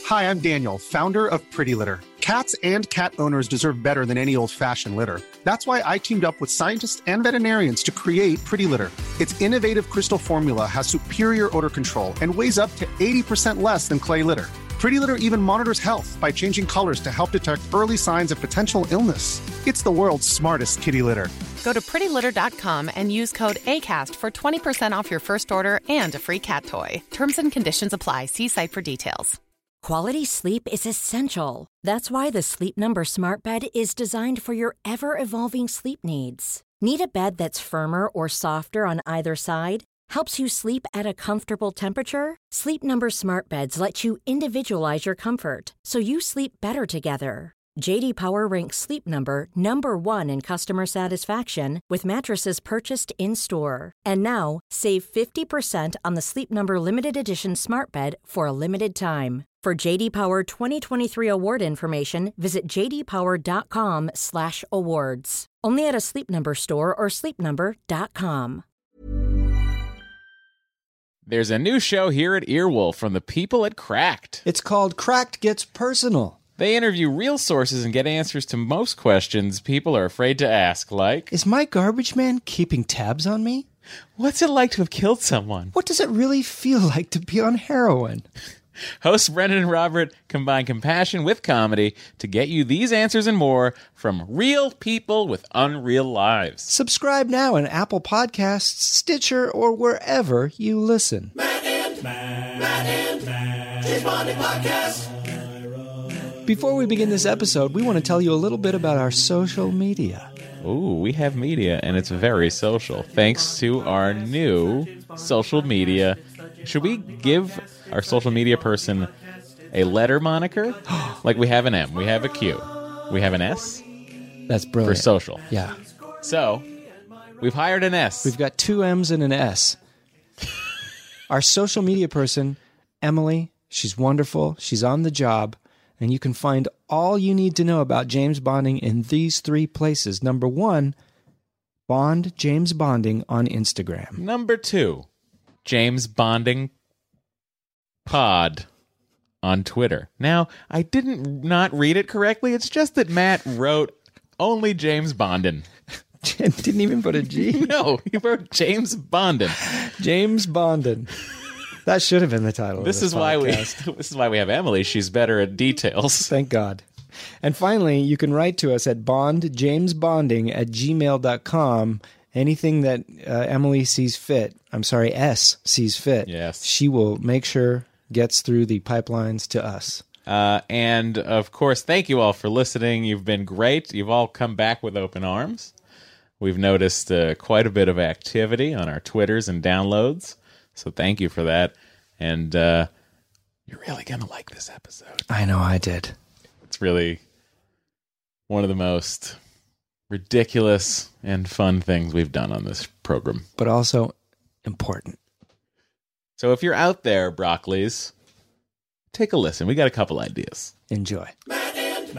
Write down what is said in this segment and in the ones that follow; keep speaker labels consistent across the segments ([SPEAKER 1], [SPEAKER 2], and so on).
[SPEAKER 1] Hi, I'm Daniel, founder of Pretty Litter. Cats and cat owners deserve better than any old-fashioned litter. That's why I teamed up with scientists and veterinarians to create Pretty Litter. Its innovative crystal formula has superior odor control and weighs up to 80% less than clay litter. Pretty Litter even monitors health by changing colors to help detect early signs of potential illness. It's the world's smartest kitty litter.
[SPEAKER 2] Go to prettylitter.com and use code ACAST for 20% off your first order and a free cat toy. Terms and conditions apply. See site for details.
[SPEAKER 3] Quality sleep is essential. That's why the Sleep Number Smart Bed is designed for your ever-evolving sleep needs. Need a bed that's firmer or softer on either side? Helps you sleep at a comfortable temperature? Sleep Number Smart Beds let you individualize your comfort, so you sleep better together. J.D. Power ranks Sleep Number number 1 in customer satisfaction with mattresses purchased in-store. And now, save 50% on the Sleep Number Limited Edition Smart Bed for a limited time. For J.D. Power 2023 award information, visit jdpower.com/awards. Only at a Sleep Number store or sleepnumber.com.
[SPEAKER 4] There's a new show here at Earwolf from the people at Cracked.
[SPEAKER 5] It's called Cracked Gets Personal.
[SPEAKER 4] They interview real sources and get answers to most questions people are afraid to ask, like,
[SPEAKER 5] Is my garbage man keeping tabs on me?
[SPEAKER 4] what's it like to have killed someone?
[SPEAKER 5] What does it really feel like to be on heroin?
[SPEAKER 4] Hosts Brendan and Robert combine compassion with comedy to get you these answers and more from real people with unreal lives.
[SPEAKER 5] Subscribe now on Apple Podcasts, Stitcher, or wherever you listen.
[SPEAKER 6] James Bonding Podcast.
[SPEAKER 5] Before we begin this episode, we want to tell you a little bit about our social media.
[SPEAKER 4] Ooh, we have media, and it's very social. Thanks to our new social media. Should we give our social media person a letter moniker? Like we have an M, we have a Q, we have an S
[SPEAKER 5] That's brilliant.
[SPEAKER 4] for social.
[SPEAKER 5] Yeah.
[SPEAKER 4] So, we've hired an S.
[SPEAKER 5] We've got 2 M's and an S. Our social media person, Emily, she's wonderful. She's on the job. And you can find all you need to know about James Bonding in these 3 places. Number 1, Bond James Bonding on Instagram.
[SPEAKER 4] Number 2, James Bonding Pod on Twitter. Now, I didn't not read it correctly. It's just that Matt wrote only James Bondin.
[SPEAKER 5] Didn't even put a G.
[SPEAKER 4] No, he wrote James Bondin.
[SPEAKER 5] James Bondin. That should have been the title.
[SPEAKER 4] This
[SPEAKER 5] of
[SPEAKER 4] is why we have Emily. She's better at details.
[SPEAKER 5] Thank God. And finally, you can write to us at bondjamesbonding@gmail.com. Anything that Emily sees fit, S sees fit,
[SPEAKER 4] yes,
[SPEAKER 5] she will make sure gets through the pipelines to us.
[SPEAKER 4] And, of course, thank you all for listening. You've been great. You've all come back with open arms. We've noticed quite a bit of activity on our Twitters and downloads. So thank you for that. And you're really going to like this episode.
[SPEAKER 5] I know I did.
[SPEAKER 4] It's really one of the most ridiculous and fun things we've done on this program.
[SPEAKER 5] But also important.
[SPEAKER 4] So if you're out there, Broccolis, take a listen. We got a couple ideas.
[SPEAKER 5] Enjoy.
[SPEAKER 6] James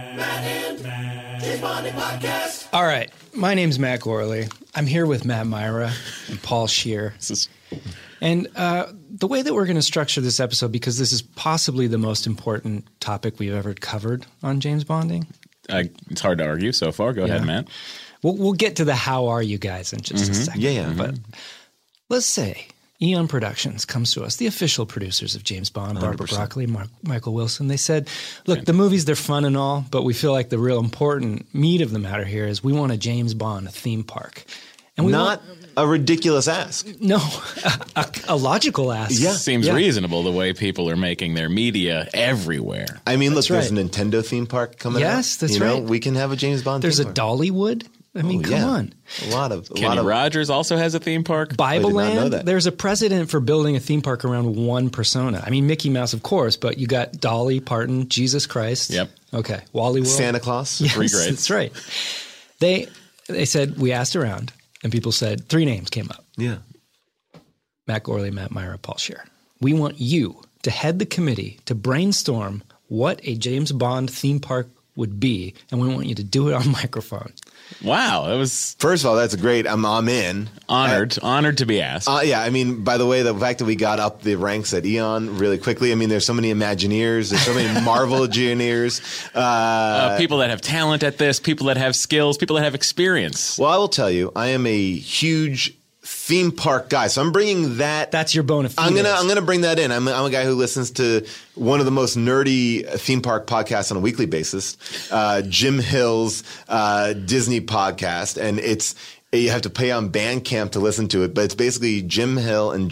[SPEAKER 6] Bonding Podcast.
[SPEAKER 5] All right. My name's Matt Gorley. I'm here with Matt Myra and Paul Scheer. And the way that we're going to structure this episode, because this is possibly the most important topic we've ever covered on James Bonding.
[SPEAKER 4] It's hard to argue so far. Go ahead, Matt.
[SPEAKER 5] We'll get to the how are you guys in just a second.
[SPEAKER 7] Yeah.
[SPEAKER 5] But let's say Eon Productions comes to us, the official producers of James Bond, 100%. Barbara Broccoli, Michael Wilson. They said, look, the movies, they're fun and all, but we feel like the real important meat of the matter here is we want a James Bond theme park. And we
[SPEAKER 7] Not a ridiculous ask.
[SPEAKER 5] No, a logical ask.
[SPEAKER 7] Yeah.
[SPEAKER 4] Seems reasonable the way people are making their media everywhere.
[SPEAKER 7] I mean,
[SPEAKER 5] That's
[SPEAKER 7] look, there's
[SPEAKER 5] right.
[SPEAKER 7] a Nintendo theme park coming out.
[SPEAKER 5] Yes, that's
[SPEAKER 7] you know,
[SPEAKER 5] right.
[SPEAKER 7] We can have a James Bond
[SPEAKER 5] There's
[SPEAKER 7] theme
[SPEAKER 5] a
[SPEAKER 7] park.
[SPEAKER 5] Dollywood. I mean, come on.
[SPEAKER 7] A lot of
[SPEAKER 4] Kenny Rogers also has a theme park.
[SPEAKER 5] Bible
[SPEAKER 7] I did not know
[SPEAKER 5] Land,
[SPEAKER 7] that.
[SPEAKER 5] there's a precedent for building a theme park around one persona. I mean, Mickey Mouse, of course, but you got Dolly Parton, Jesus Christ.
[SPEAKER 4] Yep.
[SPEAKER 5] Okay. Wally World.
[SPEAKER 7] Santa Claus.
[SPEAKER 5] Yes,
[SPEAKER 4] Three grades.
[SPEAKER 5] that's right. They said, we asked around, and people said, 3 names came up.
[SPEAKER 7] Yeah.
[SPEAKER 5] Matt Gorley, Matt Myra, Paul Scheer. We want you to head the committee to brainstorm what a James Bond theme park would be, and we want you to do it on microphone.
[SPEAKER 4] Wow, it was
[SPEAKER 7] First of all, that's great. I'm in.
[SPEAKER 4] honored to be asked.
[SPEAKER 7] Yeah, I mean, by the way, the fact that we got up the ranks at Eon really quickly. I mean, there's so many Imagineers. There's so many Marvel Engineers.
[SPEAKER 4] People that have talent at this, people that have skills, people that have experience.
[SPEAKER 7] Well, I will tell you, I am a huge theme park guy, so I'm bringing that.
[SPEAKER 5] That's your bona fide.
[SPEAKER 7] I'm gonna bring that in. I'm a guy who listens to one of the most nerdy theme park podcasts on a weekly basis, Jim Hill's Disney podcast, and you have to pay on Bandcamp to listen to it, but it's basically Jim Hill and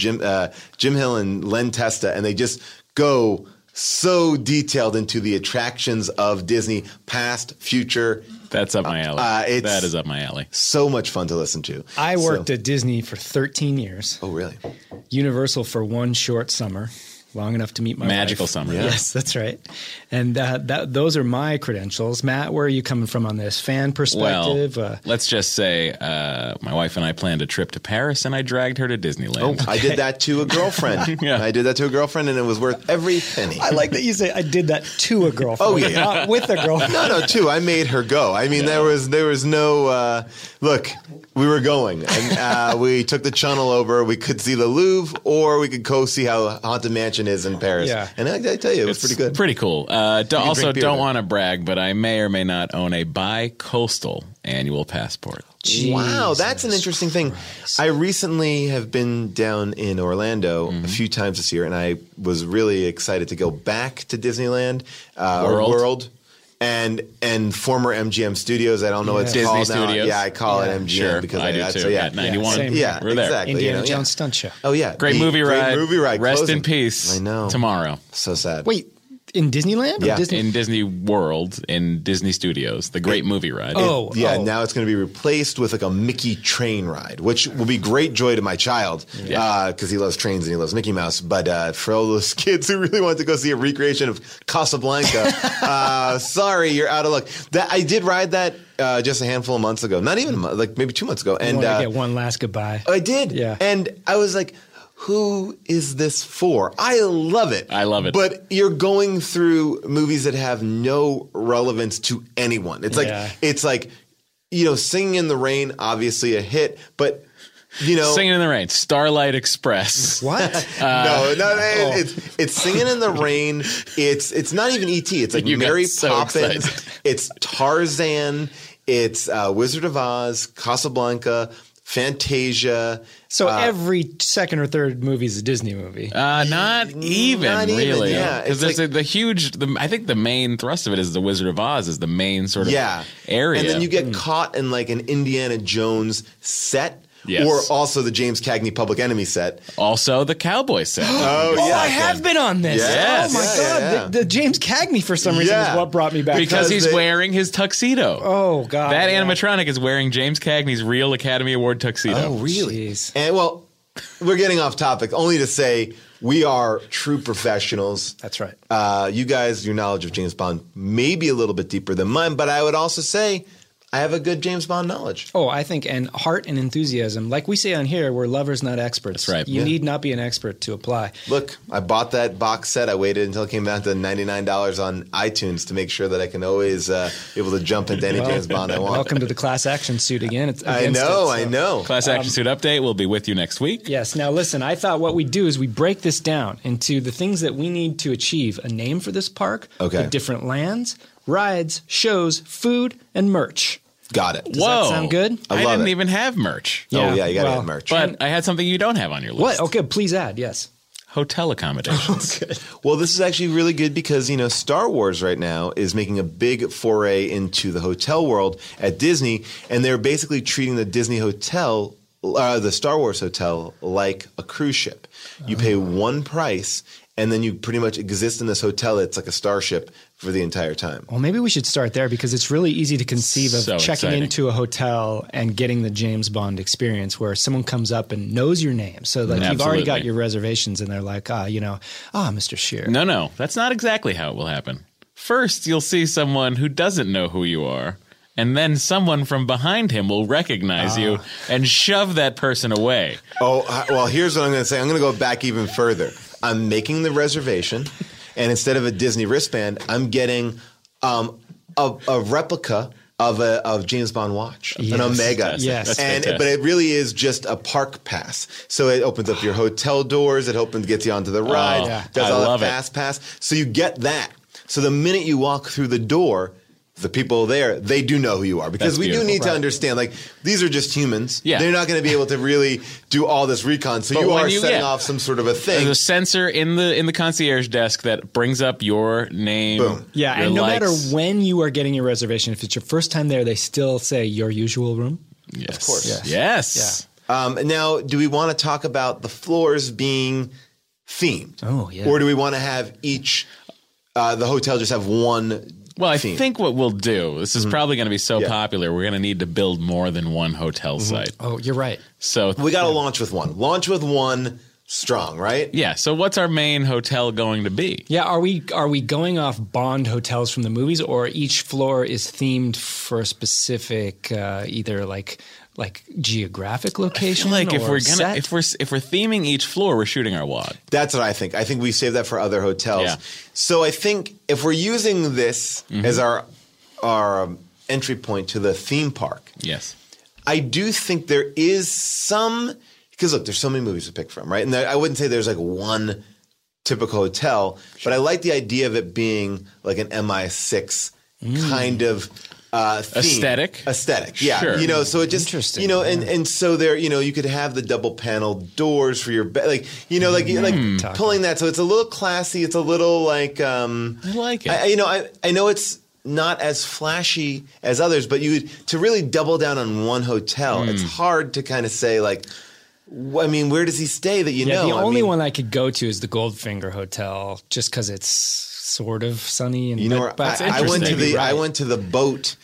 [SPEAKER 7] Len Testa, and they just go so detailed into the attractions of Disney, past, future.
[SPEAKER 4] That's up my alley. That is up my alley.
[SPEAKER 7] So much fun to listen to.
[SPEAKER 5] I worked at Disney for 13 years.
[SPEAKER 7] Oh, really?
[SPEAKER 5] Universal for one short summer, long enough to meet my
[SPEAKER 4] Magical
[SPEAKER 5] wife.
[SPEAKER 4] summer.
[SPEAKER 7] Yeah.
[SPEAKER 5] Yes, that's right. And those are my credentials. Matt, where are you coming from on this? Fan perspective?
[SPEAKER 4] Well, let's just say my wife and I planned a trip to Paris, and I dragged her to Disneyland.
[SPEAKER 7] Oh, I did that to a girlfriend.
[SPEAKER 4] Yeah.
[SPEAKER 7] I did that to a girlfriend, and it was worth every penny.
[SPEAKER 5] I like that you say I did that to a girlfriend.
[SPEAKER 7] Oh, yeah.
[SPEAKER 5] Not with a girlfriend.
[SPEAKER 7] No, two. I made her go. I mean, there was no look. We were going, and we took the Channel over. We could see the Louvre, or we could go see how Haunted Mansion is in Paris.
[SPEAKER 5] Yeah.
[SPEAKER 7] And I tell you, it was pretty good.
[SPEAKER 4] Pretty cool. Also,
[SPEAKER 7] drink beer
[SPEAKER 4] don't
[SPEAKER 7] there.
[SPEAKER 4] want to brag, but I may or may not own a bi-coastal annual passport.
[SPEAKER 7] Wow, that's an interesting thing. I recently have been down in Orlando a few times this year, and I was really excited to go back to Disneyland World. And former MGM Studios. I don't know what it's
[SPEAKER 4] Disney
[SPEAKER 7] called now.
[SPEAKER 4] Studios.
[SPEAKER 7] Yeah, I call it MGM
[SPEAKER 4] Sure,
[SPEAKER 7] because
[SPEAKER 4] I do
[SPEAKER 7] that's
[SPEAKER 4] too.
[SPEAKER 7] yeah.
[SPEAKER 4] At 91.
[SPEAKER 5] same.
[SPEAKER 7] Yeah,
[SPEAKER 4] We're there.
[SPEAKER 7] exactly.
[SPEAKER 5] Indiana Jones stunt show.
[SPEAKER 7] Oh yeah,
[SPEAKER 4] Great movie ride.
[SPEAKER 7] Great movie ride.
[SPEAKER 4] Rest
[SPEAKER 7] closing.
[SPEAKER 4] in peace.
[SPEAKER 7] I know.
[SPEAKER 4] Tomorrow.
[SPEAKER 7] So sad.
[SPEAKER 5] Wait, in Disneyland? Or
[SPEAKER 7] Yeah.
[SPEAKER 5] Disney?
[SPEAKER 4] In Disney World, in Disney Studios, the great movie ride.
[SPEAKER 7] Yeah, now it's going to be replaced with like a Mickey train ride, which will be great joy to my child because he loves trains and he loves Mickey Mouse. But for all those kids who really want to go see a recreation of Casablanca, sorry, you're out of luck. I did ride that just a handful of months ago, not even a month, like maybe 2 months ago.
[SPEAKER 5] I
[SPEAKER 7] And
[SPEAKER 5] want to get one last goodbye.
[SPEAKER 7] I did.
[SPEAKER 5] Yeah.
[SPEAKER 7] And I was like, who is this for? I love it.
[SPEAKER 4] I love it.
[SPEAKER 7] But you're going through movies that have no relevance to anyone. It's like, Singing in the Rain, obviously a hit, but
[SPEAKER 4] Singing in the Rain, Starlight Express.
[SPEAKER 5] What?
[SPEAKER 7] It's Singing in the Rain. It's not even E.T. It's like
[SPEAKER 4] You got
[SPEAKER 7] Mary
[SPEAKER 4] so
[SPEAKER 7] Poppins.
[SPEAKER 4] excited.
[SPEAKER 7] It's Tarzan. It's Wizard of Oz, Casablanca, Fantasia.
[SPEAKER 5] So every second or third movie is a Disney movie.
[SPEAKER 4] Not even really.
[SPEAKER 7] Yeah,
[SPEAKER 4] because
[SPEAKER 7] it's
[SPEAKER 4] there's I think the main thrust of it is the Wizard of Oz is the main sort of area.
[SPEAKER 7] And then you get caught in like an Indiana Jones set.
[SPEAKER 4] Yes.
[SPEAKER 7] Or also the James Cagney Public Enemy set.
[SPEAKER 4] Also the Cowboy set.
[SPEAKER 7] Oh, yeah.
[SPEAKER 5] I have been on this.
[SPEAKER 7] Yes.
[SPEAKER 5] Oh, my God.
[SPEAKER 7] Yeah.
[SPEAKER 5] The James Cagney, for some reason, is what brought me back.
[SPEAKER 4] Because he's wearing his tuxedo.
[SPEAKER 5] Oh, God.
[SPEAKER 4] That animatronic is wearing James Cagney's real Academy Award tuxedo.
[SPEAKER 7] Oh, really?
[SPEAKER 5] Jeez.
[SPEAKER 7] And well, we're getting off topic. Only to say we are true professionals.
[SPEAKER 5] That's right.
[SPEAKER 7] You guys, your knowledge of James Bond may be a little bit deeper than mine, but I would also say I have a good James Bond knowledge.
[SPEAKER 5] Oh, I think, and heart and enthusiasm. Like we say on here, we're lovers, not experts.
[SPEAKER 4] That's right.
[SPEAKER 5] You need not be an expert to apply.
[SPEAKER 7] Look, I bought that box set. I waited until it came down to $99 on iTunes to make sure that I can always be able to jump into any James Bond I want.
[SPEAKER 5] Welcome to the class action suit again. It's
[SPEAKER 7] I
[SPEAKER 5] against
[SPEAKER 7] know,
[SPEAKER 5] it, so.
[SPEAKER 7] I know.
[SPEAKER 4] Class Action Suit Update will be with you next week.
[SPEAKER 5] Yes. Now, listen, I thought what we do is we break this down into the things that we need to achieve a name for this park,
[SPEAKER 7] Okay.
[SPEAKER 5] the different lands, rides, shows, food, and merch.
[SPEAKER 7] Got it.
[SPEAKER 5] Does that sound good?
[SPEAKER 4] I
[SPEAKER 7] love
[SPEAKER 4] didn't
[SPEAKER 7] it.
[SPEAKER 4] even have merch.
[SPEAKER 7] Oh, yeah, you got to
[SPEAKER 5] well,
[SPEAKER 7] have merch.
[SPEAKER 4] But I had something you don't have on your list.
[SPEAKER 5] What? Okay, please add. Yes.
[SPEAKER 4] Hotel accommodations.
[SPEAKER 7] Well, this is actually really good because, Star Wars right now is making a big foray into the hotel world at Disney, and they're basically treating the Disney hotel, the Star Wars hotel, like a cruise ship. You pay one price, and then you pretty much exist in this hotel. It's like a starship for the entire time.
[SPEAKER 5] Well, maybe we should start there because it's really easy to conceive of
[SPEAKER 4] So
[SPEAKER 5] checking
[SPEAKER 4] exciting.
[SPEAKER 5] into a hotel and getting the James Bond experience where someone comes up and knows your name. So like you've already got
[SPEAKER 4] Absolutely.
[SPEAKER 5] your reservations and they're like, Mr. Scheer.
[SPEAKER 4] No, that's not exactly how it will happen. First, you'll see someone who doesn't know who you are, and then someone from behind him will recognize you and shove that person away.
[SPEAKER 7] Oh, well, here's what I'm going to say. I'm going to go back even further. I'm making the reservation, and instead of a Disney wristband, I'm getting a replica of James Bond watch, an
[SPEAKER 5] Yes.
[SPEAKER 7] Omega.
[SPEAKER 5] Yes. That's
[SPEAKER 4] fantastic.
[SPEAKER 7] But it really is just a park pass. So it opens up your hotel doors. It gets you onto the ride.
[SPEAKER 4] yeah.
[SPEAKER 7] Does
[SPEAKER 4] I
[SPEAKER 7] all
[SPEAKER 4] love
[SPEAKER 7] that
[SPEAKER 4] it.
[SPEAKER 7] fast pass. So you get that. So the minute you walk through the door, the people there, they do know who you are, because
[SPEAKER 4] That's
[SPEAKER 7] we
[SPEAKER 4] beautiful.
[SPEAKER 7] do need to understand, like, these are just humans.
[SPEAKER 4] Yeah.
[SPEAKER 7] They're not going to be able to really do all this recon. So
[SPEAKER 4] But
[SPEAKER 7] you
[SPEAKER 4] when
[SPEAKER 7] are
[SPEAKER 4] you-
[SPEAKER 7] setting
[SPEAKER 4] yeah.
[SPEAKER 7] off some sort of a thing.
[SPEAKER 4] There's a sensor in the concierge desk that brings up your name.
[SPEAKER 7] Boom.
[SPEAKER 5] Yeah,
[SPEAKER 4] your
[SPEAKER 5] and no matter
[SPEAKER 4] likes.
[SPEAKER 5] when you are getting your reservation, if it's your first time there, they still say your usual room.
[SPEAKER 4] Yes.
[SPEAKER 7] Of course.
[SPEAKER 4] Yes.
[SPEAKER 7] Now, do we want to talk about the floors being themed?
[SPEAKER 5] Oh, yeah.
[SPEAKER 7] Or do we want to have each, the hotel just have one
[SPEAKER 4] Well, I
[SPEAKER 7] theme?
[SPEAKER 4] think what we'll do, this is probably going to be so
[SPEAKER 7] Yeah.
[SPEAKER 4] popular, we're going to need to build more than one hotel site.
[SPEAKER 5] Oh, you're right.
[SPEAKER 4] So
[SPEAKER 7] We got to launch with one. Launch with one strong, right?
[SPEAKER 4] yeah. So what's our main hotel going to be?
[SPEAKER 5] Yeah, are we going off Bond hotels from the movies, or each floor is themed for a specific either like geographic location?
[SPEAKER 4] Like if
[SPEAKER 5] or
[SPEAKER 4] we're
[SPEAKER 5] set?
[SPEAKER 4] if we're theming each floor, we're shooting our wad.
[SPEAKER 7] That's what I think. I think we save that for other hotels.
[SPEAKER 4] Yeah.
[SPEAKER 7] So I think if we're using this as our entry point to the theme park,
[SPEAKER 4] Yes.
[SPEAKER 7] I do think there is some, because look, there's so many movies to pick from, right? And I wouldn't say there's like one typical hotel, but I like the idea of it being like an MI6 kind of theme. Aesthetic, yeah.
[SPEAKER 4] Sure.
[SPEAKER 7] You know, so it just,
[SPEAKER 5] Interesting,
[SPEAKER 7] you know, and so there, you know, you could have the double panel doors for your bed, like, you know, like pulling that, so it's a little classy. It's a little like,
[SPEAKER 4] I like it.
[SPEAKER 7] I know it's not as flashy as others, but to really double down on one hotel, it's hard to kind of say like, I mean, where does he stay that you know?
[SPEAKER 5] the
[SPEAKER 7] I
[SPEAKER 5] only
[SPEAKER 7] mean,
[SPEAKER 5] one I could go to is the Goldfinger Hotel, just because it's sort of sunny and
[SPEAKER 7] you know,
[SPEAKER 5] but
[SPEAKER 7] I went to
[SPEAKER 4] interesting.
[SPEAKER 7] I went to the boat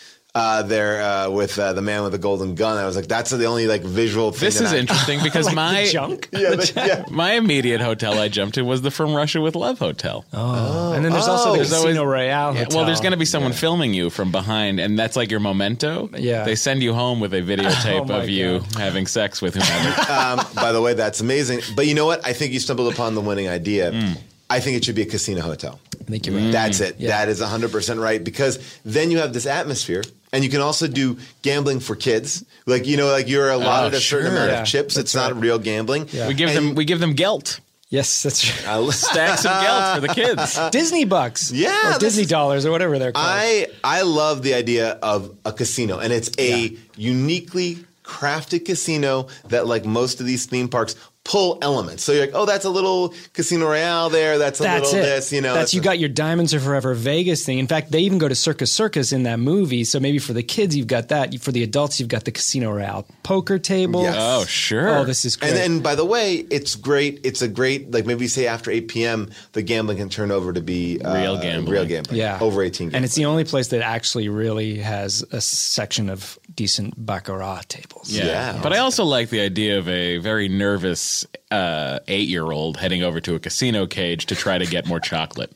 [SPEAKER 7] there with the man with the golden gun. I was like, that's the only like visual thing.
[SPEAKER 4] This is interesting because
[SPEAKER 5] like
[SPEAKER 4] my
[SPEAKER 5] the junk.
[SPEAKER 7] Yeah.
[SPEAKER 4] my immediate hotel I jumped to was the From Russia with Love hotel.
[SPEAKER 5] And then there's also the
[SPEAKER 4] There's always-
[SPEAKER 5] Casino Royale
[SPEAKER 4] Yeah,
[SPEAKER 5] Hotel.
[SPEAKER 4] well, there's going to be someone filming you from behind, and that's like your memento.
[SPEAKER 5] Yeah.
[SPEAKER 4] They send you home with a videotape
[SPEAKER 5] Oh, my
[SPEAKER 4] of you
[SPEAKER 5] God.
[SPEAKER 4] having sex with whomever.
[SPEAKER 7] By the way, that's amazing. But you know what? I think you stumbled upon the winning idea. I think it should be a casino hotel.
[SPEAKER 5] I think you're right.
[SPEAKER 7] That's it.
[SPEAKER 5] Yeah.
[SPEAKER 7] That is 100% right, because then you have this atmosphere, and you can also do gambling for kids. Like, you know, like you're allotted a certain
[SPEAKER 4] sure.
[SPEAKER 7] amount
[SPEAKER 5] Yeah,
[SPEAKER 7] of chips.
[SPEAKER 5] that's
[SPEAKER 7] It's not
[SPEAKER 5] right.
[SPEAKER 7] real gambling.
[SPEAKER 5] Yeah.
[SPEAKER 4] we give them gelt,
[SPEAKER 5] Yes, that's true.
[SPEAKER 4] stacks of gelt for the kids.
[SPEAKER 5] Disney bucks.
[SPEAKER 7] Yeah,
[SPEAKER 5] Or
[SPEAKER 7] this
[SPEAKER 5] Disney
[SPEAKER 7] is-
[SPEAKER 5] dollars or whatever they're called.
[SPEAKER 7] I love the idea of a casino, and it's a uniquely crafted casino that, like most of these theme parks, pull elements. So you're like, oh, that's a little Casino Royale there. That's a
[SPEAKER 5] That's
[SPEAKER 7] little
[SPEAKER 5] it.
[SPEAKER 7] this, you know.
[SPEAKER 5] That's you got your Diamonds Are Forever Vegas thing. In fact, they even go to Circus Circus in that movie. So maybe for the kids, you've got that. For the adults, you've got the Casino Royale poker table.
[SPEAKER 7] Yes.
[SPEAKER 4] Oh, sure.
[SPEAKER 5] Oh, this is great.
[SPEAKER 7] And by the way, it's great. It's a great, like maybe say after 8 p.m., the gambling can turn over to be
[SPEAKER 4] Real gambling.
[SPEAKER 7] Real gambling.
[SPEAKER 5] Yeah.
[SPEAKER 7] Over 18 gambling.
[SPEAKER 5] And it's the only place that actually really has a section of decent baccarat tables.
[SPEAKER 7] Yeah.
[SPEAKER 4] But I also like the idea of a very nervous 8-year-old heading over to a casino cage to try to get more chocolate.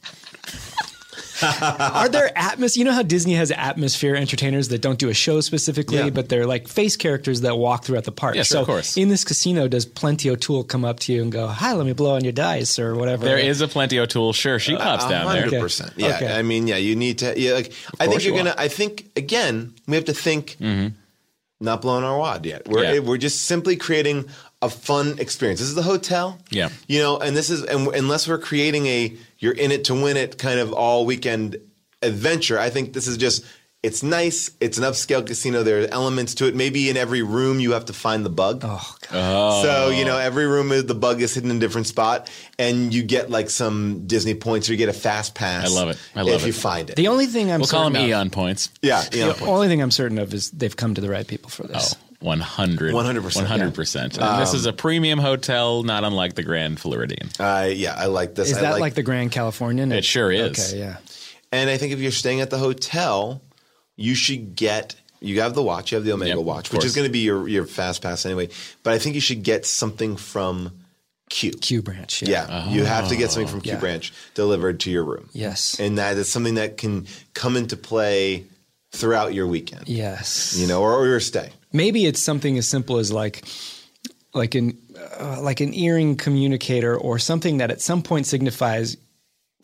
[SPEAKER 5] Are there you know how Disney has atmosphere entertainers that don't do a show specifically,
[SPEAKER 7] Yeah.
[SPEAKER 5] but they're like face characters that walk throughout the park.
[SPEAKER 4] Yes,
[SPEAKER 5] so
[SPEAKER 4] of course.
[SPEAKER 5] in this casino, does Plenty O'Toole come up to you and go, "Hi, let me blow on your dice" or whatever?
[SPEAKER 4] There is a Plenty O'Toole. Sure, she pops down there.
[SPEAKER 7] 100%. Yeah.
[SPEAKER 5] Okay.
[SPEAKER 7] I mean, yeah, you need to, yeah, like, I think
[SPEAKER 4] course
[SPEAKER 7] you're
[SPEAKER 4] you
[SPEAKER 7] going to, I think, again, we have to think, not blowing our wad yet.
[SPEAKER 4] Yeah.
[SPEAKER 7] We're just simply creating a fun experience. This is the hotel.
[SPEAKER 4] Yeah.
[SPEAKER 7] You know, and this is, and unless we're creating you're in it to win it kind of all weekend adventure, I think this is just, it's nice. It's an upscale casino. There are elements to it. Maybe in every room you have to find the bug.
[SPEAKER 5] Oh, God.
[SPEAKER 7] So, you know, every room the bug is hidden in a different spot, and you get like some Disney points, or you get a fast pass.
[SPEAKER 4] I love it. I love
[SPEAKER 7] if
[SPEAKER 4] it.
[SPEAKER 7] you find it.
[SPEAKER 5] The only thing I'm
[SPEAKER 4] We'll call them
[SPEAKER 5] certain of,
[SPEAKER 4] Eon points.
[SPEAKER 7] Yeah.
[SPEAKER 5] the only thing I'm certain of is they've come to the right people for this.
[SPEAKER 4] 100%.
[SPEAKER 7] 100%.
[SPEAKER 4] And this is a premium hotel, not unlike the Grand Floridian.
[SPEAKER 7] Yeah, I like this.
[SPEAKER 5] Is
[SPEAKER 7] I
[SPEAKER 5] that like the Grand Californian?
[SPEAKER 4] It sure is.
[SPEAKER 5] Okay, yeah.
[SPEAKER 7] And I think if you're staying at the hotel, you should get. You have the watch. You have the Omega
[SPEAKER 4] Yep,
[SPEAKER 7] watch,
[SPEAKER 4] of
[SPEAKER 7] which is
[SPEAKER 4] course.
[SPEAKER 7] going to be your fast pass anyway. But I think you should get something from Q.
[SPEAKER 5] Q Branch.
[SPEAKER 7] Yeah, you have to get something from Q
[SPEAKER 5] Yeah.
[SPEAKER 7] Branch delivered to your room.
[SPEAKER 5] Yes.
[SPEAKER 7] And that is something that can come into play throughout your weekend.
[SPEAKER 5] Yes.
[SPEAKER 7] You know, or your stay.
[SPEAKER 5] Maybe it's something as simple as like an earring communicator, or something that at some point signifies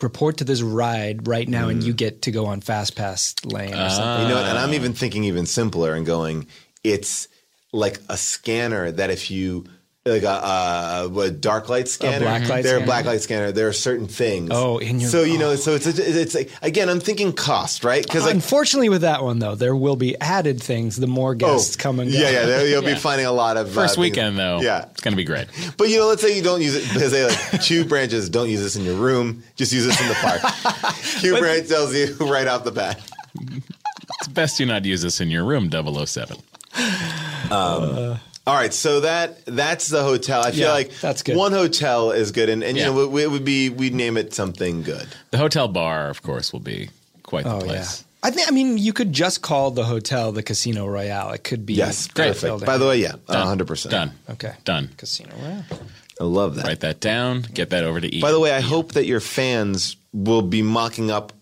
[SPEAKER 5] report to this ride right now and you get to go on Fast Pass lane or something.
[SPEAKER 7] You know, and I'm even thinking even simpler and going, it's like a scanner that if you like a dark light scanner,
[SPEAKER 5] black light
[SPEAKER 7] they're
[SPEAKER 5] scanner.
[SPEAKER 7] a black light scanner. There are certain things.
[SPEAKER 5] Oh, in your
[SPEAKER 7] so you know, so it's like, again, I'm thinking cost, right? Because like,
[SPEAKER 5] Unfortunately, with that one though, there will be added things the more guests come and go.
[SPEAKER 7] yeah, you'll be finding a lot of
[SPEAKER 4] First
[SPEAKER 7] things.
[SPEAKER 4] weekend, though.
[SPEAKER 7] Yeah,
[SPEAKER 4] It's going to be great.
[SPEAKER 7] but you know, let's say you don't use it because they like Q branches. Don't use this in your room. Just use this in the park. Q branch tells you right off the bat.
[SPEAKER 4] It's best you not use this in your room, 007.
[SPEAKER 7] All right, so that's the hotel. I feel
[SPEAKER 5] Yeah,
[SPEAKER 7] like
[SPEAKER 5] that's good.
[SPEAKER 7] one hotel is good, and
[SPEAKER 4] Yeah.
[SPEAKER 7] you know, we'd name it something good.
[SPEAKER 4] The hotel bar, of course, will be quite the
[SPEAKER 5] Oh yeah.
[SPEAKER 4] place.
[SPEAKER 5] I mean, you could just call the hotel the Casino Royale. It could be
[SPEAKER 7] Yes,
[SPEAKER 5] great
[SPEAKER 7] perfect.
[SPEAKER 5] building.
[SPEAKER 7] By the way, yeah,
[SPEAKER 4] Done.
[SPEAKER 7] 100%.
[SPEAKER 4] Done.
[SPEAKER 5] Okay.
[SPEAKER 4] Done.
[SPEAKER 5] Casino Royale.
[SPEAKER 7] I love that.
[SPEAKER 4] Write that down. Get that over to Ian.
[SPEAKER 7] By the way, I hope that your fans will be mocking up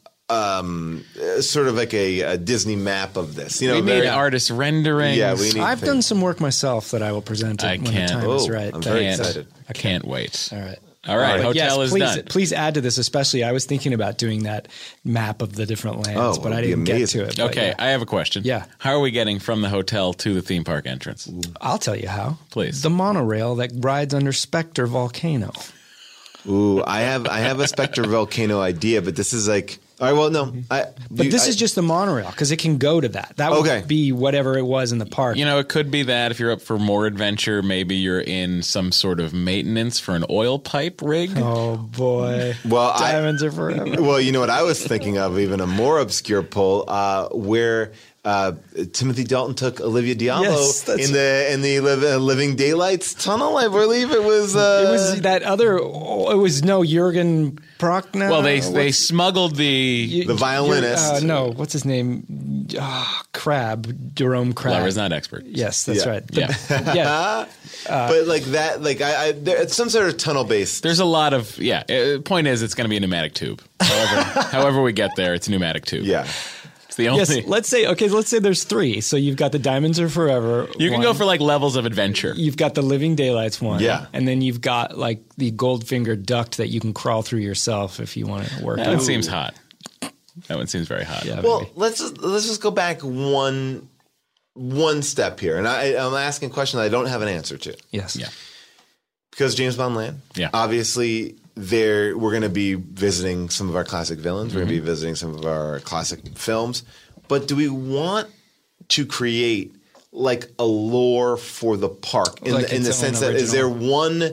[SPEAKER 7] sort of like a Disney map of this. You know,
[SPEAKER 4] we need
[SPEAKER 7] very-
[SPEAKER 4] artist renderings.
[SPEAKER 7] Yeah, we need.
[SPEAKER 5] I've
[SPEAKER 7] things.
[SPEAKER 5] done some work myself that I will present
[SPEAKER 4] I
[SPEAKER 5] when the
[SPEAKER 4] can't-
[SPEAKER 5] time is
[SPEAKER 7] Oh,
[SPEAKER 5] right.
[SPEAKER 7] I'm very
[SPEAKER 4] Can't-
[SPEAKER 7] excited.
[SPEAKER 4] I can't wait.
[SPEAKER 5] All right.
[SPEAKER 4] All right,
[SPEAKER 5] But
[SPEAKER 4] hotel is
[SPEAKER 5] please,
[SPEAKER 4] done.
[SPEAKER 5] Please add to this, especially I was thinking about doing that map of the different lands,
[SPEAKER 7] Oh,
[SPEAKER 5] but I
[SPEAKER 7] it'd be
[SPEAKER 5] didn't get
[SPEAKER 7] amazing.
[SPEAKER 5] to it. But
[SPEAKER 4] Okay,
[SPEAKER 5] yeah.
[SPEAKER 4] I have a question.
[SPEAKER 5] Yeah.
[SPEAKER 4] How are we getting from the hotel to the theme park entrance?
[SPEAKER 5] I'll tell you how.
[SPEAKER 4] Please.
[SPEAKER 5] The monorail that rides under Spectre Volcano.
[SPEAKER 7] Ooh, I have a Spectre Volcano idea, but this is like. All right, well, no.
[SPEAKER 5] But this is just the monorail because it can go to that. That would
[SPEAKER 7] Okay.
[SPEAKER 5] be whatever it was in the park.
[SPEAKER 4] You know, it could be that if you're up for more adventure, maybe you're in some sort of maintenance for an oil pipe rig.
[SPEAKER 5] Oh boy!
[SPEAKER 7] Well,
[SPEAKER 5] Diamonds are forever.
[SPEAKER 7] Well, you know what I was thinking of, even a more obscure poll, where Timothy Dalton took Olivia Diallo
[SPEAKER 5] Yes, that's-
[SPEAKER 7] in the Living Daylights tunnel. I believe it was.
[SPEAKER 5] It was that other. It was no Jurgen Prochnow.
[SPEAKER 4] Well, they
[SPEAKER 5] What's-
[SPEAKER 4] smuggled the
[SPEAKER 7] The violinist.
[SPEAKER 5] no, what's his name? Crab. Jerome Crab.
[SPEAKER 4] Lover's not expert.
[SPEAKER 5] Yes, that's
[SPEAKER 7] Yeah.
[SPEAKER 5] right.
[SPEAKER 4] Yeah.
[SPEAKER 5] Yeah.
[SPEAKER 7] but like that, like it's some sort of tunnel based.
[SPEAKER 4] There's a lot of point is, it's going to be a pneumatic tube. However we get there, it's a pneumatic tube.
[SPEAKER 7] Yeah.
[SPEAKER 4] It's the only.
[SPEAKER 5] Yes. Let's say there's three. So you've got the Diamonds Are Forever.
[SPEAKER 4] You can
[SPEAKER 5] one.
[SPEAKER 4] go for like levels of adventure.
[SPEAKER 5] You've got the Living Daylights one.
[SPEAKER 7] Yeah.
[SPEAKER 5] And then you've got like the Goldfinger duct that you can crawl through yourself if you want to work
[SPEAKER 4] That
[SPEAKER 5] out.
[SPEAKER 4] one seems hot. That one seems very hot.
[SPEAKER 5] Yeah.
[SPEAKER 7] Well,
[SPEAKER 5] maybe.
[SPEAKER 7] let's just go back one step here, and I'm asking a question that I don't have an answer to.
[SPEAKER 5] Yes.
[SPEAKER 4] Yeah.
[SPEAKER 7] Because James Bond Land,
[SPEAKER 4] Yeah.
[SPEAKER 7] obviously we're going to be visiting some of our classic villains. We're going to be visiting some of our classic films. But do we want to create like a lore for the park in
[SPEAKER 5] Like
[SPEAKER 7] the
[SPEAKER 5] its own
[SPEAKER 7] sense that is there
[SPEAKER 5] original-
[SPEAKER 7] one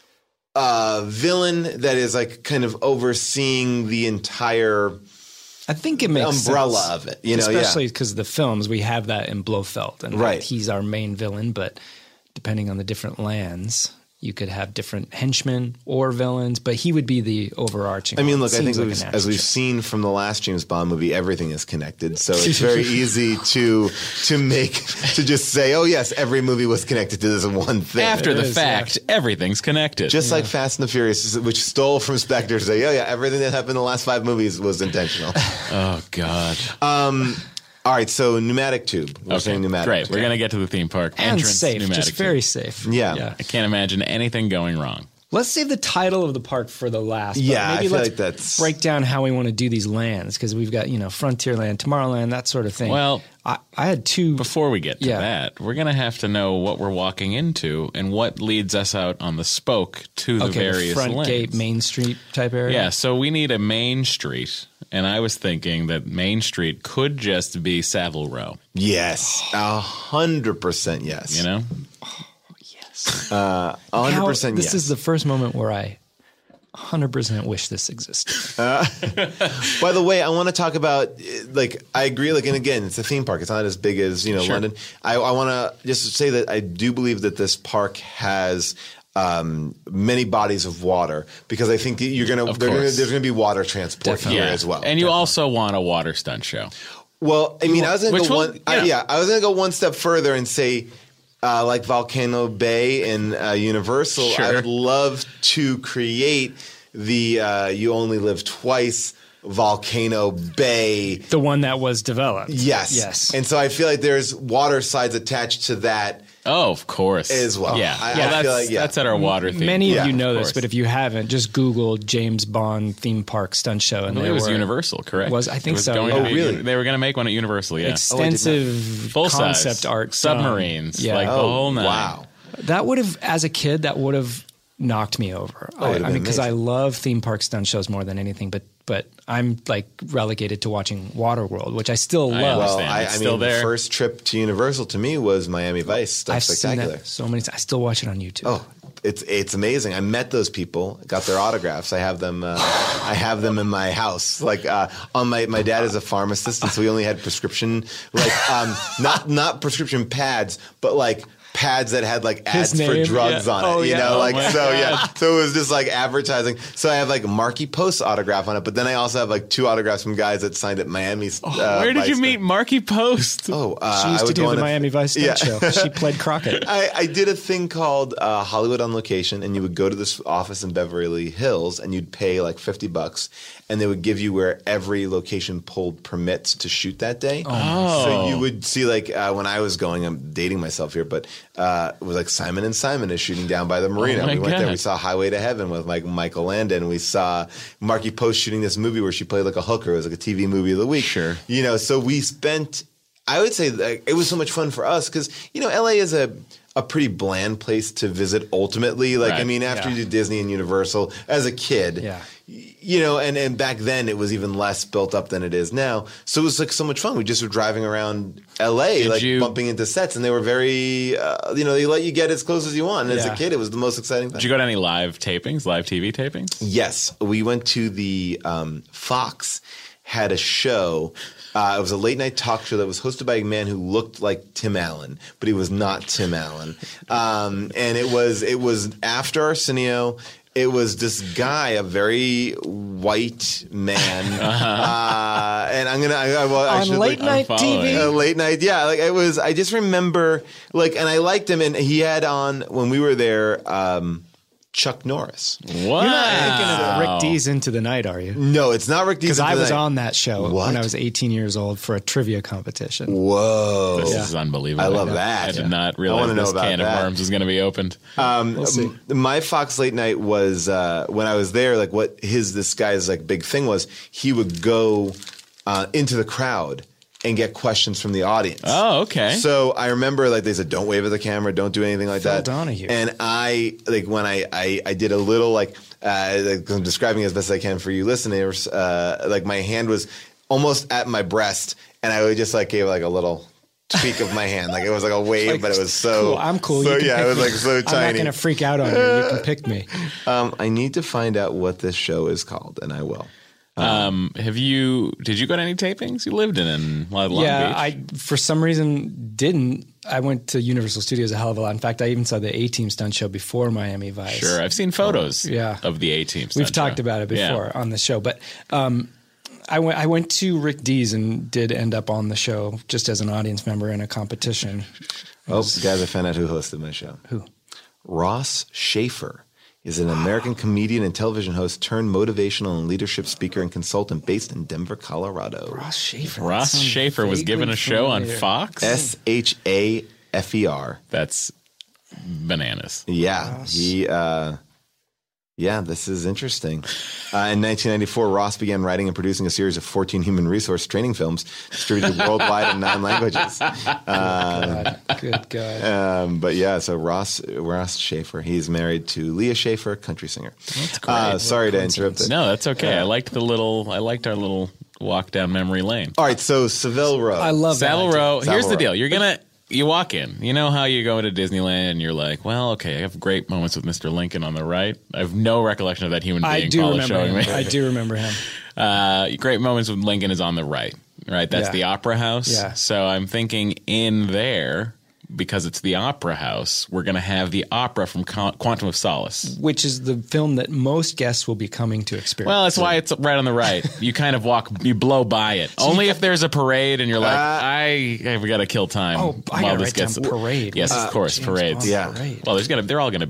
[SPEAKER 7] villain that is like kind of overseeing the entire
[SPEAKER 5] I think it makes
[SPEAKER 7] umbrella
[SPEAKER 5] sense.
[SPEAKER 7] of it? You know,
[SPEAKER 5] especially because of the films, we have that in Blofeld, and
[SPEAKER 7] Right.
[SPEAKER 5] he's our main villain. But depending on the different lands, you could have different henchmen or villains, but he would be the overarching.
[SPEAKER 7] I mean,
[SPEAKER 5] one.
[SPEAKER 7] look, I
[SPEAKER 5] Seems
[SPEAKER 7] think
[SPEAKER 5] like a
[SPEAKER 7] as
[SPEAKER 5] natural
[SPEAKER 7] we've
[SPEAKER 5] choice.
[SPEAKER 7] seen from the last James Bond movie, everything is connected. So it's very easy to just say, oh yes, every movie was connected to this one thing.
[SPEAKER 4] After the
[SPEAKER 5] is,
[SPEAKER 4] fact, everything's connected.
[SPEAKER 7] Just like Fast and the Furious, which stole from Spectre, to say, oh yeah, everything that happened in the last 5 movies was intentional.
[SPEAKER 4] oh god.
[SPEAKER 7] All right, so pneumatic tube. We're saying pneumatic
[SPEAKER 4] Great.
[SPEAKER 7] tube.
[SPEAKER 4] We're gonna get to the theme park
[SPEAKER 5] and
[SPEAKER 4] entrance.
[SPEAKER 5] safe,
[SPEAKER 4] Pneumatic
[SPEAKER 5] just very
[SPEAKER 4] tube.
[SPEAKER 5] safe.
[SPEAKER 7] Yeah.
[SPEAKER 4] I can't imagine anything going wrong.
[SPEAKER 5] Let's save the title of the park for the last. But
[SPEAKER 7] Yeah, I
[SPEAKER 5] maybe
[SPEAKER 7] feel
[SPEAKER 5] let's
[SPEAKER 7] like that's-
[SPEAKER 5] break down how we want to do these lands because we've got Frontierland, Tomorrowland, that sort of thing.
[SPEAKER 4] Well,
[SPEAKER 5] I had two.
[SPEAKER 4] Before we get to
[SPEAKER 5] Yeah.
[SPEAKER 4] that, we're going to have to know what we're walking into and what leads us out on the spoke to the various
[SPEAKER 5] front
[SPEAKER 4] lanes.
[SPEAKER 5] gate, Main Street type area.
[SPEAKER 4] Yeah, so we need a main street, and I was thinking that Main Street could just be Savile Row.
[SPEAKER 7] Yes, 100% yes.
[SPEAKER 4] You know,
[SPEAKER 7] 100%
[SPEAKER 5] This
[SPEAKER 7] yes.
[SPEAKER 5] is the first moment where I 100% wish this existed.
[SPEAKER 7] By the way, I want to talk about, like, I agree, like, and again, it's a theme park. It's not as big as,
[SPEAKER 4] Sure.
[SPEAKER 7] London. I want to just say that I do believe that this park has many bodies of water because I think that
[SPEAKER 4] Of course.
[SPEAKER 7] there's going to be water transport here as well.
[SPEAKER 4] And you also want a water stunt show.
[SPEAKER 7] Well, I mean, I was going to
[SPEAKER 4] Which
[SPEAKER 7] go
[SPEAKER 4] will-
[SPEAKER 7] one.
[SPEAKER 4] yeah.
[SPEAKER 7] I was going to go one step further and say, like Volcano Bay and Universal, I
[SPEAKER 4] Sure.
[SPEAKER 7] would love to create the "You Only Live Twice" Volcano Bay.
[SPEAKER 5] The one that was developed.
[SPEAKER 7] Yes,
[SPEAKER 5] Yes.
[SPEAKER 7] And so I feel like there's water slides attached to that
[SPEAKER 4] Oh, of course.
[SPEAKER 7] As well.
[SPEAKER 4] Yeah.
[SPEAKER 7] I
[SPEAKER 4] Well,
[SPEAKER 7] feel like,
[SPEAKER 4] that's at our water theme.
[SPEAKER 5] Many of
[SPEAKER 7] Yeah,
[SPEAKER 5] you know
[SPEAKER 4] of
[SPEAKER 5] this,
[SPEAKER 4] course.
[SPEAKER 5] but if you haven't, just Google James Bond theme park stunt show. And
[SPEAKER 4] Well, it
[SPEAKER 5] there
[SPEAKER 4] was
[SPEAKER 5] were
[SPEAKER 4] Universal, correct?
[SPEAKER 5] I think
[SPEAKER 4] It was
[SPEAKER 5] so,
[SPEAKER 4] going
[SPEAKER 5] yeah.
[SPEAKER 4] to be-
[SPEAKER 7] really?
[SPEAKER 4] They were going to make one at Universal, yeah.
[SPEAKER 5] extensive
[SPEAKER 4] Full
[SPEAKER 5] concept
[SPEAKER 4] size.
[SPEAKER 5] art.
[SPEAKER 4] Submarines.
[SPEAKER 5] Yeah.
[SPEAKER 4] Like the whole nine.
[SPEAKER 7] Wow.
[SPEAKER 5] That would have, as a kid, that would have knocked me over.
[SPEAKER 7] Oh, it would've
[SPEAKER 5] I mean,
[SPEAKER 7] been
[SPEAKER 5] because I
[SPEAKER 7] amazing.
[SPEAKER 5] love theme park stunt shows more than anything, but I'm like relegated to watching Waterworld, which I still love.
[SPEAKER 4] understand.
[SPEAKER 7] Well,
[SPEAKER 4] It's
[SPEAKER 7] I
[SPEAKER 4] still
[SPEAKER 7] mean,
[SPEAKER 4] there.
[SPEAKER 7] the first trip to Universal to me was Miami Vice. Stuff
[SPEAKER 5] I've seen
[SPEAKER 7] spectacular.
[SPEAKER 5] that so many times. I still watch it on YouTube.
[SPEAKER 7] Oh, it's amazing. I met those people, got their autographs. I have them. I have them in my house. Like on my dad is a pharmacist, and so we only had prescription, like not prescription pads, but like pads that had like ads
[SPEAKER 5] His
[SPEAKER 7] for
[SPEAKER 5] name,
[SPEAKER 7] drugs
[SPEAKER 5] yeah.
[SPEAKER 7] on it.
[SPEAKER 5] Oh,
[SPEAKER 7] You
[SPEAKER 5] yeah.
[SPEAKER 7] know,
[SPEAKER 5] Oh,
[SPEAKER 7] like
[SPEAKER 4] my
[SPEAKER 7] so
[SPEAKER 4] God.
[SPEAKER 7] yeah. So it was just like advertising. So I have like Marky Post's autograph on it, but then I also have like 2 autographs from guys that signed at Miami.
[SPEAKER 4] Where did you
[SPEAKER 7] Vice.
[SPEAKER 4] meet Marky Post?
[SPEAKER 7] Oh,
[SPEAKER 5] She
[SPEAKER 7] I
[SPEAKER 5] used to
[SPEAKER 7] would go
[SPEAKER 5] do
[SPEAKER 7] on
[SPEAKER 5] the
[SPEAKER 7] a-
[SPEAKER 5] Miami Vice stunt
[SPEAKER 7] Yeah.
[SPEAKER 5] show. She played Crockett.
[SPEAKER 7] I did a thing called Hollywood on Location, and you would go to this office in Beverly Hills, and you'd pay like $50, and they would give you where every location pulled permits to shoot that day.
[SPEAKER 4] Oh.
[SPEAKER 7] So you would see like when I was going, I'm dating myself here, but it was like Simon and Simon is shooting down by the marina.
[SPEAKER 4] Oh my
[SPEAKER 7] We went there.
[SPEAKER 4] God.
[SPEAKER 7] We saw Highway to Heaven with like Michael Landon. We saw Marky Post shooting this movie where she played like a hooker. It was like a TV movie of the week.
[SPEAKER 4] Sure.
[SPEAKER 7] You know, so we spent. I would say that it was so much fun for us because, you know, LA is a pretty bland place to visit ultimately. Like,
[SPEAKER 4] Right.
[SPEAKER 7] I mean, after
[SPEAKER 5] Yeah.
[SPEAKER 7] you do Disney and Universal as a kid,
[SPEAKER 5] Yeah.
[SPEAKER 7] you know, and back then it was even less built up than it is now. So it was like so much fun. We just were driving around LA, like
[SPEAKER 4] you-
[SPEAKER 7] bumping into sets, and they were very, you know, they let you get as close as you want. And as a
[SPEAKER 5] Yeah.
[SPEAKER 7] kid, it was the most exciting thing.
[SPEAKER 4] Did you go to any live tapings, live TV tapings?
[SPEAKER 7] Yes, we went to the Fox had a show. It was a late night talk show that was hosted by a man who looked like Tim Allen, but he was not Tim Allen. And it was after Arsenio. It was this guy, a very white man, and I
[SPEAKER 5] On
[SPEAKER 7] should
[SPEAKER 5] late night
[SPEAKER 4] following.
[SPEAKER 5] TV.
[SPEAKER 7] late night, yeah. Like it was. I just remember, like, and I liked him, and he had on when we were there. Chuck Norris.
[SPEAKER 4] Wow.
[SPEAKER 5] You're not thinking of Rick Dees Into the Night, are you?
[SPEAKER 7] No, it's not Rick Dees.
[SPEAKER 5] Because I
[SPEAKER 7] Into the
[SPEAKER 5] was
[SPEAKER 7] Night.
[SPEAKER 5] on that show
[SPEAKER 7] What?
[SPEAKER 5] when I was 18 years old for a trivia competition.
[SPEAKER 7] Whoa.
[SPEAKER 4] This is unbelievable.
[SPEAKER 7] I love that.
[SPEAKER 4] I did not
[SPEAKER 7] I
[SPEAKER 4] realize
[SPEAKER 7] wanna know
[SPEAKER 4] this
[SPEAKER 7] about
[SPEAKER 4] can of
[SPEAKER 7] that.
[SPEAKER 4] worms was going to be opened.
[SPEAKER 5] We'll see.
[SPEAKER 7] My Fox late night was when I was there. Like what this guy's like big thing was, he would go into the crowd and get questions from the audience.
[SPEAKER 4] Oh, okay.
[SPEAKER 7] So I remember like they said, don't wave at the camera, don't do anything like
[SPEAKER 5] Phil
[SPEAKER 7] that.
[SPEAKER 5] Donahue.
[SPEAKER 7] And I like when I did a little like I'm describing it as best I can for you listeners. Like my hand was almost at my breast, and I would just like gave like a little tweak of my hand, like it was like a wave, but it was so
[SPEAKER 5] Cool, I'm cool.
[SPEAKER 7] So
[SPEAKER 5] You can
[SPEAKER 7] yeah,
[SPEAKER 5] pick
[SPEAKER 7] it was
[SPEAKER 5] me.
[SPEAKER 7] like so tiny.
[SPEAKER 5] I'm not going to freak out on you. You can pick me.
[SPEAKER 7] I need to find out what this show is called, and I will.
[SPEAKER 4] Did you go to any tapings? You lived in Long Beach.
[SPEAKER 5] I for some reason didn't. I went to Universal Studios a hell of a lot. In fact, I even saw the A-Team stunt show before Miami Vice.
[SPEAKER 4] Sure. I've seen photos
[SPEAKER 5] Yeah.
[SPEAKER 4] of the A-Team.
[SPEAKER 5] We've
[SPEAKER 4] stunt
[SPEAKER 5] talked
[SPEAKER 4] show.
[SPEAKER 5] about it
[SPEAKER 4] Yeah.
[SPEAKER 5] before on the show, but I went to Rick Dees and did end up on the show just as an audience member in a competition.
[SPEAKER 7] Oh, guys, I found out who hosted my show.
[SPEAKER 5] Who?
[SPEAKER 7] Ross Schaefer is an American comedian and television host turned motivational and leadership speaker and consultant based in Denver, Colorado.
[SPEAKER 5] Ross Schaefer.
[SPEAKER 4] Ross
[SPEAKER 5] That sounds
[SPEAKER 4] Schaefer was given a
[SPEAKER 5] vaguely
[SPEAKER 4] show on
[SPEAKER 5] familiar.
[SPEAKER 4] Fox.
[SPEAKER 7] Schafer.
[SPEAKER 4] That's bananas.
[SPEAKER 7] Yeah, this is interesting. In 1994, Ross began writing and producing a series of 14 human resource training films distributed worldwide in 9 languages.
[SPEAKER 5] Good God.
[SPEAKER 7] But yeah, so Ross Schaefer, he's married to Leah Schaefer, country singer.
[SPEAKER 5] That's great.
[SPEAKER 7] Sorry to interrupt it.
[SPEAKER 4] No, that's okay. I liked our little walk down memory lane.
[SPEAKER 7] All right, so Savile Row.
[SPEAKER 5] I love
[SPEAKER 4] Savile
[SPEAKER 5] that.
[SPEAKER 4] Row. Here's the
[SPEAKER 7] Savile
[SPEAKER 4] deal.
[SPEAKER 7] Row.
[SPEAKER 4] You walk in. You know how you go into Disneyland and you're like, well, okay, I have great moments with Mr. Lincoln on the right. I have no recollection of that human being
[SPEAKER 5] I do
[SPEAKER 4] Paul is
[SPEAKER 5] remember
[SPEAKER 4] showing
[SPEAKER 5] him.
[SPEAKER 4] me.
[SPEAKER 5] I do remember him.
[SPEAKER 4] Great moments with Lincoln is on the right. That's
[SPEAKER 5] Yeah.
[SPEAKER 4] the Opera House.
[SPEAKER 5] Yeah.
[SPEAKER 4] So I'm thinking in there, because it's the Opera House, we're going to have the opera from Quantum of Solace.
[SPEAKER 5] Which is the film that most guests will be coming to experience.
[SPEAKER 4] Well, that's why it's right on the right. You kind of you blow by it. Only if there's a parade and you're like, I've got to kill time
[SPEAKER 5] Oh, I
[SPEAKER 4] while
[SPEAKER 5] gotta
[SPEAKER 4] this
[SPEAKER 5] write down
[SPEAKER 4] gets
[SPEAKER 5] parade.
[SPEAKER 4] Yes, of course,
[SPEAKER 5] James
[SPEAKER 4] parades.
[SPEAKER 5] Bond
[SPEAKER 7] Yeah.
[SPEAKER 5] parade.
[SPEAKER 4] Well, they're all going to be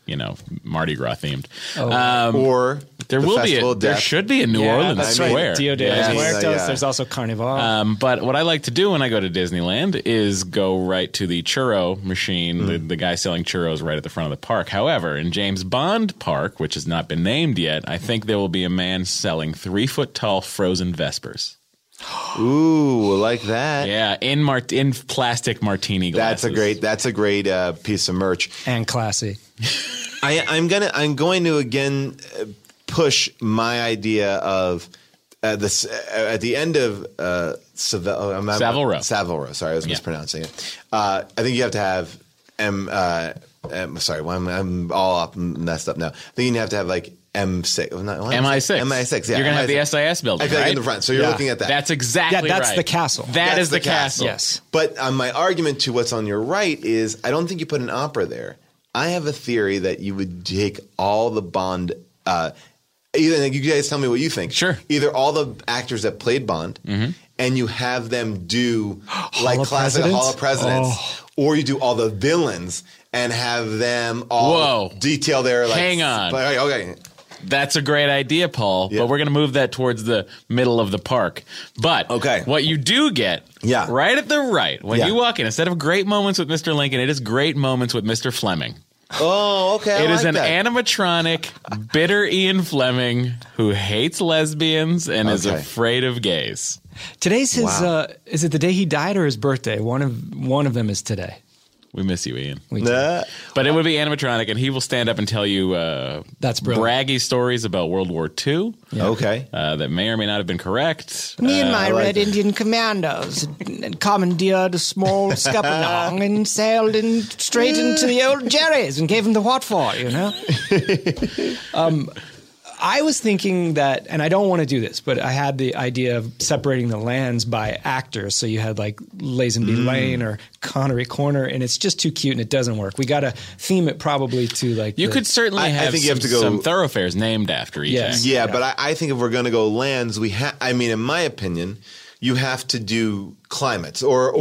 [SPEAKER 4] Mardi Gras themed.
[SPEAKER 7] Or
[SPEAKER 4] there
[SPEAKER 7] the
[SPEAKER 4] will
[SPEAKER 7] Festival
[SPEAKER 4] be
[SPEAKER 7] of
[SPEAKER 4] there
[SPEAKER 7] Death.
[SPEAKER 4] should be a New Orleans
[SPEAKER 5] that's
[SPEAKER 4] Square.
[SPEAKER 5] right. Dia de los
[SPEAKER 4] Yes.
[SPEAKER 5] Muertos.
[SPEAKER 7] Yeah.
[SPEAKER 5] There's also Carnival.
[SPEAKER 4] But what I like to do when I go to Disneyland is go right to the churro machine, the guy selling churros right at the front of the park. However, in James Bond Park, which has not been named yet, I think there will be a man selling 3-foot-tall frozen Vespers.
[SPEAKER 7] Ooh, like that.
[SPEAKER 4] Yeah, in plastic martini glasses.
[SPEAKER 7] That's a great piece of merch.
[SPEAKER 5] And classy.
[SPEAKER 7] I'm going to again push my idea of this at the end of Savile Row. Sorry, I was mispronouncing it. I think you have to have sorry, I'm all up messed up now. I think you have to have like MI6.
[SPEAKER 4] MI6.
[SPEAKER 7] Yeah,
[SPEAKER 4] you're going to have the SIS building,
[SPEAKER 7] I feel
[SPEAKER 4] right?
[SPEAKER 7] like in the front. So you're looking at that.
[SPEAKER 4] That's exactly
[SPEAKER 5] that's
[SPEAKER 4] right.
[SPEAKER 5] the castle.
[SPEAKER 4] That is
[SPEAKER 7] That's
[SPEAKER 4] the castle.
[SPEAKER 5] Yes.
[SPEAKER 7] But my argument to what's on your right is I don't think you put an opera there. I have a theory that you would take all the Bond either you guys tell me what you think.
[SPEAKER 4] Sure.
[SPEAKER 7] Either all the actors that played Bond and you have them do like
[SPEAKER 5] of
[SPEAKER 7] classic
[SPEAKER 5] Presidents?
[SPEAKER 7] Hall of Presidents, or you do all the villains and have them all detail their like.
[SPEAKER 4] Hang on.
[SPEAKER 7] Okay.
[SPEAKER 4] That's a great idea, Paul,
[SPEAKER 7] Yeah.
[SPEAKER 4] but we're going to move that towards the middle of the park. But what you do get right at the right, when you walk in, instead of great moments with Mr. Lincoln, it is great moments with Mr. Fleming.
[SPEAKER 7] Oh, okay.
[SPEAKER 4] It is
[SPEAKER 7] like
[SPEAKER 4] an
[SPEAKER 7] that.
[SPEAKER 4] animatronic, bitter Ian Fleming who hates lesbians and is
[SPEAKER 7] Okay.
[SPEAKER 4] afraid of gays.
[SPEAKER 5] Today's his.
[SPEAKER 7] Wow.
[SPEAKER 5] Is it the day he died or his birthday? One of them is today.
[SPEAKER 4] We miss you, Ian.
[SPEAKER 7] Nah.
[SPEAKER 4] But it would be animatronic, and he will stand up and tell you
[SPEAKER 5] That's brilliant.
[SPEAKER 4] braggy stories about World War II
[SPEAKER 7] Okay.
[SPEAKER 4] that may or may not have been correct.
[SPEAKER 5] Me and my
[SPEAKER 7] like
[SPEAKER 5] Red
[SPEAKER 7] that.
[SPEAKER 5] Indian commandos commandeered a small scuppernong and sailed straight into the old Jerry's and gave him the what for, I was thinking that, and I don't want to do this, but I had the idea of separating the lands by actors. So you had like Lazenby Lane or Connery Corner, and it's just too cute and it doesn't work. We got to theme it probably to like
[SPEAKER 4] You could certainly
[SPEAKER 7] I
[SPEAKER 4] have,
[SPEAKER 7] think you have to go-
[SPEAKER 4] some thoroughfores named after each
[SPEAKER 5] Yes.
[SPEAKER 4] actor.
[SPEAKER 7] Yeah, but I think if we're going to go lands, in my opinion, you have to do climates or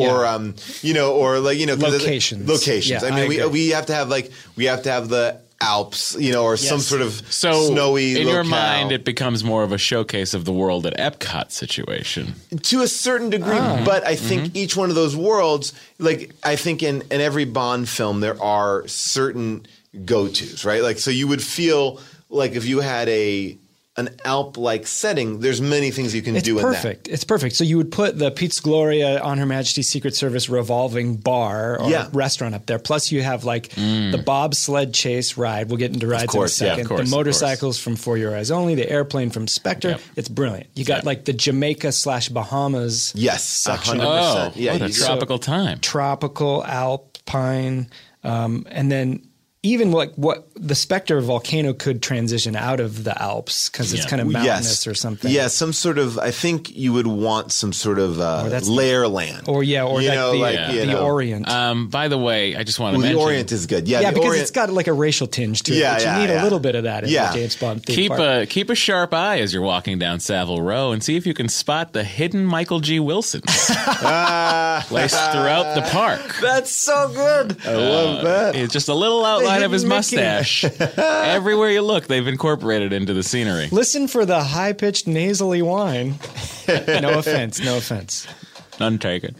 [SPEAKER 5] Locations.
[SPEAKER 7] Locations.
[SPEAKER 5] Yeah,
[SPEAKER 7] I mean,
[SPEAKER 5] I agree.
[SPEAKER 7] we have to have the Alps, or some sort of
[SPEAKER 4] So
[SPEAKER 7] snowy
[SPEAKER 4] in your
[SPEAKER 7] locale.
[SPEAKER 4] mind, it becomes more of a showcase of the world at Epcot situation.
[SPEAKER 7] To a certain degree, but I think each one of those worlds, like I think in every Bond film, there are certain go-tos, right? Like, so you would feel like if you had an Alp-like setting, there's many things you can
[SPEAKER 5] It's
[SPEAKER 7] do
[SPEAKER 5] perfect.
[SPEAKER 7] in that.
[SPEAKER 5] It's perfect. So you would put the Pizza Gloria on Her Majesty's Secret Service revolving bar or restaurant up there. Plus you have like the bobsled chase ride. We'll get into rides
[SPEAKER 7] course,
[SPEAKER 5] in a
[SPEAKER 7] yeah, of
[SPEAKER 5] second.
[SPEAKER 4] course,
[SPEAKER 5] The motorcycles from For Your Eyes Only, the airplane from Spectre.
[SPEAKER 4] Yep.
[SPEAKER 5] It's brilliant. You got like the Jamaica/Bahamas
[SPEAKER 7] Yes,
[SPEAKER 5] section.
[SPEAKER 7] 100%.
[SPEAKER 4] Oh,
[SPEAKER 7] Yeah,
[SPEAKER 4] what a
[SPEAKER 7] you-
[SPEAKER 4] tropical time.
[SPEAKER 5] Tropical, alpine, and then even like what the Spectre volcano could transition out of the Alps because it's
[SPEAKER 4] Yeah.
[SPEAKER 5] kind of mountainous or something.
[SPEAKER 7] Yeah, some sort of. I think you would want some sort of
[SPEAKER 5] that's-
[SPEAKER 7] lair land.
[SPEAKER 5] Or
[SPEAKER 7] You know,
[SPEAKER 5] the Orient.
[SPEAKER 4] By the way, I just want to
[SPEAKER 7] Ooh, the
[SPEAKER 4] mention
[SPEAKER 7] Orient is good. Yeah,
[SPEAKER 5] Yeah,
[SPEAKER 7] the
[SPEAKER 5] because
[SPEAKER 7] Orient,
[SPEAKER 5] it's got like a racial tinge to it.
[SPEAKER 7] Yeah,
[SPEAKER 5] but
[SPEAKER 7] yeah,
[SPEAKER 5] you need
[SPEAKER 7] yeah.
[SPEAKER 5] a little bit of that in
[SPEAKER 7] Yeah.
[SPEAKER 5] the James Bond theme park.
[SPEAKER 4] keep a sharp eye as you're walking down Savile Row and see if you can spot the hidden Michael G. Wilsons placed throughout the park.
[SPEAKER 5] That's so good.
[SPEAKER 7] I love that.
[SPEAKER 4] It's just a little outline of his
[SPEAKER 5] hidden Mickey.
[SPEAKER 4] mustache. Everywhere you look, they've incorporated into the scenery.
[SPEAKER 5] Listen for the high-pitched nasally whine. No offense.
[SPEAKER 4] None taken.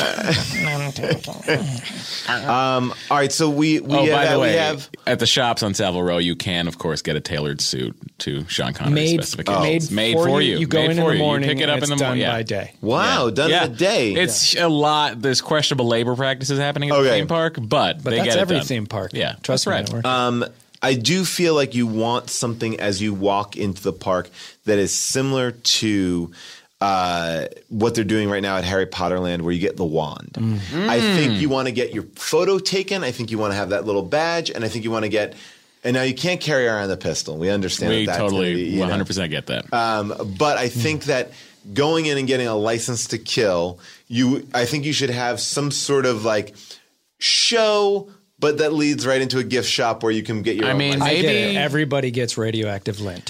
[SPEAKER 7] All right, so we
[SPEAKER 4] By
[SPEAKER 7] have,
[SPEAKER 4] the way,
[SPEAKER 7] we have
[SPEAKER 4] at the shops on Savile Row, you can, of course, get a tailored suit to Sean Connery's
[SPEAKER 5] Made
[SPEAKER 4] specifications.
[SPEAKER 5] made for you. You go
[SPEAKER 4] Made
[SPEAKER 5] in the
[SPEAKER 4] for you.
[SPEAKER 5] morning
[SPEAKER 4] You pick it up
[SPEAKER 5] and
[SPEAKER 4] in
[SPEAKER 5] it's
[SPEAKER 4] the
[SPEAKER 5] done
[SPEAKER 4] morning.
[SPEAKER 5] by day.
[SPEAKER 7] wow, done in a day.
[SPEAKER 4] It's a lot. There's questionable labor practices happening at the
[SPEAKER 7] Okay.
[SPEAKER 4] theme park, but they
[SPEAKER 5] that's
[SPEAKER 4] get it
[SPEAKER 5] every
[SPEAKER 4] done.
[SPEAKER 5] theme park.
[SPEAKER 4] Yeah,
[SPEAKER 5] Trust me.
[SPEAKER 4] that's right.
[SPEAKER 5] Network.
[SPEAKER 7] I do feel like you want something as you walk into the park that is similar to what they're doing right now at Harry Potter Land, where you get the wand. I think you want to get your photo taken. I think you want to have that little badge, and I think you want to get. And now you can't carry around the pistol. We understand
[SPEAKER 4] We
[SPEAKER 7] that.
[SPEAKER 4] totally,
[SPEAKER 7] you know.
[SPEAKER 4] 100% get that.
[SPEAKER 7] But I think that going in and getting a license to kill, I think you should have some sort of like show, but that leads right into a gift shop where you can get your own license.
[SPEAKER 5] I get
[SPEAKER 4] maybe-
[SPEAKER 5] it. Everybody gets radioactive lint.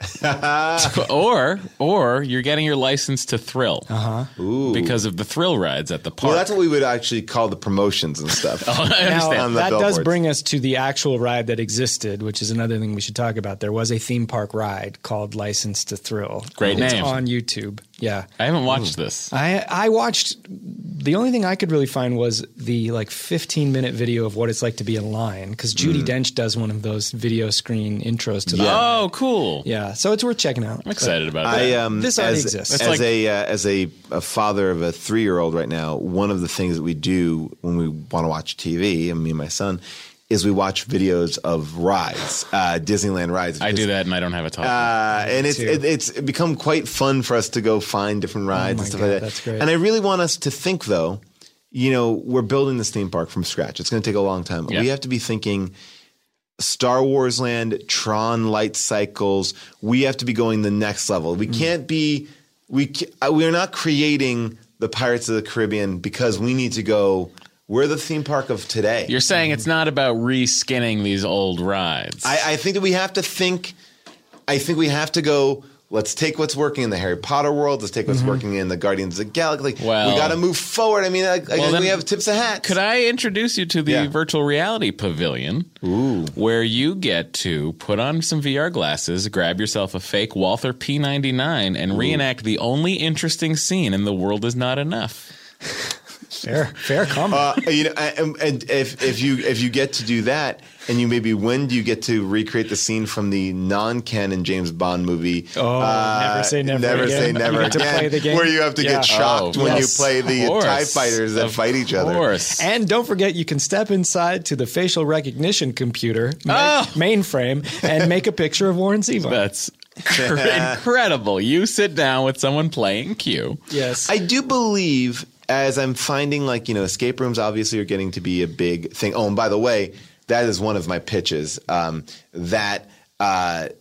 [SPEAKER 4] or you're getting your license to thrill because of the thrill rides at the park.
[SPEAKER 7] Well, that's what we would actually call the promotions and stuff.
[SPEAKER 4] I understand.
[SPEAKER 5] Now, that does
[SPEAKER 7] billboards.
[SPEAKER 5] bring us to the actual ride that existed, which is another thing we should talk about. There was a theme park ride called License to Thrill.
[SPEAKER 4] Great
[SPEAKER 5] It's
[SPEAKER 4] name.
[SPEAKER 5] on YouTube. Yeah.
[SPEAKER 4] I haven't watched this.
[SPEAKER 5] I watched, the only thing I could really find was the 15-minute video of what it's like to be in line, because Judi Dench does one of those video screen intros to that.
[SPEAKER 4] Oh, cool.
[SPEAKER 5] Yeah, so it's worth checking out.
[SPEAKER 4] I'm excited about that.
[SPEAKER 5] This already exists.
[SPEAKER 7] As a father of a 3-year-old right now, one of the things that we do when we want to watch TV, and me and my son, is we watch videos of rides, Disneyland rides.
[SPEAKER 4] I do that and I don't have a talk.
[SPEAKER 7] And it's become quite fun for us to go find different rides and stuff like that.
[SPEAKER 5] That's great.
[SPEAKER 7] And I really want us to think, though, we're building this theme park from scratch. It's going to take a long time.
[SPEAKER 4] Yeah.
[SPEAKER 7] We have to be thinking Star Wars Land, Tron light cycles. We have to be going the next level. We can't be we're not creating the Pirates of the Caribbean because we need to go. We're the theme park of today.
[SPEAKER 4] You're saying it's not about reskinning these old rides.
[SPEAKER 7] I think that we have to think. I think we have to go. Let's take what's working in the Harry Potter world. Let's take what's working in the Guardians of the Galaxy.
[SPEAKER 4] Well-
[SPEAKER 7] we got to move forward. I mean,
[SPEAKER 4] then
[SPEAKER 7] we have tips of hats.
[SPEAKER 4] Could I introduce you to the
[SPEAKER 7] Yeah.
[SPEAKER 4] virtual reality pavilion where you get to put on some VR glasses, grab yourself a fake Walther P99 and reenact the only interesting scene in The World Is Not Enough?
[SPEAKER 5] Fair comment.
[SPEAKER 7] And if you get to do that, and when do you get to recreate the scene from the non-canon James Bond movie?
[SPEAKER 5] Never Say Never
[SPEAKER 7] Never
[SPEAKER 5] Again.
[SPEAKER 7] Say Never
[SPEAKER 5] You get to
[SPEAKER 7] Again,
[SPEAKER 5] play the game.
[SPEAKER 7] where you have to get shocked when you play the TIE fighters that fight each other.
[SPEAKER 4] Of course.
[SPEAKER 5] And don't forget, you can step inside to the facial recognition computer mainframe and make a picture of Warren Zevon.
[SPEAKER 4] That's incredible. You sit down with someone playing Q.
[SPEAKER 5] Yes.
[SPEAKER 7] I do believe, as I'm finding, escape rooms obviously are getting to be a big thing. Oh, and by the way, that is one of my pitches. That the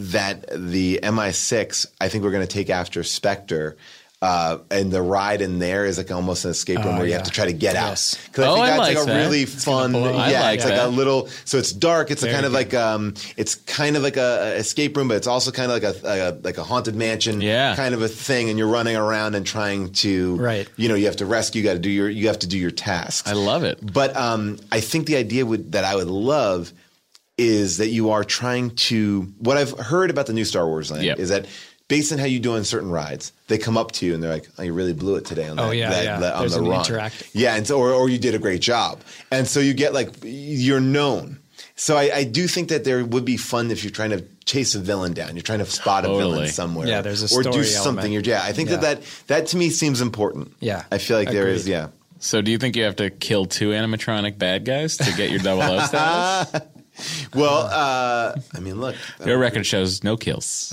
[SPEAKER 7] MI6, I think we're going to take after Spectre. And the ride in there is almost an escape room where you have to try to get out. Because I think that's
[SPEAKER 4] like
[SPEAKER 7] a
[SPEAKER 4] that.
[SPEAKER 7] really fun.
[SPEAKER 4] like
[SPEAKER 7] it's
[SPEAKER 4] that.
[SPEAKER 7] a little. So it's dark. It's it's kind of like a escape room, but it's also kind of like a haunted mansion. Kind of a thing. And you're running around and trying to.
[SPEAKER 5] Right.
[SPEAKER 7] You have to rescue. You have to do your tasks.
[SPEAKER 4] I love it.
[SPEAKER 7] But I think the idea that I would love is that you are trying to. What I've heard about the new Star Wars Land is that, based on how you do on certain rides, they come up to you and they're like, "Oh, you really blew it today on that." On
[SPEAKER 5] There's
[SPEAKER 7] the
[SPEAKER 5] an
[SPEAKER 7] run.
[SPEAKER 5] interactive.
[SPEAKER 7] Yeah, and so, or you did a great job, and so you get you're known. So I do think that there would be fun if you're trying to chase a villain down, you're trying to spot a villain somewhere.
[SPEAKER 5] Yeah, there's a
[SPEAKER 7] or
[SPEAKER 5] story
[SPEAKER 7] do something.
[SPEAKER 5] element.
[SPEAKER 7] I think that to me seems important.
[SPEAKER 5] Yeah,
[SPEAKER 7] I feel like there is. Yeah.
[SPEAKER 4] So do you think you have to kill 2 animatronic bad guys to get your 00 status?
[SPEAKER 7] Well, I mean, look.
[SPEAKER 4] Your record shows no kills.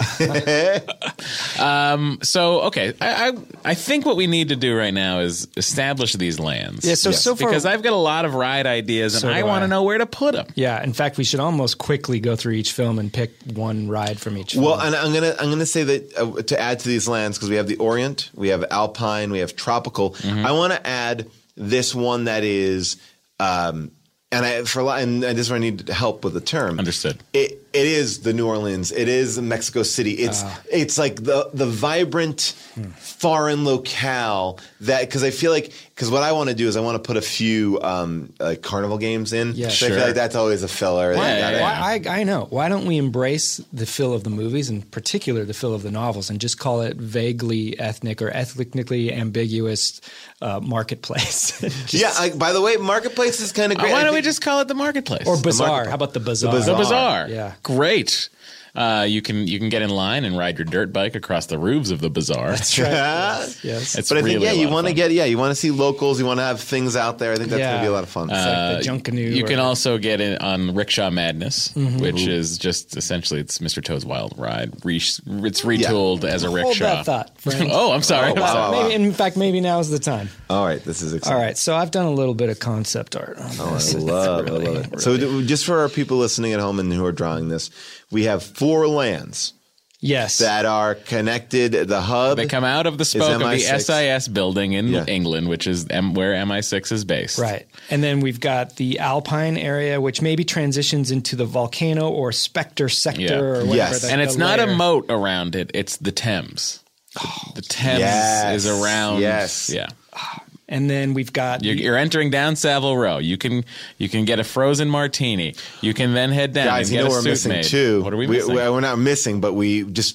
[SPEAKER 4] So, okay. I think what we need to do right now is establish these lands.
[SPEAKER 5] Yeah, so far,
[SPEAKER 4] because I've got a lot of ride ideas and I want to know where to put them.
[SPEAKER 5] Yeah, in fact, we should almost quickly go through each film and pick one ride from each film.
[SPEAKER 7] Well, and I'm gonna say that to add to these lands, because we have the Orient, we have Alpine, we have Tropical. I want to add this one that is. And this is where I need help with the term.
[SPEAKER 4] Understood.
[SPEAKER 7] It is the New Orleans. It is Mexico City. It's like the vibrant foreign locale because I feel because what I want to do is I want to put a few carnival games in.
[SPEAKER 5] Yeah,
[SPEAKER 7] so I feel like that's always a filler.
[SPEAKER 5] I know. Why don't we embrace the feel of the movies, in particular the feel of the novels, and just call it vaguely ethnic or ethnically ambiguous marketplace?
[SPEAKER 7] By the way, marketplace is kind of great.
[SPEAKER 4] Why don't we just call it the marketplace?
[SPEAKER 5] Or bazaar. How about the bazaar?
[SPEAKER 4] The bazaar.
[SPEAKER 5] Yeah.
[SPEAKER 4] Great. You can get in line and ride your dirt bike across the roofs of the bazaar.
[SPEAKER 5] That's right. Yes.
[SPEAKER 4] It's
[SPEAKER 7] but I think
[SPEAKER 4] really
[SPEAKER 7] you want to you want to see locals. You want to have things out there. I think that's going to be a lot of fun.
[SPEAKER 5] It's like the Junkanoo.
[SPEAKER 4] You can also get in on Rickshaw Madness, which is just essentially it's Mr. Toad's Wild Ride. It's retooled as a rickshaw.
[SPEAKER 5] Hold that thought, friend.
[SPEAKER 4] Oh, I'm sorry.
[SPEAKER 5] In fact, maybe now is the time.
[SPEAKER 7] All right, this is exciting.
[SPEAKER 5] All right, so I've done a little bit of concept art on this.
[SPEAKER 7] I love it. So just for our people listening at home and who are drawing this, we have 4 lands.
[SPEAKER 5] Yes.
[SPEAKER 7] that are connected. The hub.
[SPEAKER 4] They come out of the spoke of the
[SPEAKER 7] MI6.
[SPEAKER 4] SIS building in England, which is where MI6 is based.
[SPEAKER 5] Right. And then we've got the Alpine area, which maybe transitions into the volcano or Spectre sector or whatever.
[SPEAKER 7] Yes.
[SPEAKER 4] And it's not a moat around it. It's the Thames. The Thames is around.
[SPEAKER 7] Yes.
[SPEAKER 4] Yeah.
[SPEAKER 5] And then we've got
[SPEAKER 4] You're entering down Savile Row. You can get a frozen martini. You can then head down
[SPEAKER 7] Guys,
[SPEAKER 4] and
[SPEAKER 7] you
[SPEAKER 4] get
[SPEAKER 7] know
[SPEAKER 4] a
[SPEAKER 7] we're
[SPEAKER 4] suit
[SPEAKER 7] missing
[SPEAKER 4] made.
[SPEAKER 7] too.
[SPEAKER 4] What are we missing?
[SPEAKER 7] We're not missing, but we just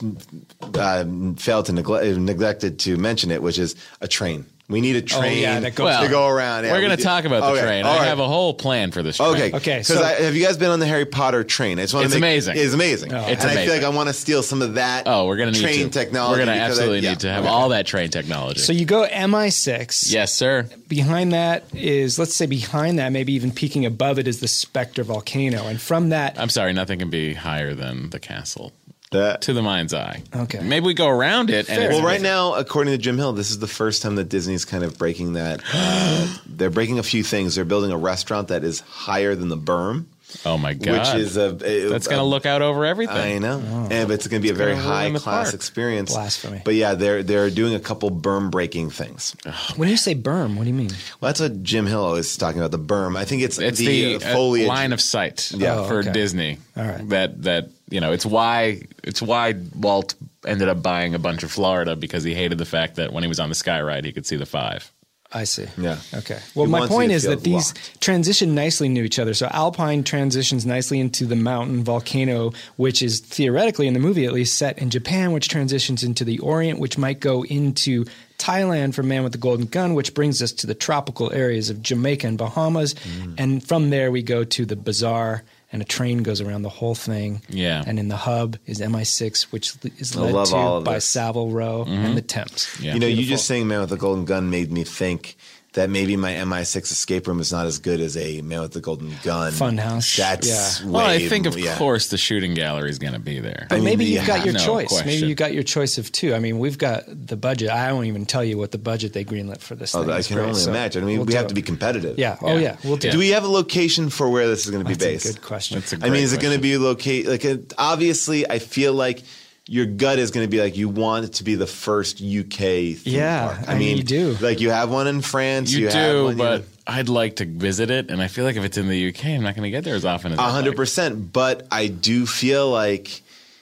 [SPEAKER 7] failed to neglected to mention it, which is a train. We need a train
[SPEAKER 5] to
[SPEAKER 7] to go around. Yeah,
[SPEAKER 4] we're going
[SPEAKER 7] we
[SPEAKER 4] to
[SPEAKER 7] do.
[SPEAKER 4] talk about the
[SPEAKER 7] Okay,
[SPEAKER 4] train.
[SPEAKER 7] all
[SPEAKER 4] I
[SPEAKER 7] right.
[SPEAKER 4] have a whole plan for this train.
[SPEAKER 7] Okay.
[SPEAKER 5] Okay,
[SPEAKER 7] Because
[SPEAKER 5] so-
[SPEAKER 7] have you guys been on the Harry Potter train? I just want
[SPEAKER 4] It's
[SPEAKER 7] to
[SPEAKER 4] amazing.
[SPEAKER 7] It's amazing.
[SPEAKER 4] It's
[SPEAKER 7] and I feel
[SPEAKER 4] amazing.
[SPEAKER 7] like I want to steal some of that.
[SPEAKER 4] Oh, we're going to need
[SPEAKER 7] train
[SPEAKER 4] to.
[SPEAKER 7] technology.
[SPEAKER 4] We're going to
[SPEAKER 7] because
[SPEAKER 4] absolutely need to have all that train technology.
[SPEAKER 5] So you go MI6.
[SPEAKER 4] Yes, sir.
[SPEAKER 5] Behind that is, let's say behind that, maybe even peeking above it is the Spectre volcano. And from that,
[SPEAKER 4] I'm sorry, nothing can be higher than the castle.
[SPEAKER 7] That-
[SPEAKER 4] To the mind's eye.
[SPEAKER 5] Okay.
[SPEAKER 4] Maybe we go around it. And
[SPEAKER 5] Fair.
[SPEAKER 4] it's
[SPEAKER 7] Well, right now, according to Jim Hill, this is the first time that Disney's kind of breaking that. They're breaking a few things. They're building a restaurant that is higher than the berm,
[SPEAKER 4] Oh my God.
[SPEAKER 7] which is
[SPEAKER 4] That's going to look out over everything.
[SPEAKER 7] I know, and it's going to be a very
[SPEAKER 4] gonna ruin
[SPEAKER 7] high
[SPEAKER 4] the
[SPEAKER 7] class
[SPEAKER 4] park.
[SPEAKER 7] experience.
[SPEAKER 5] Blasphemy.
[SPEAKER 7] But yeah, they're doing a couple berm breaking things.
[SPEAKER 5] when you say berm, what do you mean?
[SPEAKER 7] Well, that's what Jim Hill is talking about. The berm. I think it's
[SPEAKER 4] the
[SPEAKER 7] foliage
[SPEAKER 4] line of sight
[SPEAKER 7] Yeah.
[SPEAKER 5] Oh,
[SPEAKER 4] for
[SPEAKER 5] okay.
[SPEAKER 4] Disney.
[SPEAKER 5] All right.
[SPEAKER 4] That it's why Walt ended up buying a bunch of Florida, because he hated the fact that when he was on the Sky Ride he could see the 5.
[SPEAKER 5] I see.
[SPEAKER 7] Yeah.
[SPEAKER 5] Okay. Well,
[SPEAKER 7] He
[SPEAKER 5] my
[SPEAKER 7] wants you
[SPEAKER 5] point
[SPEAKER 7] to
[SPEAKER 5] is
[SPEAKER 7] feel
[SPEAKER 5] that these
[SPEAKER 7] locked.
[SPEAKER 5] transition nicely into each other. So Alpine transitions nicely into the mountain volcano, which is theoretically in the movie at least set in Japan, which transitions into the Orient, which might go into Thailand for Man with the Golden Gun, which brings us to the tropical areas of Jamaica and Bahamas. And from there we go to the Bazaar, and a train goes around the whole thing.
[SPEAKER 4] Yeah.
[SPEAKER 5] And in the hub is MI6, which is
[SPEAKER 7] I
[SPEAKER 5] led
[SPEAKER 7] love all
[SPEAKER 5] to
[SPEAKER 7] of
[SPEAKER 5] by
[SPEAKER 7] this.
[SPEAKER 5] Savile Row and the Thames.
[SPEAKER 4] Yeah.
[SPEAKER 7] You know, you just saying Man with the Golden Gun made me think that maybe my MI6 escape room is not as good as a Man with the Golden Gun.
[SPEAKER 5] Funhouse.
[SPEAKER 7] That's
[SPEAKER 5] Yeah.
[SPEAKER 7] way,
[SPEAKER 4] Well, I think of
[SPEAKER 7] yeah.
[SPEAKER 4] course the shooting gallery is going to be there.
[SPEAKER 5] But maybe you've got your
[SPEAKER 4] no
[SPEAKER 5] choice.
[SPEAKER 4] question.
[SPEAKER 5] Maybe you got your choice of two. I mean, we've got the budget. I won't even tell you what the budget they greenlit for this thing.
[SPEAKER 7] I
[SPEAKER 5] is
[SPEAKER 7] can
[SPEAKER 5] great,
[SPEAKER 7] only
[SPEAKER 5] so
[SPEAKER 7] imagine. I mean,
[SPEAKER 5] we'll
[SPEAKER 7] we
[SPEAKER 5] do
[SPEAKER 7] have
[SPEAKER 5] it.
[SPEAKER 7] to be competitive.
[SPEAKER 5] Yeah. Oh, yeah. We'll do
[SPEAKER 7] Do
[SPEAKER 5] it.
[SPEAKER 7] we have a location for where this is going to be
[SPEAKER 5] That's
[SPEAKER 7] based?
[SPEAKER 5] a good question.
[SPEAKER 4] That's a
[SPEAKER 7] I
[SPEAKER 4] great
[SPEAKER 7] mean, is it going
[SPEAKER 4] question.
[SPEAKER 7] to be obviously, I feel like your gut is going to be like you want it to be the first UK theme
[SPEAKER 5] Yeah,
[SPEAKER 7] park.
[SPEAKER 5] I mean, you do.
[SPEAKER 7] Like you have one in France.
[SPEAKER 4] You
[SPEAKER 7] have
[SPEAKER 4] do,
[SPEAKER 7] one,
[SPEAKER 4] but I'd like to visit it, and I feel like if it's in the UK, I'm not going to get there as often as I'd like.
[SPEAKER 7] 100%. But I do feel like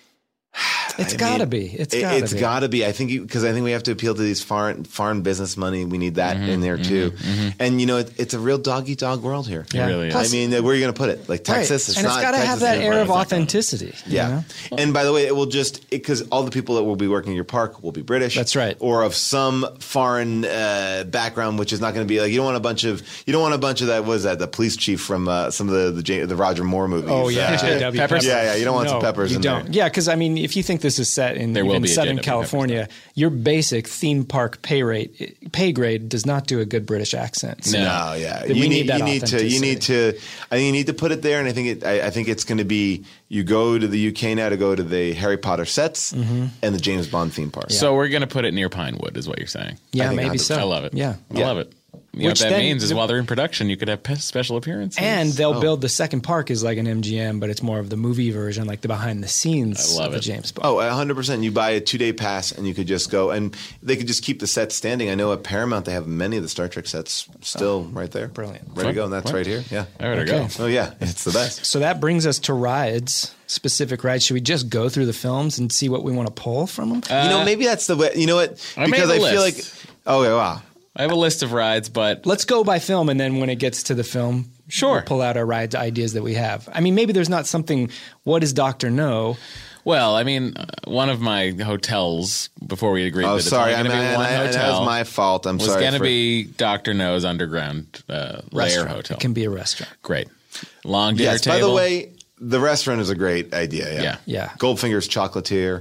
[SPEAKER 5] It's
[SPEAKER 7] I
[SPEAKER 5] got to
[SPEAKER 7] mean,
[SPEAKER 5] be. It's got to be.
[SPEAKER 7] I think because I think we have to appeal to these foreign business money. We need that
[SPEAKER 4] Mm-hmm,
[SPEAKER 7] in there too. And you know, it's a real dog eat dog world here.
[SPEAKER 4] It really
[SPEAKER 5] Plus-
[SPEAKER 4] is.
[SPEAKER 7] I mean, where are you going to put it? Like Texas?
[SPEAKER 5] Right. And it's got to have that air of authenticity. you
[SPEAKER 7] Yeah.
[SPEAKER 5] know?
[SPEAKER 7] And by the way, it will just because all the people that will be working in your park will be British.
[SPEAKER 5] That's right.
[SPEAKER 7] Or of some foreign background, which is not going to be like you don't want a bunch of that was that the police chief from some of the Roger Moore movies.
[SPEAKER 5] Oh, yeah. J.W.
[SPEAKER 4] Peppers?
[SPEAKER 7] Yeah, you don't want some peppers
[SPEAKER 5] you
[SPEAKER 7] in
[SPEAKER 5] don't.
[SPEAKER 7] there.
[SPEAKER 5] Yeah, because I mean, if you think this is set in
[SPEAKER 4] There will
[SPEAKER 5] even
[SPEAKER 4] be a
[SPEAKER 5] Southern
[SPEAKER 4] J.W.
[SPEAKER 5] California, your basic theme park pay grade does not do a good British accent. So
[SPEAKER 7] No, yeah.
[SPEAKER 5] we need that
[SPEAKER 7] I think you need to put it there, and I think it's going to be you go to the UK now to go to the Harry Potter sets and the James Bond theme park.
[SPEAKER 4] So we're going to put it near Pinewood, is what you're saying.
[SPEAKER 5] Yeah,
[SPEAKER 7] I think
[SPEAKER 5] maybe
[SPEAKER 7] 100%.
[SPEAKER 5] so.
[SPEAKER 4] I love it.
[SPEAKER 5] Yeah.
[SPEAKER 4] I love it. You know
[SPEAKER 5] Which
[SPEAKER 4] what that
[SPEAKER 5] then-
[SPEAKER 4] means is while they're in production, you could have special appearances.
[SPEAKER 5] And they'll build the second park is like an MGM, but it's more of the movie version, like the behind the scenes
[SPEAKER 4] I love
[SPEAKER 5] of the
[SPEAKER 4] it.
[SPEAKER 5] James Bond.
[SPEAKER 7] Oh, 100%. You buy a 2-day pass and you could just go, and they could just keep the sets standing. I know at Paramount they have many of the Star Trek sets still right there.
[SPEAKER 5] Brilliant.
[SPEAKER 7] Ready to go, and that's right here. Yeah.
[SPEAKER 4] There we
[SPEAKER 5] Okay.
[SPEAKER 4] go.
[SPEAKER 7] Oh, yeah. It's the best.
[SPEAKER 5] So that brings us to rides, specific rides. Should we just go through the films and see what we want to pull from them?
[SPEAKER 7] You know, maybe that's the way. You know what?
[SPEAKER 4] I made
[SPEAKER 7] Because
[SPEAKER 4] a
[SPEAKER 7] I feel like.
[SPEAKER 4] list.
[SPEAKER 7] Oh, yeah, wow.
[SPEAKER 4] I have a list of rides, but
[SPEAKER 5] Let's go by film, and then when it gets to the film,
[SPEAKER 4] Sure.
[SPEAKER 5] we'll pull out our ride ideas that we have. I mean, maybe there's not something. What does Doctor No?
[SPEAKER 4] well, I mean, one of my hotels before we agreed
[SPEAKER 7] Oh,
[SPEAKER 4] that it's
[SPEAKER 7] sorry.
[SPEAKER 4] only going to be one
[SPEAKER 7] that
[SPEAKER 4] hotel
[SPEAKER 7] was my fault. I'm
[SPEAKER 4] was
[SPEAKER 7] sorry.
[SPEAKER 4] going to be Dr. No's underground lair
[SPEAKER 5] Restaurant.
[SPEAKER 4] hotel.
[SPEAKER 5] It can be a restaurant.
[SPEAKER 4] Great, long dinner
[SPEAKER 7] Yes,
[SPEAKER 4] table.
[SPEAKER 7] by the way, the restaurant is a great idea. Yeah.
[SPEAKER 4] Yeah.
[SPEAKER 5] Yeah.
[SPEAKER 7] Goldfinger's chocolatier.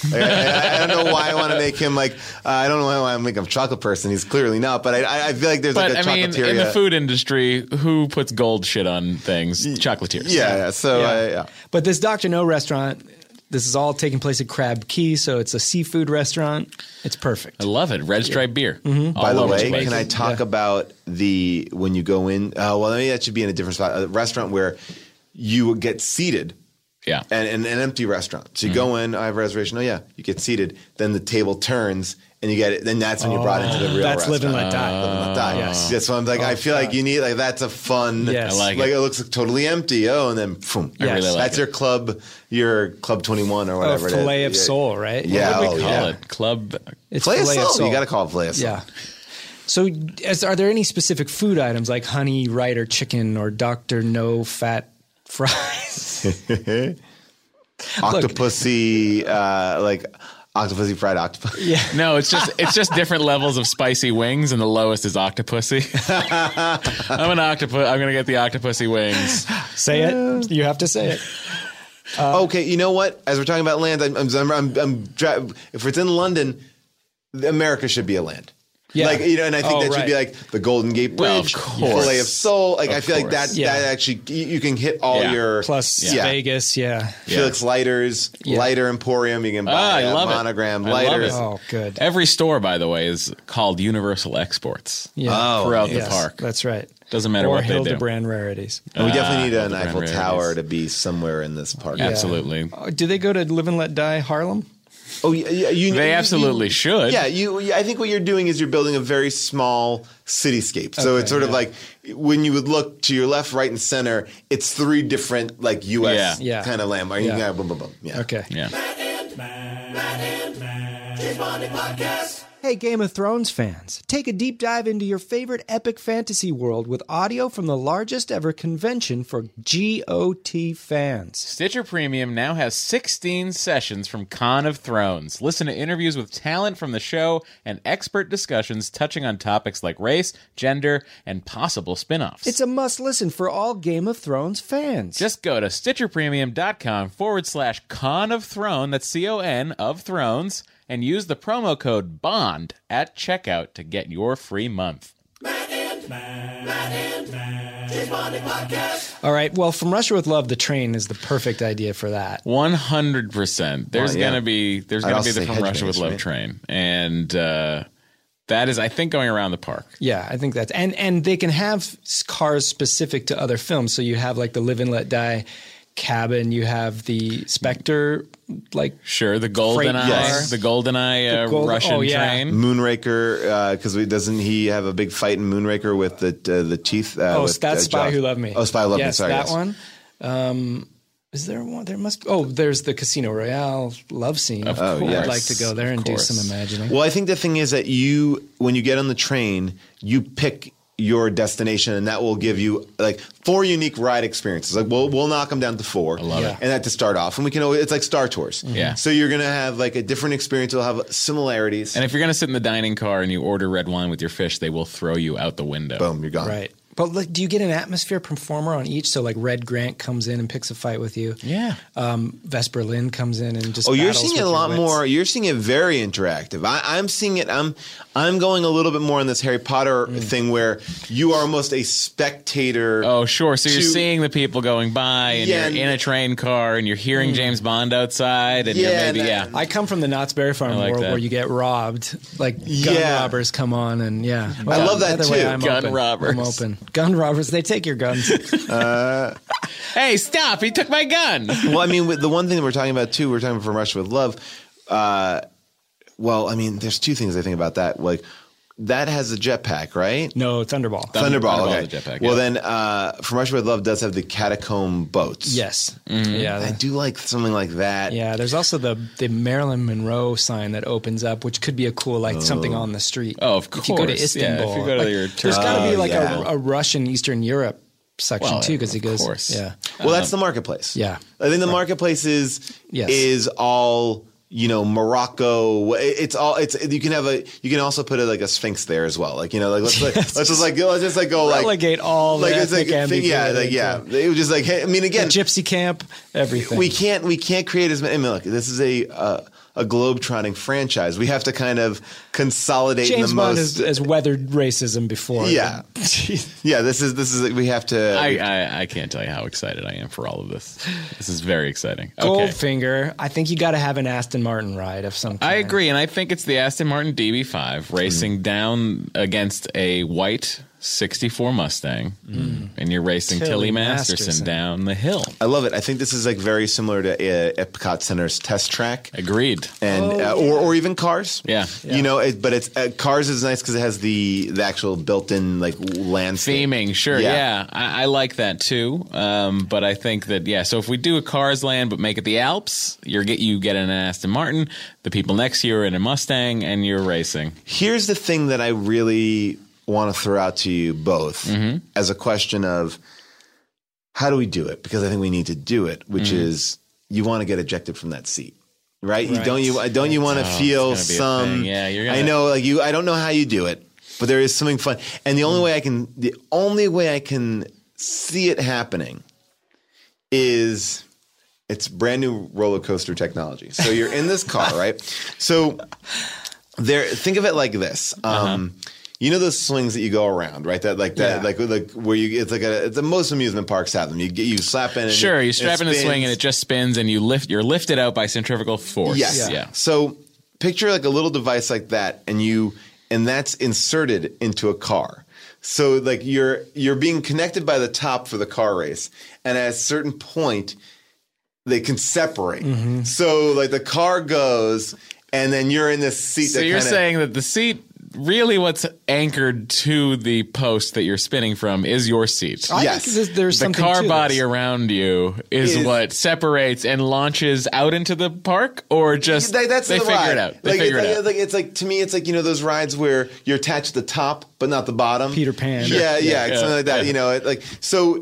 [SPEAKER 7] I don't know why I want to make him like. I don't know why I make him a chocolate person. He's clearly not. But I feel like there's
[SPEAKER 4] but
[SPEAKER 7] like a
[SPEAKER 4] I mean,
[SPEAKER 7] chocolatier.
[SPEAKER 4] in the food industry, who puts gold shit on things? Chocolatiers.
[SPEAKER 7] Yeah. So yeah.
[SPEAKER 5] But this Dr. No restaurant, this is all taking place at Crab Key, so it's a seafood restaurant. It's perfect.
[SPEAKER 4] I love it. Red Stripe beer.
[SPEAKER 5] Mm-hmm.
[SPEAKER 4] All
[SPEAKER 7] By the
[SPEAKER 4] over
[SPEAKER 7] way,
[SPEAKER 4] place.
[SPEAKER 7] can I talk about the when you go in? Well, maybe that should be in a different spot. A restaurant where you get seated
[SPEAKER 4] Yeah.
[SPEAKER 7] And an empty restaurant. So you go in, I have a reservation. Oh, yeah. You get seated. Then the table turns and you get it. Then that's when you're brought into the real
[SPEAKER 5] That's
[SPEAKER 7] restaurant.
[SPEAKER 5] Live and Let Die.
[SPEAKER 7] Live and Let Die.
[SPEAKER 5] Yes.
[SPEAKER 7] Yeah, so I'm like, I feel like you need, like, that's a fun.
[SPEAKER 5] Yes.
[SPEAKER 4] I like
[SPEAKER 7] like
[SPEAKER 4] it.
[SPEAKER 7] it looks totally empty. Oh, and then boom.
[SPEAKER 5] I really
[SPEAKER 4] like
[SPEAKER 7] that's
[SPEAKER 4] it.
[SPEAKER 7] your Club 21 or whatever it is.
[SPEAKER 5] Filet of
[SPEAKER 7] Yeah.
[SPEAKER 5] soul, right?
[SPEAKER 7] Yeah.
[SPEAKER 4] What do we call
[SPEAKER 7] yeah.
[SPEAKER 4] it? Club.
[SPEAKER 5] It's
[SPEAKER 7] Filet of
[SPEAKER 5] filet
[SPEAKER 7] soul. You got to call it filet of soul.
[SPEAKER 5] Yeah. So, are there any specific food items like honey Ryder chicken or Dr. No fat fries?
[SPEAKER 7] Octopussy, like Octopussy fried octopus.
[SPEAKER 5] Yeah.
[SPEAKER 4] No, it's just different levels of spicy wings, and the lowest is Octopussy. I'm an octopus. I'm gonna get the Octopussy wings.
[SPEAKER 5] Say it. You have to say it.
[SPEAKER 7] Okay, you know what? As we're talking about land, if it's in London, America should be a land.
[SPEAKER 5] Yeah.
[SPEAKER 7] Like, and I think that should be
[SPEAKER 5] right.
[SPEAKER 7] like the Golden Gate
[SPEAKER 4] Well,
[SPEAKER 7] Bridge,
[SPEAKER 4] of course.
[SPEAKER 7] Filet of Soul. Like, I feel like
[SPEAKER 4] course.
[SPEAKER 7] that actually you can hit all
[SPEAKER 4] Yeah.
[SPEAKER 7] your
[SPEAKER 5] Plus Vegas, yeah.
[SPEAKER 7] Felix Leiter's Lighter Emporium. You can buy
[SPEAKER 4] I love it.
[SPEAKER 7] monogram
[SPEAKER 4] I love
[SPEAKER 7] lighters.
[SPEAKER 4] it.
[SPEAKER 5] Oh, good.
[SPEAKER 4] Every store, by the way, is called Universal Exports.
[SPEAKER 5] Yeah.
[SPEAKER 4] throughout
[SPEAKER 5] Yes,
[SPEAKER 4] the park.
[SPEAKER 5] That's right.
[SPEAKER 4] Doesn't matter
[SPEAKER 5] or
[SPEAKER 4] what they do.
[SPEAKER 5] Hildebrand Rarities.
[SPEAKER 7] We definitely need an
[SPEAKER 4] Hildebrand
[SPEAKER 7] Eiffel
[SPEAKER 4] Rarities.
[SPEAKER 7] Tower to be somewhere in this park.
[SPEAKER 4] Absolutely.
[SPEAKER 5] Do they go to Live and Let Die Harlem?
[SPEAKER 7] Oh, yeah.
[SPEAKER 4] They absolutely should.
[SPEAKER 7] Yeah, I think what you're doing is you're building a very small cityscape. So it's sort of like when you would look to your left, right, and center, it's 3 different like U.S.
[SPEAKER 5] Yeah.
[SPEAKER 7] kind of landmarks.
[SPEAKER 5] Yeah.
[SPEAKER 7] You got boom, boom, boom. Yeah.
[SPEAKER 5] Okay.
[SPEAKER 4] Yeah.
[SPEAKER 6] James Bonding Podcast.
[SPEAKER 5] Hey, Game of Thrones fans, take a deep dive into your favorite epic fantasy world with audio from the largest ever convention for GOT fans.
[SPEAKER 4] Stitcher Premium now has 16 sessions from Con of Thrones. Listen to interviews with talent from the show and expert discussions touching on topics like race, gender, and possible spin-offs.
[SPEAKER 5] It's a must-listen for all Game of Thrones fans.
[SPEAKER 4] Just go to StitcherPremium.com/Con of Throne, that's C-O-N, of Thrones, and use the promo code BOND at checkout to get your free month.
[SPEAKER 6] James Bonding Podcast.
[SPEAKER 5] All right, well, From Russia with Love, the train is the perfect idea for that.
[SPEAKER 4] 100%. There's
[SPEAKER 7] Well, yeah.
[SPEAKER 4] gonna be the
[SPEAKER 7] also say
[SPEAKER 4] From Russia with
[SPEAKER 7] Hedgemaze,
[SPEAKER 4] Love
[SPEAKER 7] right?
[SPEAKER 4] train, and that is, I think, going around the park.
[SPEAKER 5] Yeah, I think that's and they can have cars specific to other films. So you have like the Live and Let Die cabin. You have the Spectre, like
[SPEAKER 4] Sure, the GoldenEye,
[SPEAKER 7] Yes.
[SPEAKER 4] the GoldenEye
[SPEAKER 5] Gold-
[SPEAKER 4] Russian
[SPEAKER 5] oh, yeah.
[SPEAKER 4] train.
[SPEAKER 7] Moonraker, because doesn't he have a big fight in Moonraker with the teeth?
[SPEAKER 5] that's Spy Who Loved Me.
[SPEAKER 7] Oh, Spy Who Loved Me.
[SPEAKER 5] Yes,
[SPEAKER 7] Sorry,
[SPEAKER 5] that
[SPEAKER 7] yes.
[SPEAKER 5] one. Is there one? There must. There's the Casino Royale love scene.
[SPEAKER 4] Of
[SPEAKER 5] I'd
[SPEAKER 4] course.
[SPEAKER 5] like to go there and do
[SPEAKER 4] course.
[SPEAKER 5] some imagining.
[SPEAKER 7] Well, I think the thing is that when you get on the train, you pick your destination, and that will give you like 4 unique ride experiences. Like we'll knock them down to 4. I
[SPEAKER 4] love it.
[SPEAKER 7] And that to start off, and we can always, it's like Star Tours.
[SPEAKER 4] Yeah.
[SPEAKER 7] So you're gonna have like a different experience. You'll have similarities.
[SPEAKER 4] And if you're going to sit in the dining car and you order red wine with your fish, they will throw you out the window.
[SPEAKER 7] Boom, you're gone.
[SPEAKER 5] Right. But like, do you get an atmosphere performer on each? So like Red Grant comes in and picks a fight with you.
[SPEAKER 4] Yeah.
[SPEAKER 5] Vesper Lynn comes in and just.
[SPEAKER 7] Oh, you're
[SPEAKER 5] battles
[SPEAKER 7] seeing it
[SPEAKER 5] with
[SPEAKER 7] a
[SPEAKER 5] your
[SPEAKER 7] lot
[SPEAKER 5] wits.
[SPEAKER 7] more. You're seeing it very interactive. I'm seeing it. I'm going a little bit more on this Harry Potter thing where you are almost a spectator.
[SPEAKER 4] Oh, sure. So you're
[SPEAKER 7] to-
[SPEAKER 4] seeing the people going by, and
[SPEAKER 7] Yeah,
[SPEAKER 4] you're in a train car, and you're hearing James Bond outside, and
[SPEAKER 7] Yeah,
[SPEAKER 4] you're maybe,
[SPEAKER 7] and-
[SPEAKER 5] I come from the Knott's Berry Farm
[SPEAKER 4] I like
[SPEAKER 5] world
[SPEAKER 4] that.
[SPEAKER 5] where you get robbed. Like gun
[SPEAKER 7] Yeah.
[SPEAKER 5] robbers come on and
[SPEAKER 7] I love that
[SPEAKER 5] either way,
[SPEAKER 7] too.
[SPEAKER 5] I'm
[SPEAKER 4] Gun
[SPEAKER 5] open.
[SPEAKER 4] robbers.
[SPEAKER 5] I'm open. Gun robbers. They take your guns.
[SPEAKER 4] Hey, stop! He took my gun.
[SPEAKER 7] Well, I mean, with the one thing that we're talking about too, we're talking about From Russia with Love. Well, I mean, there's 2 things I think about that. Like, that has a jetpack, right?
[SPEAKER 5] No, Thunderball.
[SPEAKER 7] Thunderball.
[SPEAKER 4] Thunderball,
[SPEAKER 7] Okay.
[SPEAKER 4] the jetpack,
[SPEAKER 7] Well,
[SPEAKER 4] yeah.
[SPEAKER 7] then, From Russia with Love does have the catacomb boats.
[SPEAKER 5] Yes.
[SPEAKER 4] Mm-hmm.
[SPEAKER 5] Yeah.
[SPEAKER 7] I do like something like that.
[SPEAKER 5] Yeah, there's also the Marilyn Monroe sign that opens up, which could be a cool, like something on the street.
[SPEAKER 4] Oh, of
[SPEAKER 5] If you go to
[SPEAKER 4] course. Yeah,
[SPEAKER 5] Istanbul,
[SPEAKER 4] if you go to
[SPEAKER 5] like,
[SPEAKER 4] your
[SPEAKER 5] there's got to be like
[SPEAKER 7] yeah.
[SPEAKER 5] a Russian Eastern Europe section
[SPEAKER 4] Well,
[SPEAKER 5] too, because he
[SPEAKER 4] of
[SPEAKER 5] goes.
[SPEAKER 4] course.
[SPEAKER 5] Yeah,
[SPEAKER 7] Well, that's the marketplace.
[SPEAKER 5] Yeah.
[SPEAKER 7] I think the marketplace is
[SPEAKER 5] Yes.
[SPEAKER 7] all, Morocco. It's all. You can also put like a Sphinx there as well. Like let's just go like
[SPEAKER 5] relegate all
[SPEAKER 7] like
[SPEAKER 5] the
[SPEAKER 7] it's like
[SPEAKER 5] ethnic
[SPEAKER 7] thing, yeah,
[SPEAKER 5] ambiguity
[SPEAKER 7] like
[SPEAKER 5] into-
[SPEAKER 7] yeah. It was just like hey, I mean
[SPEAKER 5] the
[SPEAKER 7] again,
[SPEAKER 5] gypsy camp, everything.
[SPEAKER 7] we can't create as many. I mean, look, this is a globe-trotting franchise. We have to kind of consolidate
[SPEAKER 5] James
[SPEAKER 7] the
[SPEAKER 5] Bond
[SPEAKER 7] most.
[SPEAKER 5] has weathered racism before.
[SPEAKER 7] Yeah. Yeah, this is we have to.
[SPEAKER 4] I can't tell you how excited I am for all of this. This is very exciting. Okay.
[SPEAKER 5] Goldfinger. I think you got to have an Aston Martin ride of some kind.
[SPEAKER 4] I agree, and I think it's the Aston Martin DB5 racing down against a white 64 Mustang, and you're racing Tilly Masterson down the hill.
[SPEAKER 7] I love it. I think this is like very similar to Epcot Center's Test Track.
[SPEAKER 4] Agreed.
[SPEAKER 7] And or even Cars.
[SPEAKER 4] Yeah.
[SPEAKER 7] You know, but it's Cars is nice because it has the actual built-in like landscape
[SPEAKER 4] theming. Sure, yeah. I like that too. But I think that so if we do a Cars Land but make it the Alps, you get an Aston Martin. The people next to you are in a Mustang, and you're racing.
[SPEAKER 7] Here's the thing that I really want to throw out to you both as a question of how do we do it? Because I think we need to do it, which is you want to get ejected from that seat, right? Don't you want to feel some?
[SPEAKER 4] Yeah, you're
[SPEAKER 7] I know, like I don't know how you do it, but there is something fun, and the only way I can see it happening is it's brand new roller coaster technology. So you're in this car, right? So think of it like this. You know those swings that you go around, right? Like where it's most amusement parks have them. You slap in. And
[SPEAKER 4] you strap in the swing and it just spins, and you're lifted out by centrifugal force.
[SPEAKER 7] Yes. Yeah. So picture like a little device like that, and that's inserted into a car. So like you're being connected by the top for the car race, and at a certain point they can separate. So like the car goes, and then you're in this seat.
[SPEAKER 4] So you're saying that the seat. Really, what's anchored to the post that you're spinning from is your seat.
[SPEAKER 5] I think there's
[SPEAKER 4] the
[SPEAKER 5] something
[SPEAKER 4] car
[SPEAKER 5] to
[SPEAKER 4] body
[SPEAKER 5] this.
[SPEAKER 4] around you is what separates and launches out into the park, or just
[SPEAKER 7] that's
[SPEAKER 4] they
[SPEAKER 7] the
[SPEAKER 4] figure
[SPEAKER 7] ride.
[SPEAKER 4] it out. They figure it out.
[SPEAKER 7] It's like to me, it's like those rides where you're attached to the top but not the bottom.
[SPEAKER 5] Peter Pan.
[SPEAKER 7] Yeah, something like that. Yeah. So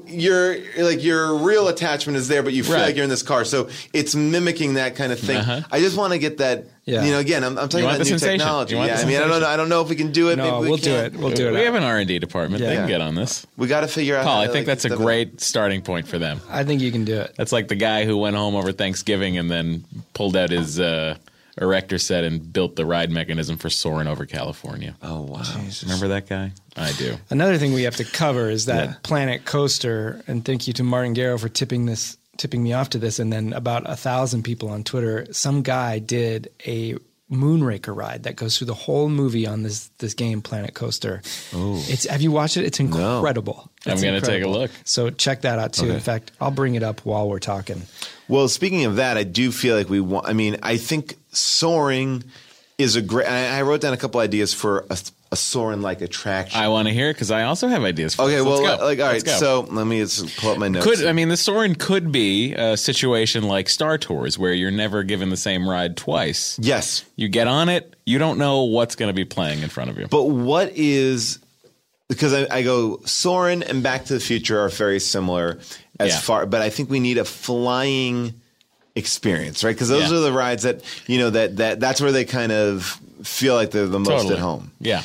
[SPEAKER 7] your real attachment is there, but you feel like you're in this car. So it's mimicking that kind of thing. I just want to get that.
[SPEAKER 5] Yeah.
[SPEAKER 7] Again, I'm talking about new technology. I don't know if we can do it.
[SPEAKER 5] No,
[SPEAKER 7] Maybe
[SPEAKER 5] we'll do it. We'll do it.
[SPEAKER 4] We have an R&D department. They can get on this.
[SPEAKER 7] We got to figure out.
[SPEAKER 4] Paul, I think that's a great starting point for them.
[SPEAKER 5] I think you can do it.
[SPEAKER 4] That's like the guy who went home over Thanksgiving and then pulled out his erector set and built the ride mechanism for Soarin' over California.
[SPEAKER 7] Oh, wow.
[SPEAKER 5] Jesus.
[SPEAKER 4] Remember that guy? I do.
[SPEAKER 5] Another thing we have to cover is that Planet Coaster, and thank you to Martin Garrow for tipping me off to this, and then about 1,000 people on Twitter. Some guy did a Moonraker ride that goes through the whole movie on this game, Planet Coaster. Oh, have you watched it? It's incredible.
[SPEAKER 4] No. I'm going to take a look.
[SPEAKER 5] So check that out too. Okay. In fact, I'll bring it up while we're talking.
[SPEAKER 7] Well, speaking of that, I do feel like I think soaring is a great. I wrote down a couple ideas for a Soarin'-like attraction.
[SPEAKER 4] I want to hear it because I also have ideas for
[SPEAKER 7] it. Okay,
[SPEAKER 4] well,
[SPEAKER 7] all right. So let me just pull up my notes.
[SPEAKER 4] The Soarin' could be a situation like Star Tours where you're never given the same ride twice.
[SPEAKER 7] Yes.
[SPEAKER 4] You get on it, you don't know what's going to be playing in front of you.
[SPEAKER 7] But what is – because I go Soarin' and Back to the Future are very similar as far – but I think we need a flying experience, right? Because those are the rides that, that's where they kind of feel like they're the most at home.
[SPEAKER 4] Yeah.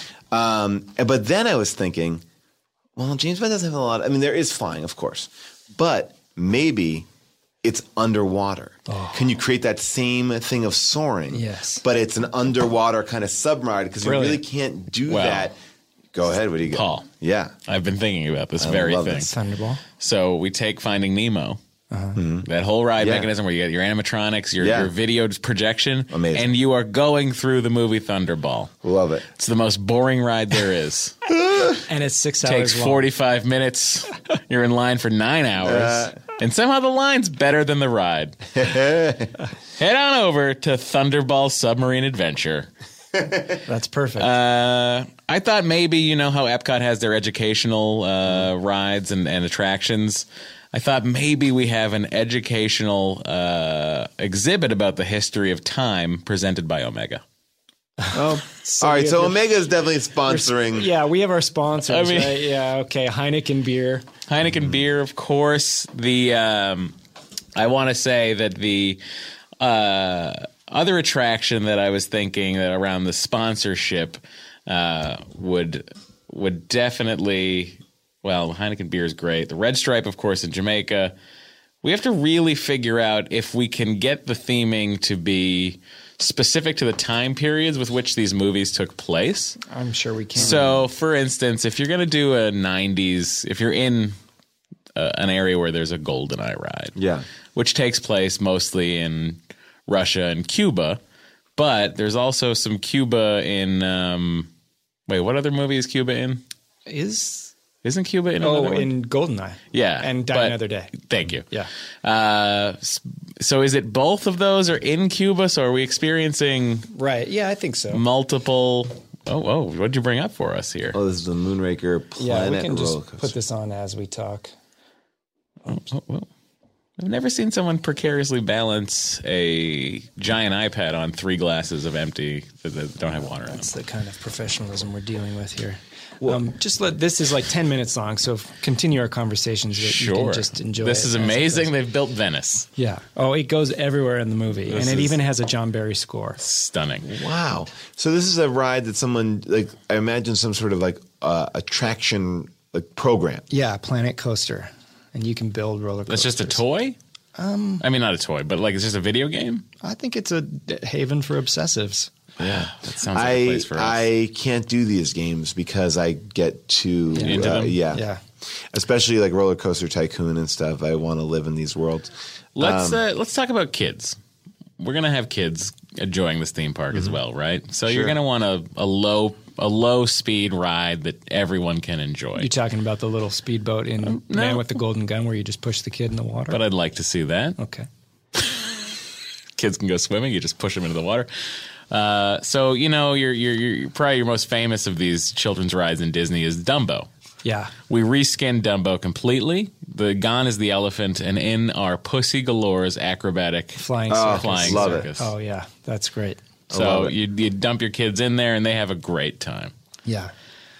[SPEAKER 7] But then I was thinking, well, James Bond doesn't have a lot. There is flying, of course, but maybe it's underwater. Oh. Can you create that same thing of soaring?
[SPEAKER 5] Yes.
[SPEAKER 7] But it's an underwater kind of sub-ride because you really can't do that. Go ahead. What do you got?
[SPEAKER 4] Paul.
[SPEAKER 7] Yeah.
[SPEAKER 4] I've been thinking about this very thing.
[SPEAKER 5] Thunderball.
[SPEAKER 4] So we take Finding Nemo. That whole ride mechanism where you get your animatronics, your video projection, and you are going through the movie Thunderball.
[SPEAKER 7] Love it.
[SPEAKER 4] It's the most boring ride there is.
[SPEAKER 5] And it's 6 hours
[SPEAKER 4] Takes 45 minutes. You're in line for 9 hours. And somehow the line's better than the ride. Head on over to Thunderball Submarine Adventure.
[SPEAKER 5] That's perfect.
[SPEAKER 4] I thought maybe, how Epcot has their educational rides and attractions. I thought maybe we have an educational exhibit about the history of time presented by Omega.
[SPEAKER 5] Oh,
[SPEAKER 7] all right. So Omega is definitely sponsoring.
[SPEAKER 5] Yeah, we have our sponsors, right? Yeah, okay. Heineken beer.
[SPEAKER 4] Heineken beer, of course. I want to say that the other attraction that I was thinking that around the sponsorship would definitely. Well, Heineken beer is great. The Red Stripe, of course, in Jamaica. We have to really figure out if we can get the theming to be specific to the time periods with which these movies took place.
[SPEAKER 5] I'm sure we can.
[SPEAKER 4] So, for instance, if you're going to do a 90s, if you're in an area where there's a GoldenEye ride, which takes place mostly in Russia and Cuba, but there's also some Cuba in what other movie is Cuba in? Isn't Cuba in another one?
[SPEAKER 5] in Goldeneye.
[SPEAKER 4] Yeah.
[SPEAKER 5] And Die Another Day.
[SPEAKER 4] Thank you.
[SPEAKER 5] Yeah.
[SPEAKER 4] So is it both of those are in Cuba? So are we experiencing
[SPEAKER 5] Right. Yeah, I think so.
[SPEAKER 4] multiple... Oh, what did you bring up for us here?
[SPEAKER 7] Oh, this is the Moonraker
[SPEAKER 5] Yeah,
[SPEAKER 7] Planet
[SPEAKER 5] we can just
[SPEAKER 7] roller coaster.
[SPEAKER 5] put this on as we talk.
[SPEAKER 4] Well, I've never seen someone precariously balance a giant iPad on 3 glasses of empty that don't have water in them.
[SPEAKER 5] That's the kind of professionalism we're dealing with here. This is like 10 minutes long, so continue our conversations that you can just enjoy.
[SPEAKER 4] This is amazing. They've built Venice.
[SPEAKER 5] Yeah. Oh, it goes everywhere in the movie, and it even has a John Barry score.
[SPEAKER 4] Stunning.
[SPEAKER 7] Wow. So this is a ride that someone, like, I imagine some sort of, like, attraction, like, program.
[SPEAKER 5] Yeah, Planet Coaster, and you can build roller coasters.
[SPEAKER 4] That's just a toy? I mean, not a toy, but like it's just a video game?
[SPEAKER 5] I think it's a haven for obsessives.
[SPEAKER 4] Yeah, that sounds like a place for us.
[SPEAKER 7] I can't do these games because I get too
[SPEAKER 4] into them?
[SPEAKER 5] Yeah.
[SPEAKER 7] Especially like Roller Coaster Tycoon and stuff. I want to live in these worlds.
[SPEAKER 4] Let's talk about kids. We're gonna have kids enjoying this theme park as well, right? So you're gonna want a low speed ride that everyone can enjoy.
[SPEAKER 5] You talking about the little speedboat in Man with the Golden Gun where you just push the kid in the water?
[SPEAKER 4] But I'd like to see that.
[SPEAKER 5] Okay.
[SPEAKER 4] Kids can go swimming. You just push them into the water. So you're probably your most famous of these children's rides in Disney is Dumbo.
[SPEAKER 5] Yeah.
[SPEAKER 4] We reskinned Dumbo completely. Gone is the elephant, and in our Pussy Galore's acrobatic
[SPEAKER 5] Flying circus.
[SPEAKER 7] Love
[SPEAKER 4] circus.
[SPEAKER 5] Oh, yeah. That's great.
[SPEAKER 4] So you dump your kids in there, and they have a great time.
[SPEAKER 5] Yeah.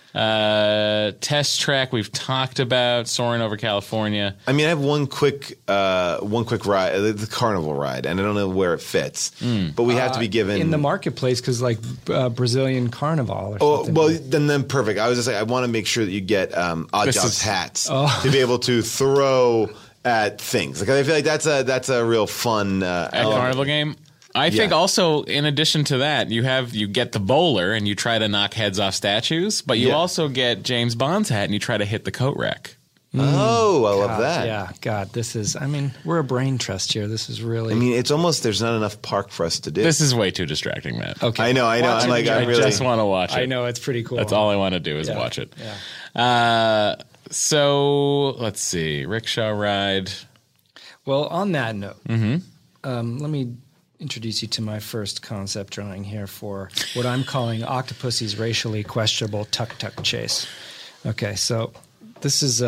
[SPEAKER 4] Test Track we've talked about, soaring over California.
[SPEAKER 7] I mean, I have one quick ride, the Carnival ride, and I don't know where it fits, but we have to be given
[SPEAKER 5] in the marketplace because like Brazilian Carnival or something.
[SPEAKER 7] Well, then perfect. I was just like, I want to make sure that you get Oddjob's hats to be able to throw at things. Like I feel like that's a real fun
[SPEAKER 4] Carnival game. I think also, in addition to that, you get the bowler and you try to knock heads off statues, but you also get James Bond's hat and you try to hit the coat rack.
[SPEAKER 7] Oh, I love that.
[SPEAKER 5] Yeah, God, we're a brain trust here. This is really...
[SPEAKER 7] I mean, it's almost, there's not enough park for us to do.
[SPEAKER 4] This is way too distracting, Matt.
[SPEAKER 5] Okay.
[SPEAKER 7] I know. I'm like, I
[SPEAKER 4] just want to watch it.
[SPEAKER 5] I know, it's pretty cool.
[SPEAKER 4] That's all I want to do is watch it.
[SPEAKER 5] Yeah.
[SPEAKER 4] So, let's see. Rickshaw ride.
[SPEAKER 5] Well, on that note, let me introduce you to my first concept drawing here for what I'm calling Octopussy's racially questionable tuk-tuk chase. Okay, so this is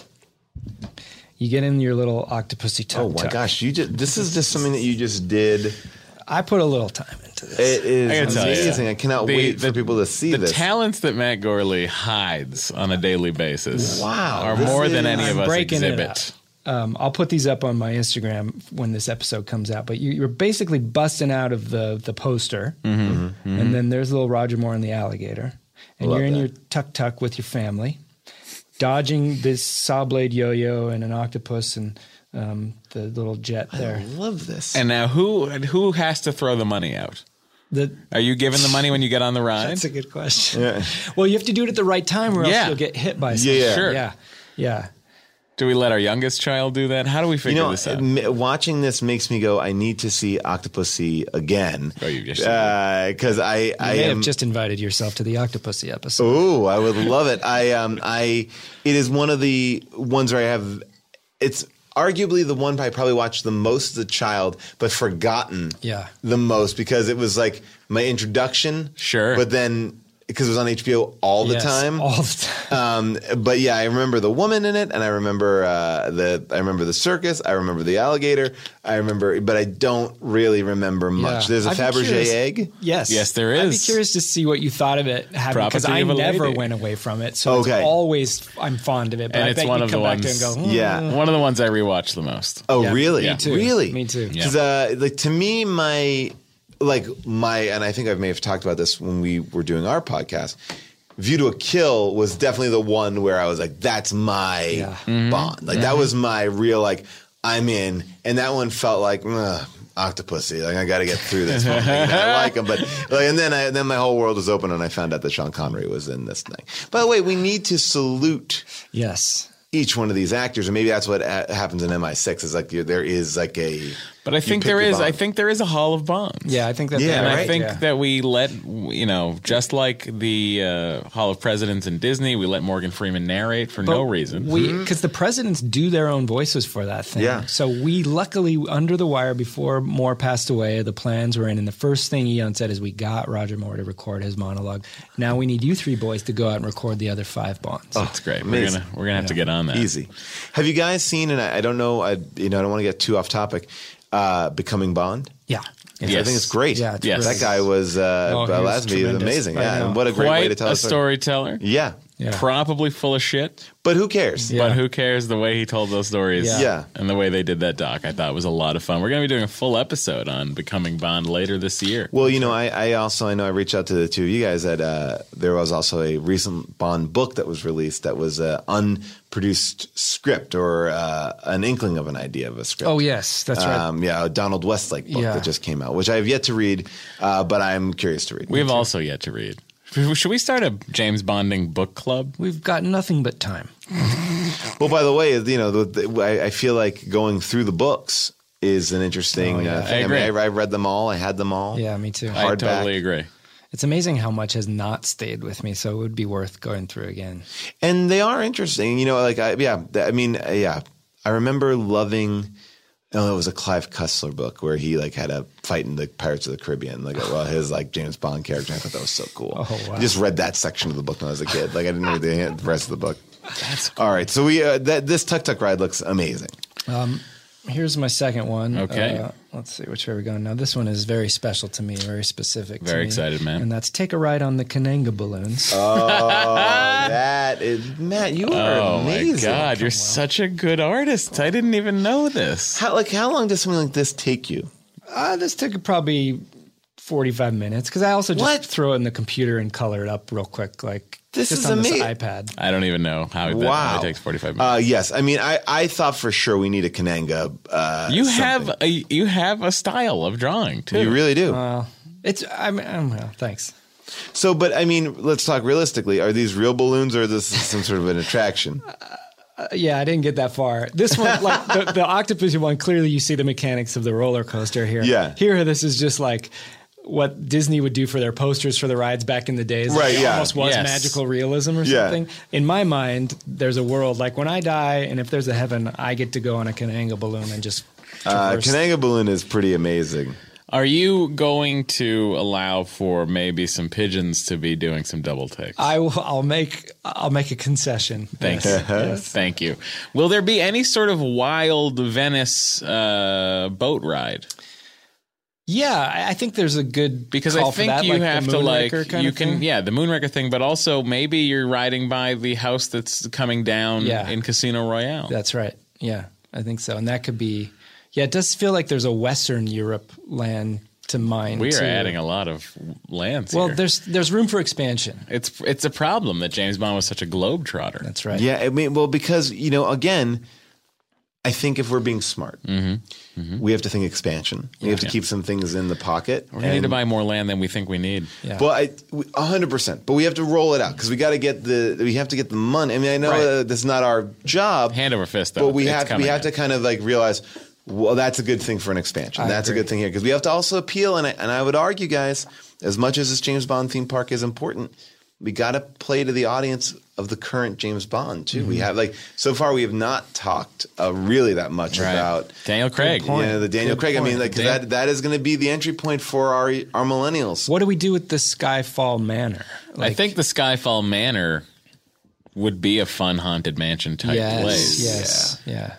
[SPEAKER 5] you get in your little Octopussy tuk-tuk.
[SPEAKER 7] Oh my gosh, this is just something that you just did.
[SPEAKER 5] I put a little time into this.
[SPEAKER 7] It is
[SPEAKER 4] I gotta tell you,
[SPEAKER 7] amazing. I cannot wait for people to see
[SPEAKER 4] the
[SPEAKER 7] this.
[SPEAKER 4] The talents that Matt Gorley hides on a daily basis are
[SPEAKER 7] this
[SPEAKER 4] more than any of us
[SPEAKER 5] breaking it
[SPEAKER 4] exhibit.
[SPEAKER 5] I'll put these up on my Instagram when this episode comes out. But you're basically busting out of the poster, and then there's little Roger Moore and the alligator, and you're in your tuk-tuk with your family, dodging this saw blade yo-yo and an octopus and the little jet there.
[SPEAKER 7] I love this.
[SPEAKER 4] And now, who has to throw the money out? Are you giving the money when you get on the ride?
[SPEAKER 5] That's a good question. Well, you have to do it at the right time, or else you'll get hit by something.
[SPEAKER 7] Yeah,
[SPEAKER 4] sure.
[SPEAKER 5] Yeah.
[SPEAKER 4] Do we let our youngest child do that? How do we figure this out?
[SPEAKER 7] Watching this makes me go, I need to see Octopussy again.
[SPEAKER 4] Oh, you should.
[SPEAKER 7] Because I
[SPEAKER 5] may have just invited yourself to the Octopussy episode.
[SPEAKER 7] Oh, I would love it. It is one of the ones where it's arguably the one I probably watched the most as a child, but forgotten the most because it was like my introduction.
[SPEAKER 4] Sure.
[SPEAKER 7] But then... because it was on HBO all the time.
[SPEAKER 5] All the time.
[SPEAKER 7] But yeah, I remember the woman in it, and I remember the circus. I remember the alligator. But I don't really remember much.
[SPEAKER 5] Yeah.
[SPEAKER 7] There's a Fabergé egg.
[SPEAKER 5] Yes,
[SPEAKER 4] there is.
[SPEAKER 5] I'd be curious to see what you thought of it, because I never went away from it. So it's always I'm fond of it. But
[SPEAKER 4] and
[SPEAKER 5] I
[SPEAKER 4] it's
[SPEAKER 5] bet
[SPEAKER 4] one
[SPEAKER 5] you
[SPEAKER 4] of
[SPEAKER 5] come
[SPEAKER 4] the
[SPEAKER 5] back
[SPEAKER 4] ones.
[SPEAKER 5] to it and go,
[SPEAKER 4] one of the ones I rewatch the most.
[SPEAKER 7] Oh, really?
[SPEAKER 5] Me too.
[SPEAKER 7] Really?
[SPEAKER 5] Me too.
[SPEAKER 7] Because to me, and I think I may have talked about this when we were doing our podcast. View to a Kill was definitely the one where I was like, that's my Bond. Like that was my real, like, I'm in. And that one felt like, Octopussy. Like I got to get through this one. I like him, but and then my whole world was open and I found out that Sean Connery was in this thing. By the way, we need to salute each one of these actors, and maybe that's what happens in MI6 is like there is like a
[SPEAKER 4] But I think
[SPEAKER 7] pick your bond.
[SPEAKER 4] I think there is a Hall of Bonds.
[SPEAKER 5] Yeah, I think that's
[SPEAKER 7] Yeah,
[SPEAKER 4] And
[SPEAKER 7] right?
[SPEAKER 4] I think that we let, just like the Hall of Presidents in Disney, we let Morgan Freeman narrate for no reason.
[SPEAKER 5] Because the presidents do their own voices for that thing.
[SPEAKER 7] Yeah.
[SPEAKER 5] So we luckily, under the wire, before Moore passed away, the plans were in, and the first thing Eon said is we got Roger Moore to record his monologue. Now we need you three boys to go out and record the other 5 Bonds.
[SPEAKER 4] That's great.
[SPEAKER 7] amazing.
[SPEAKER 4] We're gonna have to get on that.
[SPEAKER 7] Easy. Have you guys seen? And I don't know. I don't want to get too off topic. Becoming Bond.
[SPEAKER 5] Yeah.
[SPEAKER 7] I think it's great.
[SPEAKER 5] Yeah, it's
[SPEAKER 4] Yes.
[SPEAKER 7] That guy was
[SPEAKER 5] he was
[SPEAKER 7] Lazenby is
[SPEAKER 5] tremendous.
[SPEAKER 7] amazing.
[SPEAKER 5] I
[SPEAKER 7] Yeah,
[SPEAKER 5] know.
[SPEAKER 7] and what a great way to
[SPEAKER 4] Quite
[SPEAKER 7] tell
[SPEAKER 4] a
[SPEAKER 7] a story.
[SPEAKER 4] storyteller.
[SPEAKER 7] Yeah,
[SPEAKER 5] Yeah.
[SPEAKER 4] Probably full of shit.
[SPEAKER 7] but who cares?
[SPEAKER 5] Yeah.
[SPEAKER 4] But who cares? The way he told those stories,
[SPEAKER 7] Yeah.
[SPEAKER 4] and the way they did that doc, I thought was a lot of fun. We're going to be doing a full episode on Becoming Bond later this year.
[SPEAKER 7] Well, I also know I reached out to the two of you guys that there was also a recent Bond book that was released that was an unproduced script or an inkling of an idea of a script.
[SPEAKER 5] Oh, yes. That's right.
[SPEAKER 7] A Donald Westlake book
[SPEAKER 5] Yeah.
[SPEAKER 7] that just came out, which I have yet to read, but I'm curious to read.
[SPEAKER 4] We have also yet to read. Should we start a James Bonding book club?
[SPEAKER 5] We've got nothing but time.
[SPEAKER 7] Well, by the way, I feel like going through the books is an interesting thing.
[SPEAKER 4] I agree.
[SPEAKER 7] I read them all. I had them all.
[SPEAKER 5] Yeah, me too.
[SPEAKER 4] I
[SPEAKER 7] Hardback.
[SPEAKER 4] totally agree.
[SPEAKER 5] It's amazing how much has not stayed with me, so it would be worth going through again.
[SPEAKER 7] And they are interesting. I remember loving. Oh, it was a Clive Cussler book where he had a fight in the Pirates of the Caribbean, his James Bond character. I thought that was so cool.
[SPEAKER 5] Oh, wow.
[SPEAKER 7] I just read that section of the book when I was a kid. I didn't read the rest of the book. That's cool. All right. So this Tuk Tuk ride looks amazing.
[SPEAKER 5] Here's my second one.
[SPEAKER 4] Okay.
[SPEAKER 5] Let's see which way we're going. Now, this one is very special to me, very specific to me.
[SPEAKER 4] Very excited, man.
[SPEAKER 5] And that's take a ride on the Kananga balloons.
[SPEAKER 7] Oh, that is Matt. You are amazing.
[SPEAKER 4] my God, you're such a good artist. I didn't even know this.
[SPEAKER 7] How long does something like this take you?
[SPEAKER 5] This took probably 45 minutes because I also just throw it in the computer and color it up real quick,
[SPEAKER 7] This
[SPEAKER 5] just
[SPEAKER 7] is
[SPEAKER 5] on
[SPEAKER 7] amazing.
[SPEAKER 5] this iPad.
[SPEAKER 4] I don't even know how that
[SPEAKER 7] Wow.
[SPEAKER 4] only takes 45 minutes.
[SPEAKER 7] Yes. I mean, I thought for sure we need a Kananga.
[SPEAKER 4] You have a style of drawing too.
[SPEAKER 7] You really do.
[SPEAKER 5] Well, thanks.
[SPEAKER 7] So, but I mean, let's talk realistically. Are these real balloons or is this some sort of an attraction?
[SPEAKER 5] Yeah, I didn't get that far. This one, the octopus one, clearly you see the mechanics of the roller coaster here.
[SPEAKER 7] Yeah.
[SPEAKER 5] Here, this is just like what Disney would do for their posters for the rides back in the days.
[SPEAKER 7] Right,
[SPEAKER 5] It
[SPEAKER 7] yeah.
[SPEAKER 5] almost was
[SPEAKER 4] Yes.
[SPEAKER 5] magical realism or
[SPEAKER 7] Yeah.
[SPEAKER 5] something. In my mind, there's a world like when I die and if there's a heaven, I get to go on a Kananga balloon and just traverse.
[SPEAKER 7] Kananga balloon is pretty amazing.
[SPEAKER 4] Are you going to allow for maybe some pigeons to be doing some double takes?
[SPEAKER 5] I'll make a concession.
[SPEAKER 4] Thank
[SPEAKER 5] Yes.
[SPEAKER 4] you.
[SPEAKER 5] Yes.
[SPEAKER 4] Thank you. Will there be any sort of wild Venice boat ride?
[SPEAKER 5] Yeah, I think there's a good
[SPEAKER 4] Because
[SPEAKER 5] call
[SPEAKER 4] I think
[SPEAKER 5] for that,
[SPEAKER 4] you
[SPEAKER 5] like
[SPEAKER 4] have
[SPEAKER 5] the
[SPEAKER 4] to
[SPEAKER 5] Moonraker kind
[SPEAKER 4] you
[SPEAKER 5] of
[SPEAKER 4] can
[SPEAKER 5] thing.
[SPEAKER 4] the Moonraker thing, but also maybe you're riding by the house that's coming down
[SPEAKER 5] Yeah.
[SPEAKER 4] in Casino Royale.
[SPEAKER 5] That's right. Yeah, I think so. And that could be, it does feel like there's a Western Europe land to mine.
[SPEAKER 4] We are
[SPEAKER 5] too.
[SPEAKER 4] adding a lot of lands
[SPEAKER 5] Well,
[SPEAKER 4] here.
[SPEAKER 5] there's room for expansion.
[SPEAKER 4] It's a problem that James Bond was such a globetrotter.
[SPEAKER 5] That's right.
[SPEAKER 7] Yeah, I mean, well, because again, I think if we're being smart, we have to think expansion. We have to keep some things in the pocket.
[SPEAKER 4] We're going to need to buy more land than we think we need.
[SPEAKER 5] Yeah.
[SPEAKER 7] Well, 100%. But we have to roll it out because we have to get the money. I mean, I know
[SPEAKER 5] Right.
[SPEAKER 7] this is not our job,
[SPEAKER 4] Hand over fist, though.
[SPEAKER 7] but we
[SPEAKER 4] It's
[SPEAKER 7] have
[SPEAKER 4] coming in.
[SPEAKER 7] to kind of realize. Well, that's a good thing for an expansion.
[SPEAKER 5] I
[SPEAKER 7] That's
[SPEAKER 5] agree.
[SPEAKER 7] a good thing here because we have to also appeal. And I would argue, guys, as much as this James Bond theme park is important, we got to play to the audience of the current James Bond too. We have so far we have not talked really that much
[SPEAKER 4] Right.
[SPEAKER 7] about
[SPEAKER 4] Daniel Craig.
[SPEAKER 7] the Daniel
[SPEAKER 5] Good
[SPEAKER 7] Craig. I mean,
[SPEAKER 5] point.
[SPEAKER 7] 'cause that is going to be the entry point for our millennials.
[SPEAKER 5] What do we do with the Skyfall Manor?
[SPEAKER 4] I think the Skyfall Manor would be a fun haunted mansion type place.
[SPEAKER 5] Yes. Yeah.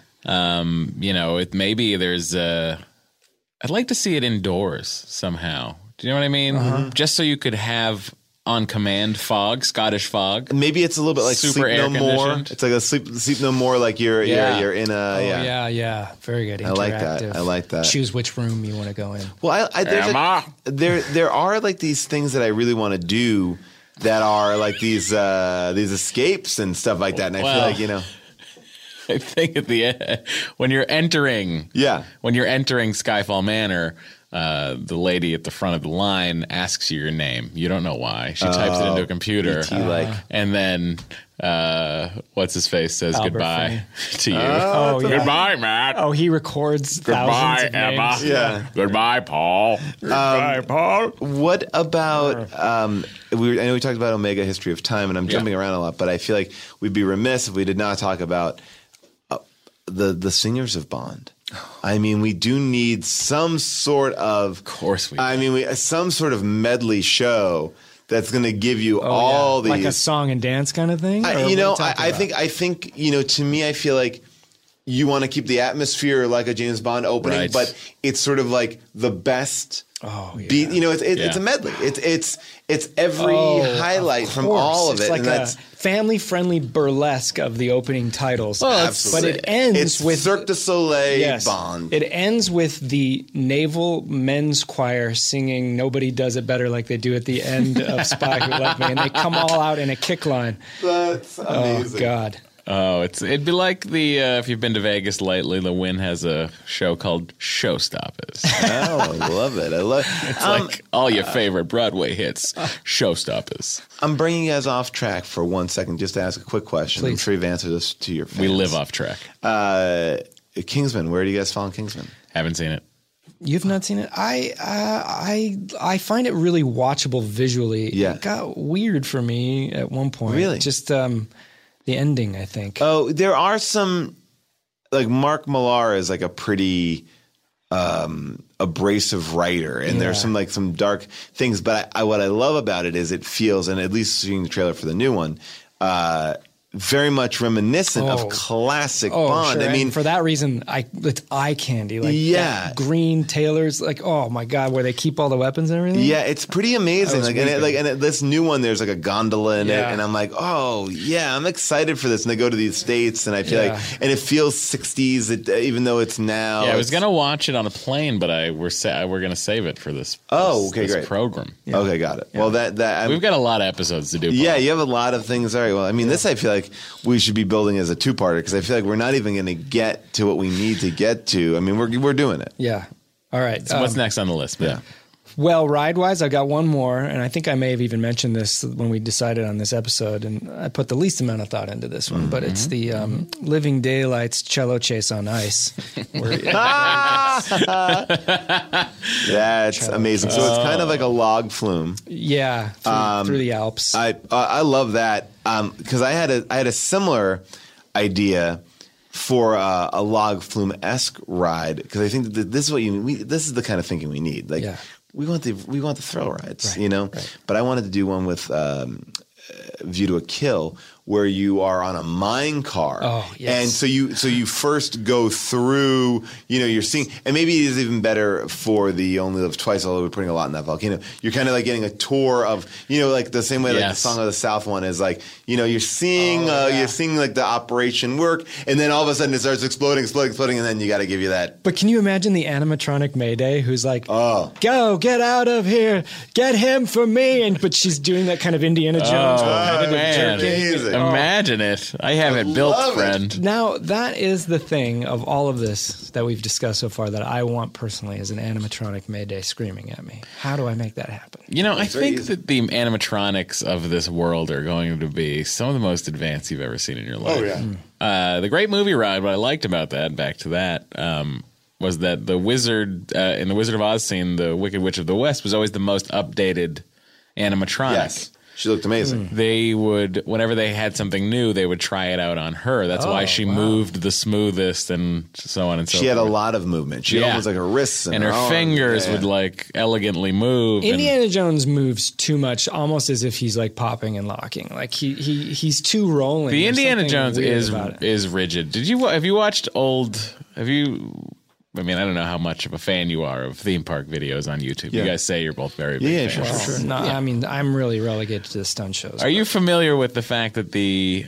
[SPEAKER 4] Maybe there's I'd like to see it indoors somehow. Do you know what I mean? Just so you could have on command fog, Scottish fog.
[SPEAKER 7] Maybe it's a little bit like
[SPEAKER 4] Super
[SPEAKER 7] Sleep No
[SPEAKER 4] air
[SPEAKER 7] More.
[SPEAKER 4] conditioned.
[SPEAKER 7] It's like a sleep No More. Like you're in a
[SPEAKER 5] Yeah. Very good.
[SPEAKER 7] I like that.
[SPEAKER 5] Interactive.
[SPEAKER 7] I like that.
[SPEAKER 5] Choose which room you want to go in.
[SPEAKER 7] Well,
[SPEAKER 4] Emma.
[SPEAKER 7] there are like these things that I really want to do that are like these escapes and stuff like that. And I
[SPEAKER 4] Well,
[SPEAKER 7] feel like
[SPEAKER 4] I think at the end, when you're entering Skyfall Manor, the lady at the front of the line asks you your name. You don't know why. She types it into a computer, and then what's his face says
[SPEAKER 5] Albert
[SPEAKER 4] goodbye to you.
[SPEAKER 5] Oh, yeah.
[SPEAKER 4] Goodbye, Matt.
[SPEAKER 5] Oh, he records thousands of
[SPEAKER 4] Emma.
[SPEAKER 5] names.
[SPEAKER 7] Yeah.
[SPEAKER 4] Goodbye, Paul. Goodbye, Paul.
[SPEAKER 7] What about I know we talked about Omega History of Time, and I'm jumping around a lot, but I feel like we'd be remiss if we did not talk about the singers of Bond. I mean, we do need some sort of
[SPEAKER 4] course we do.
[SPEAKER 7] I mean, some sort of medley show that's going to give you all these,
[SPEAKER 5] like a song and dance kind of thing.
[SPEAKER 7] I think to me, I feel like you want to keep the atmosphere like a James Bond opening,
[SPEAKER 4] Right.
[SPEAKER 7] but it's sort of like the best. Beat, it's a medley. It's every highlight from all of it.
[SPEAKER 5] It's like
[SPEAKER 7] and that's
[SPEAKER 5] a family-friendly burlesque of the opening titles.
[SPEAKER 7] absolutely.
[SPEAKER 5] But it ends
[SPEAKER 7] it's
[SPEAKER 5] with
[SPEAKER 7] Cirque du Soleil Bond.
[SPEAKER 5] It ends with the Naval Men's Choir singing "Nobody Does It Better" like they do at the end of "Spy Who Loved Me," and they come all out in a kick line.
[SPEAKER 7] That's amazing.
[SPEAKER 5] Oh God.
[SPEAKER 4] Oh, it'd be like the if you've been to Vegas lately, the Wynn has a show called Showstoppers.
[SPEAKER 7] Oh, I love it.
[SPEAKER 4] It's like all your favorite Broadway hits, Showstoppers.
[SPEAKER 7] I'm bringing you guys off track for 1 second just to ask a quick question.
[SPEAKER 5] Please.
[SPEAKER 7] I'm sure you've answered this to your fans.
[SPEAKER 4] We live off track.
[SPEAKER 7] Kingsman, where do you guys fall on Kingsman?
[SPEAKER 4] Haven't seen it.
[SPEAKER 5] You've not seen it? I find it really watchable visually.
[SPEAKER 7] Yeah.
[SPEAKER 5] It got weird for me at one point.
[SPEAKER 7] Really?
[SPEAKER 5] Just the ending, I think.
[SPEAKER 7] Oh, there are some, like Mark Millar is like a pretty abrasive writer, and there's some dark things. But what I love about it is it feels, and at least seeing the trailer for the new one, very much reminiscent of classic Bond.
[SPEAKER 5] Sure.
[SPEAKER 7] I mean,
[SPEAKER 5] and for that reason, it's eye candy. Like
[SPEAKER 7] Yeah.
[SPEAKER 5] that green Taylor's, like, oh my God, where they keep all the weapons and everything.
[SPEAKER 7] yeah, it's pretty amazing.
[SPEAKER 5] was
[SPEAKER 7] And this new one, there's like a gondola in it,
[SPEAKER 5] Yeah.
[SPEAKER 7] and I'm like, oh yeah, I'm excited for this. And they go to the States, and I feel like, and it feels 60s, even though it's now.
[SPEAKER 4] Yeah, I was gonna watch it on a plane, but we're gonna save it for this. This
[SPEAKER 7] great
[SPEAKER 4] program.
[SPEAKER 7] Okay, got it. Well,
[SPEAKER 4] We've got a lot of episodes to do.
[SPEAKER 7] Yeah,
[SPEAKER 4] Paul.
[SPEAKER 7] you have a lot of things. All right. Well, I mean, this I feel like we should be building as a two-parter, because I feel like we're not even going to get to what we need to get to. I mean, we're doing it.
[SPEAKER 5] Yeah. All right.
[SPEAKER 4] So what's next on the list? Man?
[SPEAKER 5] Well, ride-wise, I've got one more, and I think I may have even mentioned this when we decided on this episode, and I put the least amount of thought into this one, but it's the Living Daylights Cello Chase on Ice.
[SPEAKER 7] That's amazing. So it's kind of like a log flume.
[SPEAKER 5] Yeah, through the Alps.
[SPEAKER 7] I love that, because I had a similar idea for a log flume-esque ride, because I think that this is what you need. This is the kind of thinking we need. Like we want the thrill rides, But I wanted to do one with View to a Kill, where you are on a mine car.
[SPEAKER 5] Oh, yes.
[SPEAKER 7] And so you first go through, you're seeing, and maybe it is even better for the Only Live Twice, although we're putting a lot in that volcano. You're kind of like getting a tour of, like the same way like the Song of the South one is like, you're seeing like the operation work, and then all of a sudden it starts exploding, and then you got to give you that.
[SPEAKER 5] But can you imagine the animatronic Mayday who's like, go, get out of here, get him for me, but she's doing that kind of Indiana Jones
[SPEAKER 4] man.
[SPEAKER 7] Amazing.
[SPEAKER 4] Imagine it. I have it built, friend.
[SPEAKER 5] Now, that is the thing of all of this that we've discussed so far that I want personally is an animatronic Mayday screaming at me. How do I make that happen?
[SPEAKER 4] I think that the animatronics of this world are going to be some of the most advanced you've ever seen in your life.
[SPEAKER 7] Oh, yeah.
[SPEAKER 4] The Great Movie Ride, what I liked about that, back to that, was that the wizard in the Wizard of Oz scene, the Wicked Witch of the West, was always the most updated animatronic.
[SPEAKER 7] Yes. She looked amazing.
[SPEAKER 4] They would, whenever they had something new, they would try it out on her. That's why she moved the smoothest and so on and so forth.
[SPEAKER 7] She had a lot of movement. She almost like her wrists and
[SPEAKER 4] her
[SPEAKER 7] arms.
[SPEAKER 4] fingers would like elegantly move.
[SPEAKER 5] Indiana Jones moves too much, almost as if he's like popping and locking. Like he's too rolling.
[SPEAKER 4] The
[SPEAKER 5] There's
[SPEAKER 4] Indiana
[SPEAKER 5] something
[SPEAKER 4] Jones
[SPEAKER 5] weird
[SPEAKER 4] is rigid. Have you watched old? I mean, I don't know how much of a fan you are of theme park videos on YouTube. You guys say you're both very big fans.
[SPEAKER 5] Sure. No, I mean, I'm really relegated to the stunt shows.
[SPEAKER 4] Are you familiar with the fact that the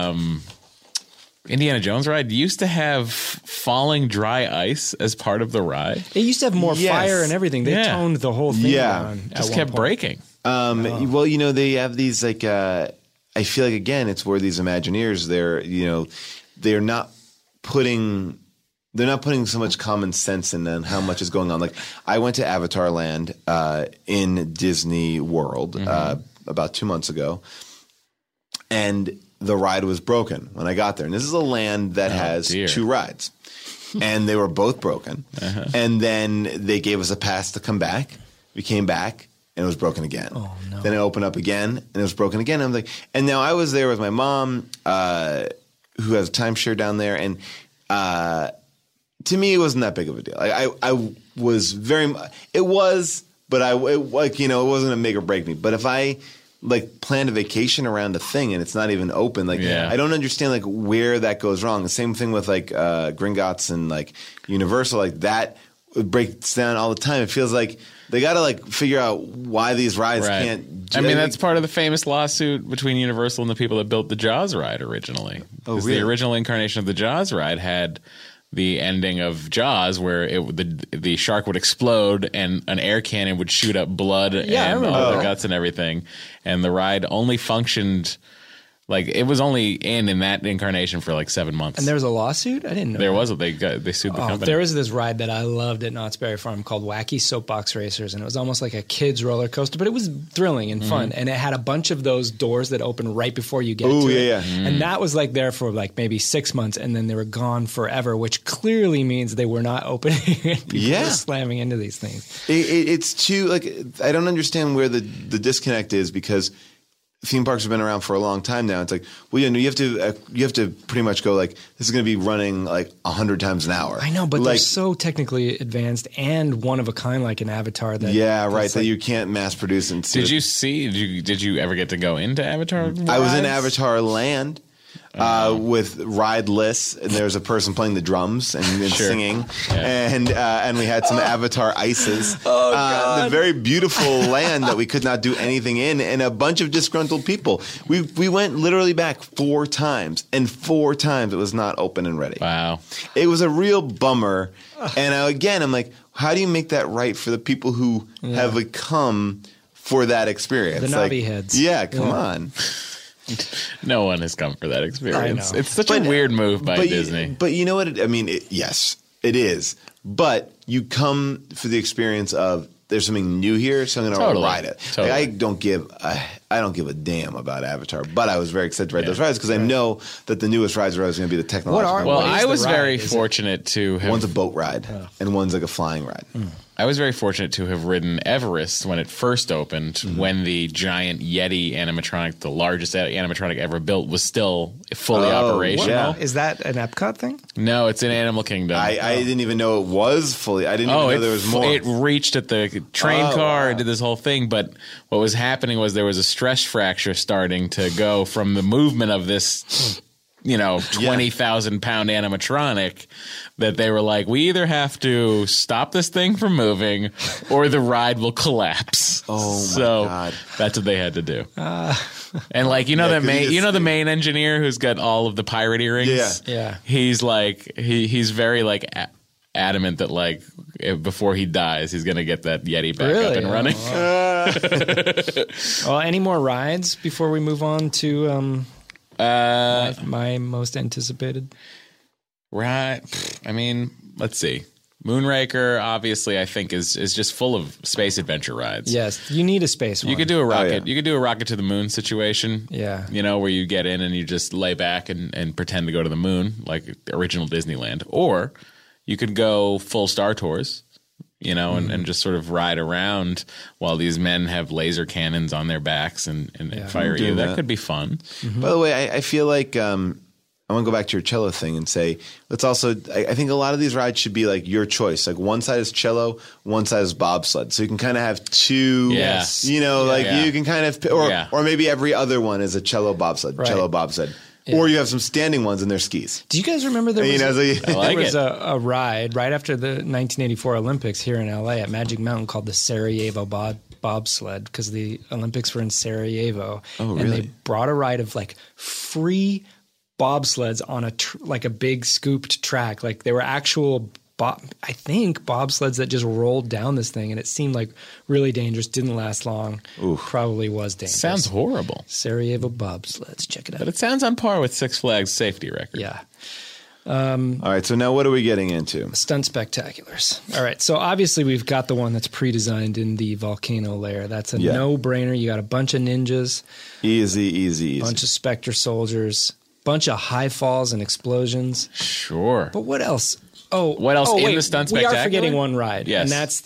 [SPEAKER 4] Indiana Jones ride used to have falling dry ice as part of the ride?
[SPEAKER 5] It used to have more fire and everything. They toned the whole thing down.
[SPEAKER 4] Just kept breaking.
[SPEAKER 7] Well, they have these like I feel like, again, it's where these Imagineers, they're not putting so much common sense in then how much is going on. Like I went to Avatar Land in Disney World about 2 months ago, and the ride was broken when I got there. And this is a land that has 2 rides, and they were both broken. And then they gave us a pass to come back. We came back, and it was broken again. Oh, no. Then it opened up again, and it was broken again. And I'm like, and now I was there with my mom, who has a timeshare down there, and to me, it wasn't that big of a deal. I was it was, but it wasn't a make or break me. But if I planned a vacation around a thing and it's not even open, I don't understand where that goes wrong. The same thing with Gringotts and Universal, that breaks down all the time. It feels like they got to figure out why these rides can't.
[SPEAKER 4] That's part of the famous lawsuit between Universal and the people that built the Jaws ride originally. Oh, really? The original incarnation of the Jaws ride had the ending of Jaws where the shark would explode and an air cannon would shoot up blood and all the guts and everything. And the ride only functioned it was only in that incarnation for 7 months.
[SPEAKER 5] And there was a lawsuit? I didn't know.
[SPEAKER 4] There was. They sued the company.
[SPEAKER 5] There was this ride that I loved at Knott's Berry Farm called Wacky Soapbox Racers, and it was almost like a kid's roller coaster, but it was thrilling and fun. And it had a bunch of those doors that open right before you get to it. And that was there for maybe 6 months, and then they were gone forever, which clearly means they were not opening and people were slamming into these things.
[SPEAKER 7] It's too I don't understand where the disconnect is, because theme parks have been around for a long time now. It's you have to pretty much go this is going to be running 100 times an hour.
[SPEAKER 5] I know, but they're so technically advanced and one of a kind, like an Avatar. That
[SPEAKER 7] that you can't mass produce and see.
[SPEAKER 4] Did you ever get to go into Avatar rides?
[SPEAKER 7] I was in Avatar Land. With ride lists, and there's a person playing the drums and singing, and we had some Avatar ices. Oh, God. The very beautiful land that we could not do anything in, and a bunch of disgruntled people. We went literally back 4 times, and 4 times it was not open and ready.
[SPEAKER 4] Wow,
[SPEAKER 7] it was a real bummer. And I'm like, how do you make that right for the people who have come for that experience?
[SPEAKER 5] The Na'vi heads.
[SPEAKER 7] Yeah, come on.
[SPEAKER 4] No one has come for that experience. It's such a weird move by Disney.
[SPEAKER 7] But you know what? Yes, it is. But you come for the experience of there's something new here, so I'm going to ride it.
[SPEAKER 4] Totally.
[SPEAKER 7] I don't give a damn about Avatar, but I was very excited to ride those rides because I know that the newest rides are always going to be the technological.
[SPEAKER 4] I was very fortunate to have.
[SPEAKER 7] One's a boat ride, and one's a flying ride.
[SPEAKER 4] I was very fortunate to have ridden Everest when it first opened, when the giant Yeti animatronic, the largest animatronic ever built, was still fully operational.
[SPEAKER 5] Yeah. Is that an Epcot thing?
[SPEAKER 4] No, it's in Animal Kingdom.
[SPEAKER 7] I didn't even know it was fully. I didn't even know there was more.
[SPEAKER 4] It reached at the train car, did this whole thing, but what was happening was there was a stress fracture starting to go from the movement of this 20,000 pound animatronic, that they were like, we either have to stop this thing from moving or the ride will collapse.
[SPEAKER 7] Oh my God.
[SPEAKER 4] That's what they had to do. And the main engineer who's got all of the pirate earrings.
[SPEAKER 5] Yeah.
[SPEAKER 4] He's he's very adamant that before he dies, he's going to get that Yeti back up and running.
[SPEAKER 5] Well, any more rides before we move on to my most anticipated?
[SPEAKER 4] Right. Let's see. Moonraker, obviously, I think is just full of space adventure rides.
[SPEAKER 5] Yes, you need a space one.
[SPEAKER 4] You could do a rocket. You could do a rocket to the moon situation.
[SPEAKER 5] Yeah.
[SPEAKER 4] Where you get in and you just lay back and pretend to go to the moon, like the original Disneyland. Or you could go full Star Tours, and just sort of ride around while these men have laser cannons on their backs and fire you. That could be fun.
[SPEAKER 7] Mm-hmm. By the way, I feel like I want to go back to your cello thing and say, let's also, I think a lot of these rides should be your choice. One side is cello, one side is bobsled. So you can kind of have two, you can kind of, or maybe every other one is a cello bobsled, cello bobsled. Yeah. Or you have some standing ones in their skis.
[SPEAKER 5] Do you guys remember there was a ride right after the 1984 Olympics here in LA at Magic Mountain called the Sarajevo Bobsled, because the Olympics were in Sarajevo.
[SPEAKER 7] Oh, really?
[SPEAKER 5] And they brought a ride of free bobsleds on a big scooped track. They were actual bobsleds that just rolled down this thing, and it seemed really dangerous. Didn't last long.
[SPEAKER 7] Oof.
[SPEAKER 5] Probably was dangerous.
[SPEAKER 4] Sounds horrible.
[SPEAKER 5] Sarajevo bobsleds. Check it out.
[SPEAKER 4] But it sounds on par with Six Flags safety record.
[SPEAKER 5] Yeah.
[SPEAKER 7] All right, so now what are we getting into?
[SPEAKER 5] Stunt spectaculars. All right, so obviously we've got the one that's pre-designed in the volcano lair. That's a no-brainer. You got a bunch of ninjas.
[SPEAKER 7] Easy.
[SPEAKER 5] Bunch of Spectre soldiers. Bunch of high falls and explosions.
[SPEAKER 4] Sure.
[SPEAKER 5] But what else? Oh,
[SPEAKER 4] what else
[SPEAKER 5] wait,
[SPEAKER 4] in the stunt
[SPEAKER 5] we
[SPEAKER 4] spectacular?
[SPEAKER 5] are forgetting one ride.
[SPEAKER 4] Yes.
[SPEAKER 5] And that's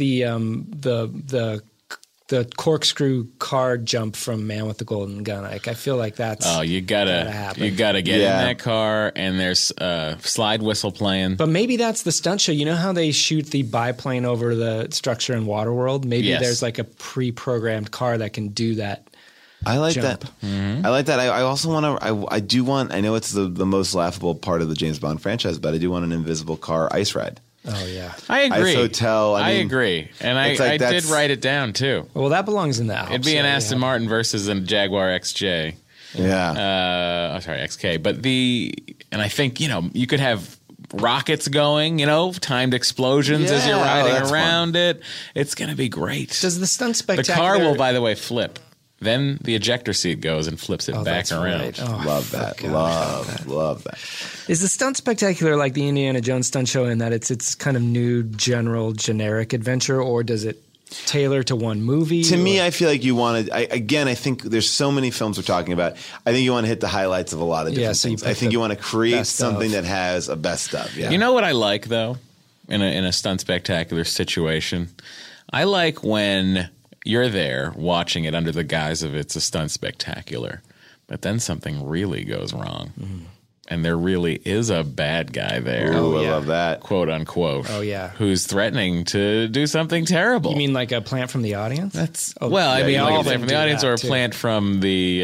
[SPEAKER 5] the corkscrew car jump from Man with the Golden Gun. I feel like that's
[SPEAKER 4] you
[SPEAKER 5] gotta happen.
[SPEAKER 4] gotta get in that car, and there's a slide whistle playing.
[SPEAKER 5] But maybe that's the stunt show. You know how they shoot the biplane over the structure in Waterworld? Maybe there's like a pre-programmed car that can do that.
[SPEAKER 7] I like
[SPEAKER 5] jump.
[SPEAKER 7] that. Mm-hmm. I like that. I also want to. I do want. I know it's the most laughable part of the James Bond franchise, but I do want an invisible car ice ride.
[SPEAKER 5] Oh yeah,
[SPEAKER 4] I agree.
[SPEAKER 7] Ice Hotel. I mean,
[SPEAKER 4] agree, and I did write it down too.
[SPEAKER 5] Well, that belongs in the Alps.
[SPEAKER 4] It'd be an Aston Martin versus a Jaguar XJ.
[SPEAKER 7] Yeah.
[SPEAKER 4] Sorry, XK. But I think you could have rockets going, timed explosions as you're riding around it. It's gonna be great.
[SPEAKER 5] Does the stunt spectacular?
[SPEAKER 4] The car will, by the way, flip. Then the ejector seat goes and flips it back around.
[SPEAKER 5] Right. Oh,
[SPEAKER 7] love that. Love that.
[SPEAKER 5] Is the stunt spectacular like the Indiana Jones stunt show in that it's kind of new, generic adventure, or does it tailor to one movie?
[SPEAKER 7] To me, I feel like you want to. I think there's so many films we're talking about. I think you want to hit the highlights of a lot of different things. I think you want to create something that has a best of. Yeah.
[SPEAKER 4] You know what I like though, in a stunt spectacular situation, I like when you're there watching it under the guise of it's a stunt spectacular, but then something really goes wrong. Mm. And there really is a bad guy there.
[SPEAKER 7] Oh, I love that.
[SPEAKER 4] Quote unquote.
[SPEAKER 5] Oh, yeah.
[SPEAKER 4] Who's threatening to do something terrible.
[SPEAKER 5] You mean like a plant from the audience?
[SPEAKER 4] I mean like a plant from the audience or a plant from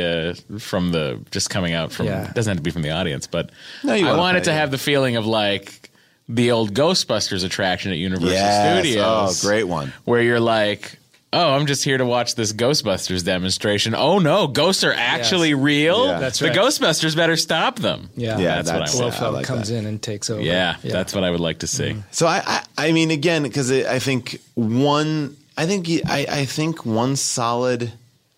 [SPEAKER 4] the just coming out from, it doesn't have to be from the audience, but I want it to have the feeling of like the old Ghostbusters attraction at Universal Studios.
[SPEAKER 7] Oh, great one.
[SPEAKER 4] Where you're like, oh, I'm just here to watch this Ghostbusters demonstration. Oh, no, ghosts are actually real?
[SPEAKER 5] Yeah. That's right.
[SPEAKER 4] The Ghostbusters better stop them.
[SPEAKER 5] Yeah,
[SPEAKER 4] that's what I want.
[SPEAKER 5] Blofeld comes in and takes over.
[SPEAKER 4] Yeah, that's what I would like to see.
[SPEAKER 5] Mm-hmm.
[SPEAKER 7] So I mean, again, because I think one solid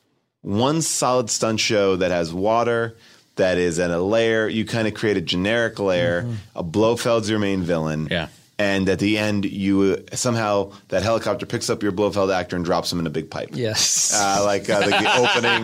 [SPEAKER 7] stunt show that has water, that is in a layer, you kind of create a generic layer. Mm-hmm. A Blofeld's your main villain.
[SPEAKER 4] Yeah.
[SPEAKER 7] And at the end, you somehow that helicopter picks up your Blofeld actor and drops him in a big pipe.
[SPEAKER 5] Yes,
[SPEAKER 7] like the opening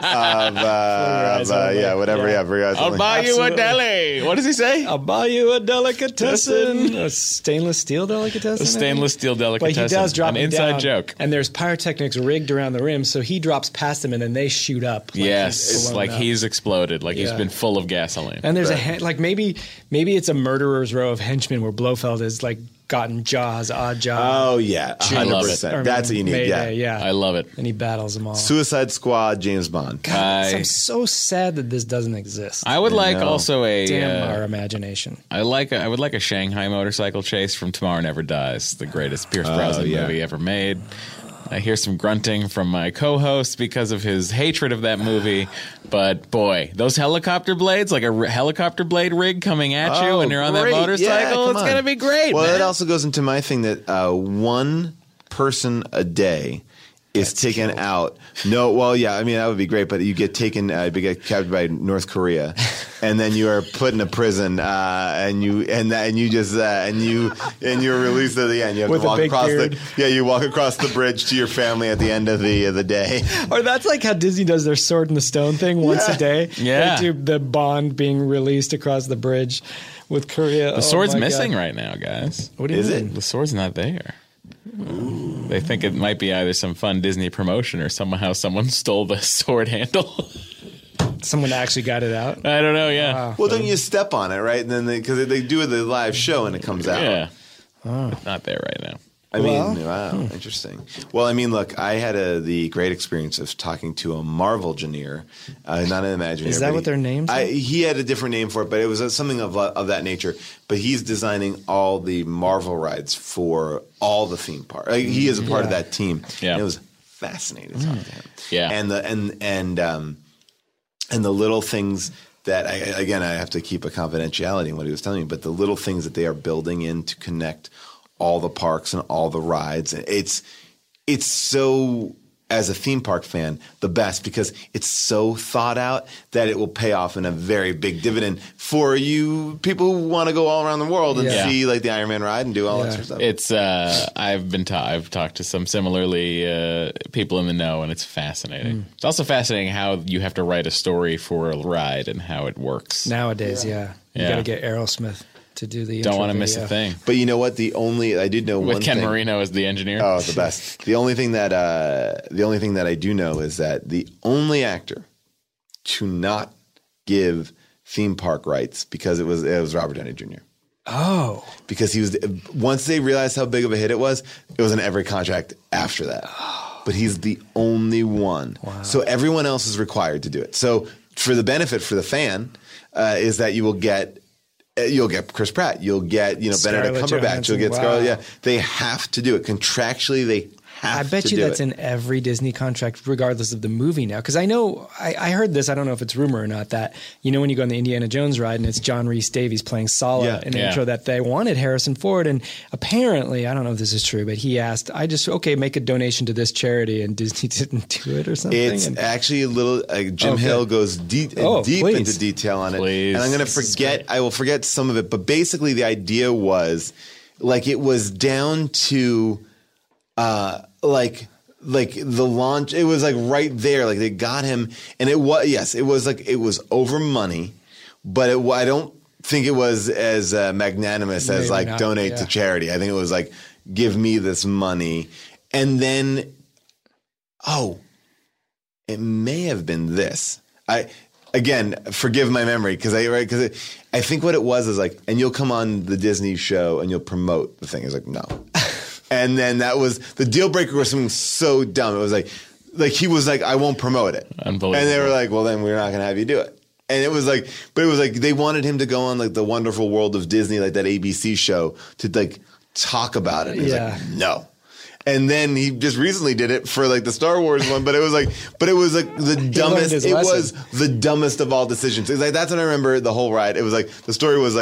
[SPEAKER 7] of whatever. Yeah,
[SPEAKER 4] I'll buy you a deli. What does he say?
[SPEAKER 5] I'll buy you a delicatessen, a stainless steel delicatessen.
[SPEAKER 4] A stainless steel delicatessen.
[SPEAKER 5] But he does drop
[SPEAKER 4] an
[SPEAKER 5] him
[SPEAKER 4] inside
[SPEAKER 5] down,
[SPEAKER 4] joke.
[SPEAKER 5] And there's pyrotechnics rigged around the rim, so he drops past them, and then they shoot up.
[SPEAKER 4] Like it's like he's exploded, like he's been full of gasoline.
[SPEAKER 5] And there's maybe it's a murderer's row of henchmen where Blofeld is like gotten Jaws, odd job.
[SPEAKER 7] Oh yeah, 100%. That's what you need.
[SPEAKER 5] Mayday, yeah,
[SPEAKER 4] I love it.
[SPEAKER 5] And he battles them all.
[SPEAKER 7] Suicide Squad, James Bond.
[SPEAKER 5] God, I'm so sad that this doesn't exist.
[SPEAKER 4] I would like also a
[SPEAKER 5] damn our imagination.
[SPEAKER 4] I would like a Shanghai motorcycle chase from Tomorrow Never Dies, the greatest Pierce Brosnan movie ever made. I hear some grunting from my co-host because of his hatred of that movie. But boy, those helicopter blades, like a helicopter blade rig coming at you when you're on that motorcycle, it's going to be great.
[SPEAKER 7] Well,
[SPEAKER 4] man.
[SPEAKER 7] It also goes into my thing that one person a day is taken out. No, well, yeah, I mean that would be great, but you get taken, get captured by North Korea, and then you are put in a prison, and you're released at the end. You have
[SPEAKER 5] with
[SPEAKER 7] to walk
[SPEAKER 5] across
[SPEAKER 7] you walk across the bridge to your family at the end of the day.
[SPEAKER 5] Or that's like how Disney does their Sword in the Stone thing once a day.
[SPEAKER 4] Yeah,
[SPEAKER 5] they do the Bond being released across the bridge with Korea.
[SPEAKER 4] The sword's missing right now, guys.
[SPEAKER 5] What do you mean?
[SPEAKER 4] The sword's not there. Ooh. They think it might be either some fun Disney promotion or somehow someone stole the sword handle.
[SPEAKER 5] Someone actually got it out?
[SPEAKER 4] I don't know, yeah.
[SPEAKER 7] Wow. Well, don't you step on it, right? And then because they do the live show and it comes out.
[SPEAKER 4] Yeah. It's not there right now.
[SPEAKER 7] I mean, wow, interesting. Well, I mean, look, I had the great experience of talking to a Marvel engineer, not an Imagineer.
[SPEAKER 5] Is that what their names are?
[SPEAKER 7] He had a different name for it, but it was something of that nature. But he's designing all the Marvel rides for all the theme parks. He is a part of that team.
[SPEAKER 4] Yeah.
[SPEAKER 7] And it was fascinating to talk to him.
[SPEAKER 4] Yeah.
[SPEAKER 7] And the little things that, I have to keep a confidentiality in what he was telling me, but the little things that they are building in to connect all the parks and all the rides. It's so as a theme park fan, the best because it's so thought out that it will pay off in a very big dividend for you people who want to go all around the world and see like the Iron Man ride and do all that sort of stuff.
[SPEAKER 4] It's I've talked to some similarly people in the know, and it's fascinating. It's also fascinating how you have to write a story for a ride and how it works
[SPEAKER 5] Nowadays. You got to get Aerosmith to do the.
[SPEAKER 4] Don't want to miss a thing.
[SPEAKER 7] But you know what? I did know
[SPEAKER 4] with
[SPEAKER 7] one
[SPEAKER 4] Ken
[SPEAKER 7] thing.
[SPEAKER 4] Marino as the engineer.
[SPEAKER 7] Oh, the best. The only thing that I do know is that the only actor to not give theme park rights because it was Robert Downey Jr.
[SPEAKER 5] Oh,
[SPEAKER 7] because he was once they realized how big of a hit it was in every contract after that. But he's the only one. Wow. So everyone else is required to do it. So for the benefit for the fan is that you'll get Chris Pratt. You'll get, Benedict Cumberbatch. You'll get Scarlett. Yeah. They have to do it. Contractually, they have to do it. I bet you that's in every Disney contract, regardless of the movie now. Because I know, I heard this, I don't know if it's rumor or not, that, when you go on the Indiana Jones ride and it's John Rhys Davies playing Sala in the intro, that they wanted Harrison Ford. And apparently, I don't know if this is true, but he asked, make a donation to this charity, and Disney didn't do it or something. It's actually a little, Jim Hill goes deep into detail on it. And I'm going to forget, I will forget some of it. But basically the idea was, it was down to... the launch, it was right there, they got him, and it was over money, but I don't think it was as magnanimous as donate to charity. I think it was give me this money, and then it may have been this. Again, forgive my memory because I think what it was is and you'll come on the Disney show and you'll promote the thing. It's no. And then that was the deal breaker was something so dumb. It was he was I won't promote it. Unbelievable. And they were well, then we're not going to have you do it. And it was but it was they wanted him to go on the Wonderful World of Disney, that ABC show to talk about it. And he's no. And then he just recently did it for the Star Wars one, but it was the dumbest. It was the dumbest of all decisions. It was that's what I remember the whole ride. It was the story was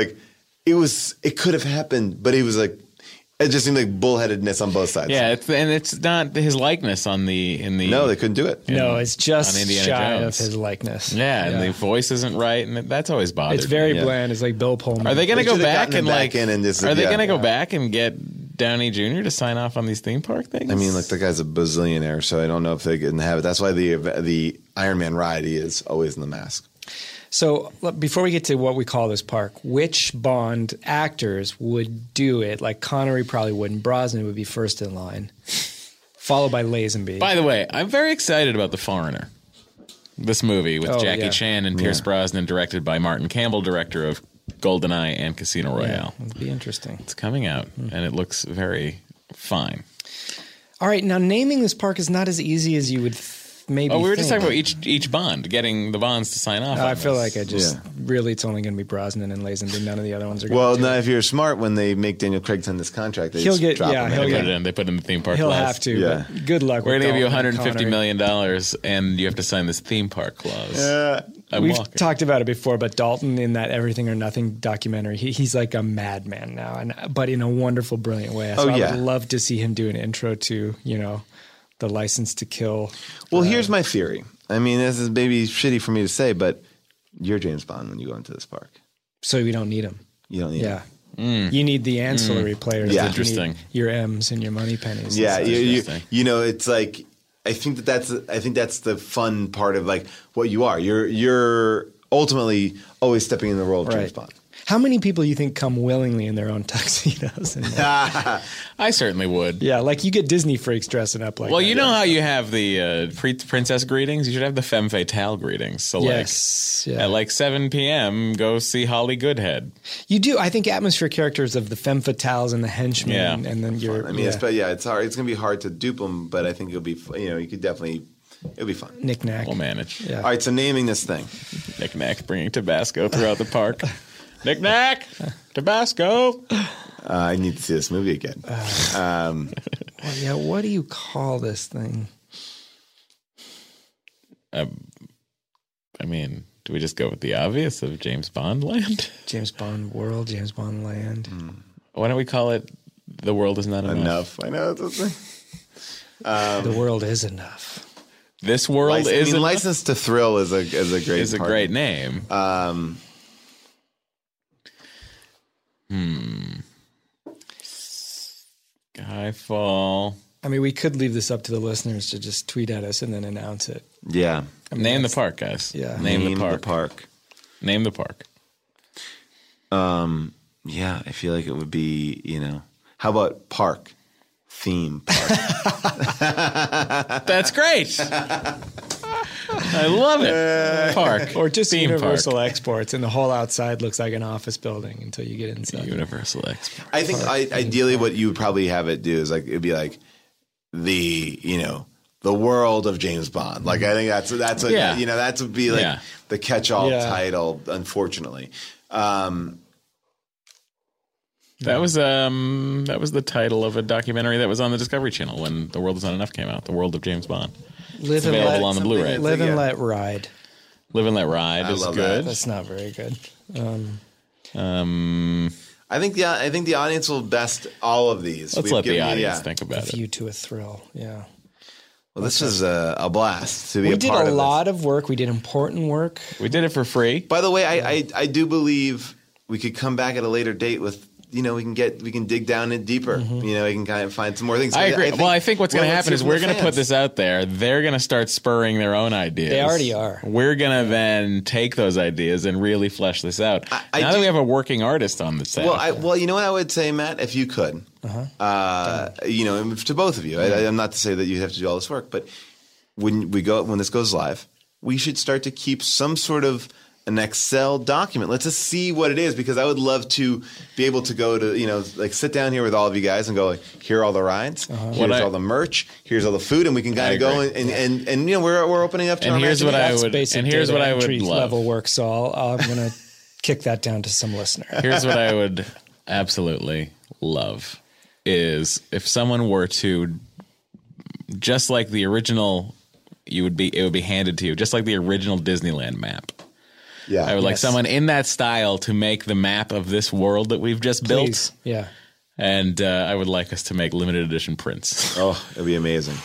[SPEAKER 7] it could have happened, but he was it just seemed like bullheadedness on both sides. Yeah, it's not his likeness in the. No, they couldn't do it. No, it's just shy of his likeness. Yeah, and the voice isn't right, and that's always bothered. It's very bland. It's like Bill Pullman. Are they going to go back and Are they going to go back and get Downey Jr. to sign off on these theme park things? I mean, the guy's a bazillionaire, so I don't know if they can have it. That's why the Iron Man ride he is always in the mask. So before we get to what we call this park, which Bond actors would do it? Connery probably wouldn't. Brosnan would be first in line, followed by Lazenby. By the way, I'm very excited about The Foreigner, this movie with Jackie Chan and Pierce Brosnan, directed by Martin Campbell, director of GoldenEye and Casino Royale. It'll be interesting. It's coming out, and it looks very fine. All right, now naming this park is not as easy as you would maybe. Oh, we were just talking about each Bond, getting the Bonds to sign off. I feel like really it's only going to be Brosnan and Lazenby. None of the other ones are going to. Well, now if you're smart, when they make Daniel Craig sign this contract, they he'll get. Yeah, he'll get it in. They put in the theme park. He'll clause. Have to. Yeah. But good luck. We're going to give you $150 million, and you have to sign this theme park clause. We've talked about it before, but Dalton in that Everything or Nothing documentary, he's like a madman now, but in a wonderful, brilliant way. So I would love to see him do an intro to the License to Kill. Well, here's my theory. I mean, this is maybe shitty for me to say, but you're James Bond when you go into this park. So we don't need him. You don't need him. You need the ancillary players. Yeah, interesting. Your M's and your money pennies. Yeah, it's I think that's the fun part of what you are. You're ultimately always stepping in the role of James Bond. How many people you think come willingly in their own tuxedos? I certainly would. Yeah, you get Disney freaks dressing up like that. Well, you know how you have the princess greetings? You should have the femme fatale greetings. So at 7 p.m., go see Holly Goodhead. You do. I think atmosphere characters of the femme fatales and the henchmen, and then you're. I mean, it's hard. It's going to be hard to dupe them, but I think it'll be. You could definitely. It'll be fun. Knick-knack. We'll manage. Yeah. All right, so naming this thing. Knick-knack, bringing Tabasco throughout the park. Knick-knack, Tabasco. I need to see this movie again. What do you call this thing? I mean, do we just go with the obvious of James Bond Land? James Bond World, James Bond Land. Why don't we call it The World Is Not Enough? I know.
[SPEAKER 5] The world is enough.
[SPEAKER 4] This world is enough?
[SPEAKER 7] License to Thrill is a great
[SPEAKER 4] name. Skyfall.
[SPEAKER 5] I mean, we could leave this up to the listeners to just tweet at us and then announce it.
[SPEAKER 7] Yeah.
[SPEAKER 5] I mean,
[SPEAKER 4] Name the park, guys.
[SPEAKER 5] Yeah.
[SPEAKER 4] Name the park. Name the park.
[SPEAKER 7] Yeah, I feel like it would be, how about park? Theme park.
[SPEAKER 4] That's great. I love it. Park.
[SPEAKER 5] Or just
[SPEAKER 4] Theme
[SPEAKER 5] Universal
[SPEAKER 4] park.
[SPEAKER 5] Exports, and the whole outside looks like an office building until you get inside.
[SPEAKER 4] Universal Exports.
[SPEAKER 7] I think ideally what you would probably have it do is it'd be like the world of James Bond. Like I think that would be like the catch-all title, unfortunately.
[SPEAKER 4] That was the title of a documentary that was on the Discovery Channel when The World Is Not Enough came out. The World of James Bond. It's available on the Blu-ray.
[SPEAKER 5] Live and Let Ride.
[SPEAKER 4] Live and Let Ride is good.
[SPEAKER 5] That's not very good.
[SPEAKER 7] I think the audience will best all of these.
[SPEAKER 4] Let's let the audience think about it.
[SPEAKER 5] View to a Thrill. Yeah.
[SPEAKER 7] Well, this is a blast to be
[SPEAKER 5] We
[SPEAKER 7] a
[SPEAKER 5] did
[SPEAKER 7] part
[SPEAKER 5] a
[SPEAKER 7] of
[SPEAKER 5] lot of work. We did important work.
[SPEAKER 4] We did it for free.
[SPEAKER 7] By the way, I do believe we could come back at a later date with. We can dig down in deeper. We can kind of find some more things.
[SPEAKER 4] I agree. I think what's going to happen is we're going to put this out there. They're going to start spurring their own ideas.
[SPEAKER 5] They already are.
[SPEAKER 4] We're going to then take those ideas and really flesh this out. Now that we have a working artist on the set.
[SPEAKER 7] Well, you know what I would say, Matt, if you could, to both of you. I'm not to say that you have to do all this work, but when this goes live, we should start to keep some sort of an Excel document. Let's just see what it is, because I would love to be able to go to, sit down here with all of you guys and go, here are all the rides, here's all the merch, here's all the food, and we can kind of go and we're opening up to our
[SPEAKER 4] here's what I would love.
[SPEAKER 5] Level work, so I'm going to kick that down to some listener.
[SPEAKER 4] Here's what I would absolutely love is if someone were to, just like the original, it would be handed to you, just like the original Disneyland map.
[SPEAKER 7] Yeah,
[SPEAKER 4] I would like someone in that style to make the map of this world that we've just built.
[SPEAKER 5] Yeah.
[SPEAKER 4] And I would like us to make limited edition prints.
[SPEAKER 7] Oh, it'd be amazing.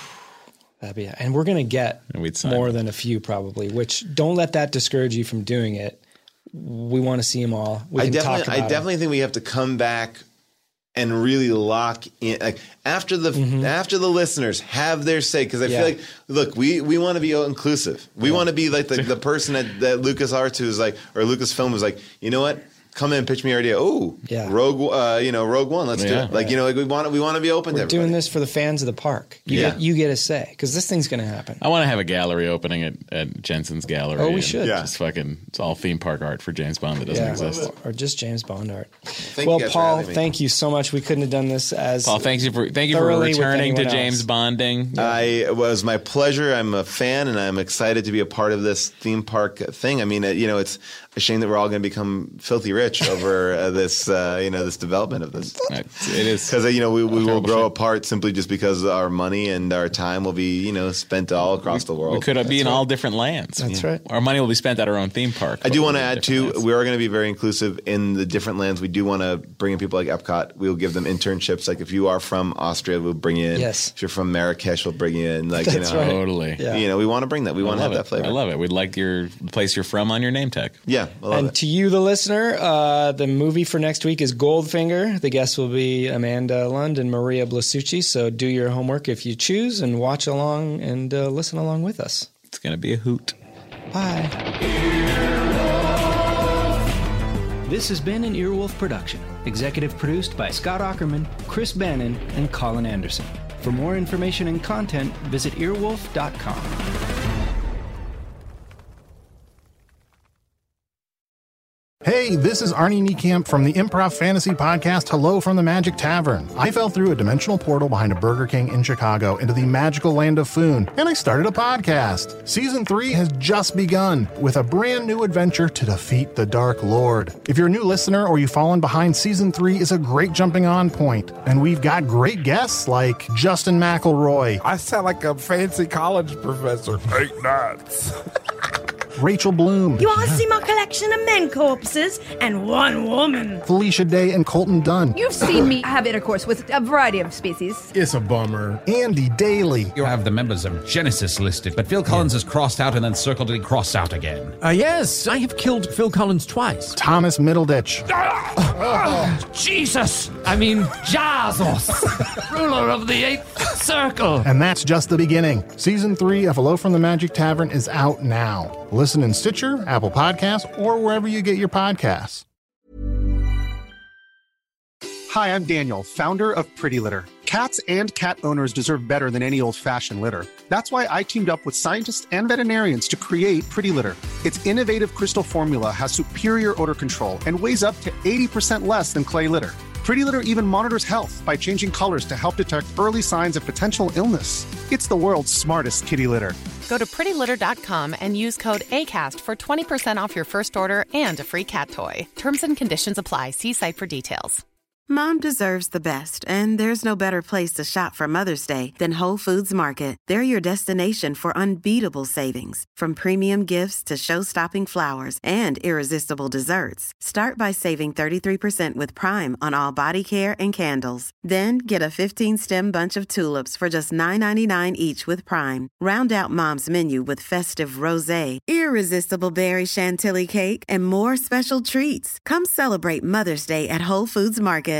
[SPEAKER 5] And we're going to get more than a few probably, which don't let that discourage you from doing it. We want to see them all. I
[SPEAKER 7] definitely think we have to come back and really lock in, like after the listeners have their say, because I feel like, look, we want to be inclusive. We want to be like the person that LucasArts who's like, or Lucasfilm was like, you know what? Come in, pitch me your idea. Oh, Rogue One. Let's do it. Like, we want to be open.
[SPEAKER 5] We're doing this for the fans of the park. You get a say, because this thing's going to happen.
[SPEAKER 4] I want to have a gallery opening at Jensen's Gallery.
[SPEAKER 5] Oh, we should.
[SPEAKER 4] It's all theme park art for James Bond that doesn't exist,
[SPEAKER 5] or just James Bond art.
[SPEAKER 7] Well,
[SPEAKER 5] Paul, thank you so much. We couldn't have done this as
[SPEAKER 4] Paul. Thank you for returning to James Bonding.
[SPEAKER 7] It was my pleasure. I'm a fan, and I'm excited to be a part of this theme park thing. I mean, it's a shame that we're all going to become filthy rich over this development of this.
[SPEAKER 4] It is,
[SPEAKER 7] because we will grow apart simply just because our money and our time will be spent all across the world.
[SPEAKER 4] We could be in all different lands.
[SPEAKER 5] That's right.
[SPEAKER 4] Our money will be spent at our own theme park.
[SPEAKER 7] I do want to add too, we are going to be very inclusive in the different lands. We do want to bring in people like Epcot. We'll give them internships. Like if you are from Austria, we'll bring you in.
[SPEAKER 5] Yes.
[SPEAKER 7] If you're from Marrakesh, we'll bring you in. Like
[SPEAKER 5] That's right.
[SPEAKER 4] Totally.
[SPEAKER 5] Yeah.
[SPEAKER 7] We want to bring that. We want to have that flavor.
[SPEAKER 4] I love it. We'd like your place you're from on your name tag.
[SPEAKER 7] Yeah.
[SPEAKER 5] And to you, the listener, the movie for next week is Goldfinger. The guests will be Amanda Lund and Maria Blasucci. So do your homework if you choose and watch along and listen along with us.
[SPEAKER 4] It's going to be a hoot.
[SPEAKER 5] Bye.
[SPEAKER 8] This has been an Earwolf production. Executive produced by Scott Aukerman, Chris Bannon, and Colin Anderson. For more information and content, visit earwolf.com.
[SPEAKER 9] Hey, this is Arnie Niekamp from the Improv Fantasy Podcast, Hello from the Magic Tavern. I fell through a dimensional portal behind a Burger King in Chicago into the magical land of Foon, and I started a podcast. Season 3 has just begun with a brand new adventure to defeat the Dark Lord. If you're a new listener or you've fallen behind, Season 3 is a great jumping on point, and we've got great guests like Justin McElroy.
[SPEAKER 10] I sound like a fancy college professor. Ain't nuts.
[SPEAKER 9] Rachel Bloom.
[SPEAKER 10] You want to see my collection of men corpses and one woman?
[SPEAKER 9] Felicia Day and Colton Dunn.
[SPEAKER 11] You've seen me have intercourse with a variety of species.
[SPEAKER 9] It's a bummer. Andy Daly.
[SPEAKER 12] You have the members of Genesis listed, but Phil Collins is crossed out and then circled and crossed out again.
[SPEAKER 13] Yes, I have killed Phil Collins twice.
[SPEAKER 9] Thomas Middleditch.
[SPEAKER 13] Jesus! I mean, Jesus! Ruler of the Eighth Circle!
[SPEAKER 9] And that's just the beginning. Season 3 of Hello from the Magic Tavern is out now. Listen in Stitcher, Apple Podcasts, or wherever you get your podcasts.
[SPEAKER 1] Hi, I'm Daniel, founder of Pretty Litter. Cats and cat owners deserve better than any old-fashioned litter. That's why I teamed up with scientists and veterinarians to create Pretty Litter. Its innovative crystal formula has superior odor control and weighs up to 80% less than clay litter. Pretty Litter even monitors health by changing colors to help detect early signs of potential illness. It's the world's smartest kitty litter.
[SPEAKER 2] Go to prettylitter.com and use code ACAST for 20% off your first order and a free cat toy. Terms and conditions apply. See site for details.
[SPEAKER 14] Mom deserves the best, and there's no better place to shop for Mother's Day than Whole Foods Market. They're your destination for unbeatable savings, from premium gifts to show-stopping flowers and irresistible desserts. Start by saving 33% with Prime on all body care and candles. Then get a 15-stem bunch of tulips for just $9.99 each with Prime. Round out Mom's menu with festive rosé, irresistible berry chantilly cake, and more special treats. Come celebrate Mother's Day at Whole Foods Market.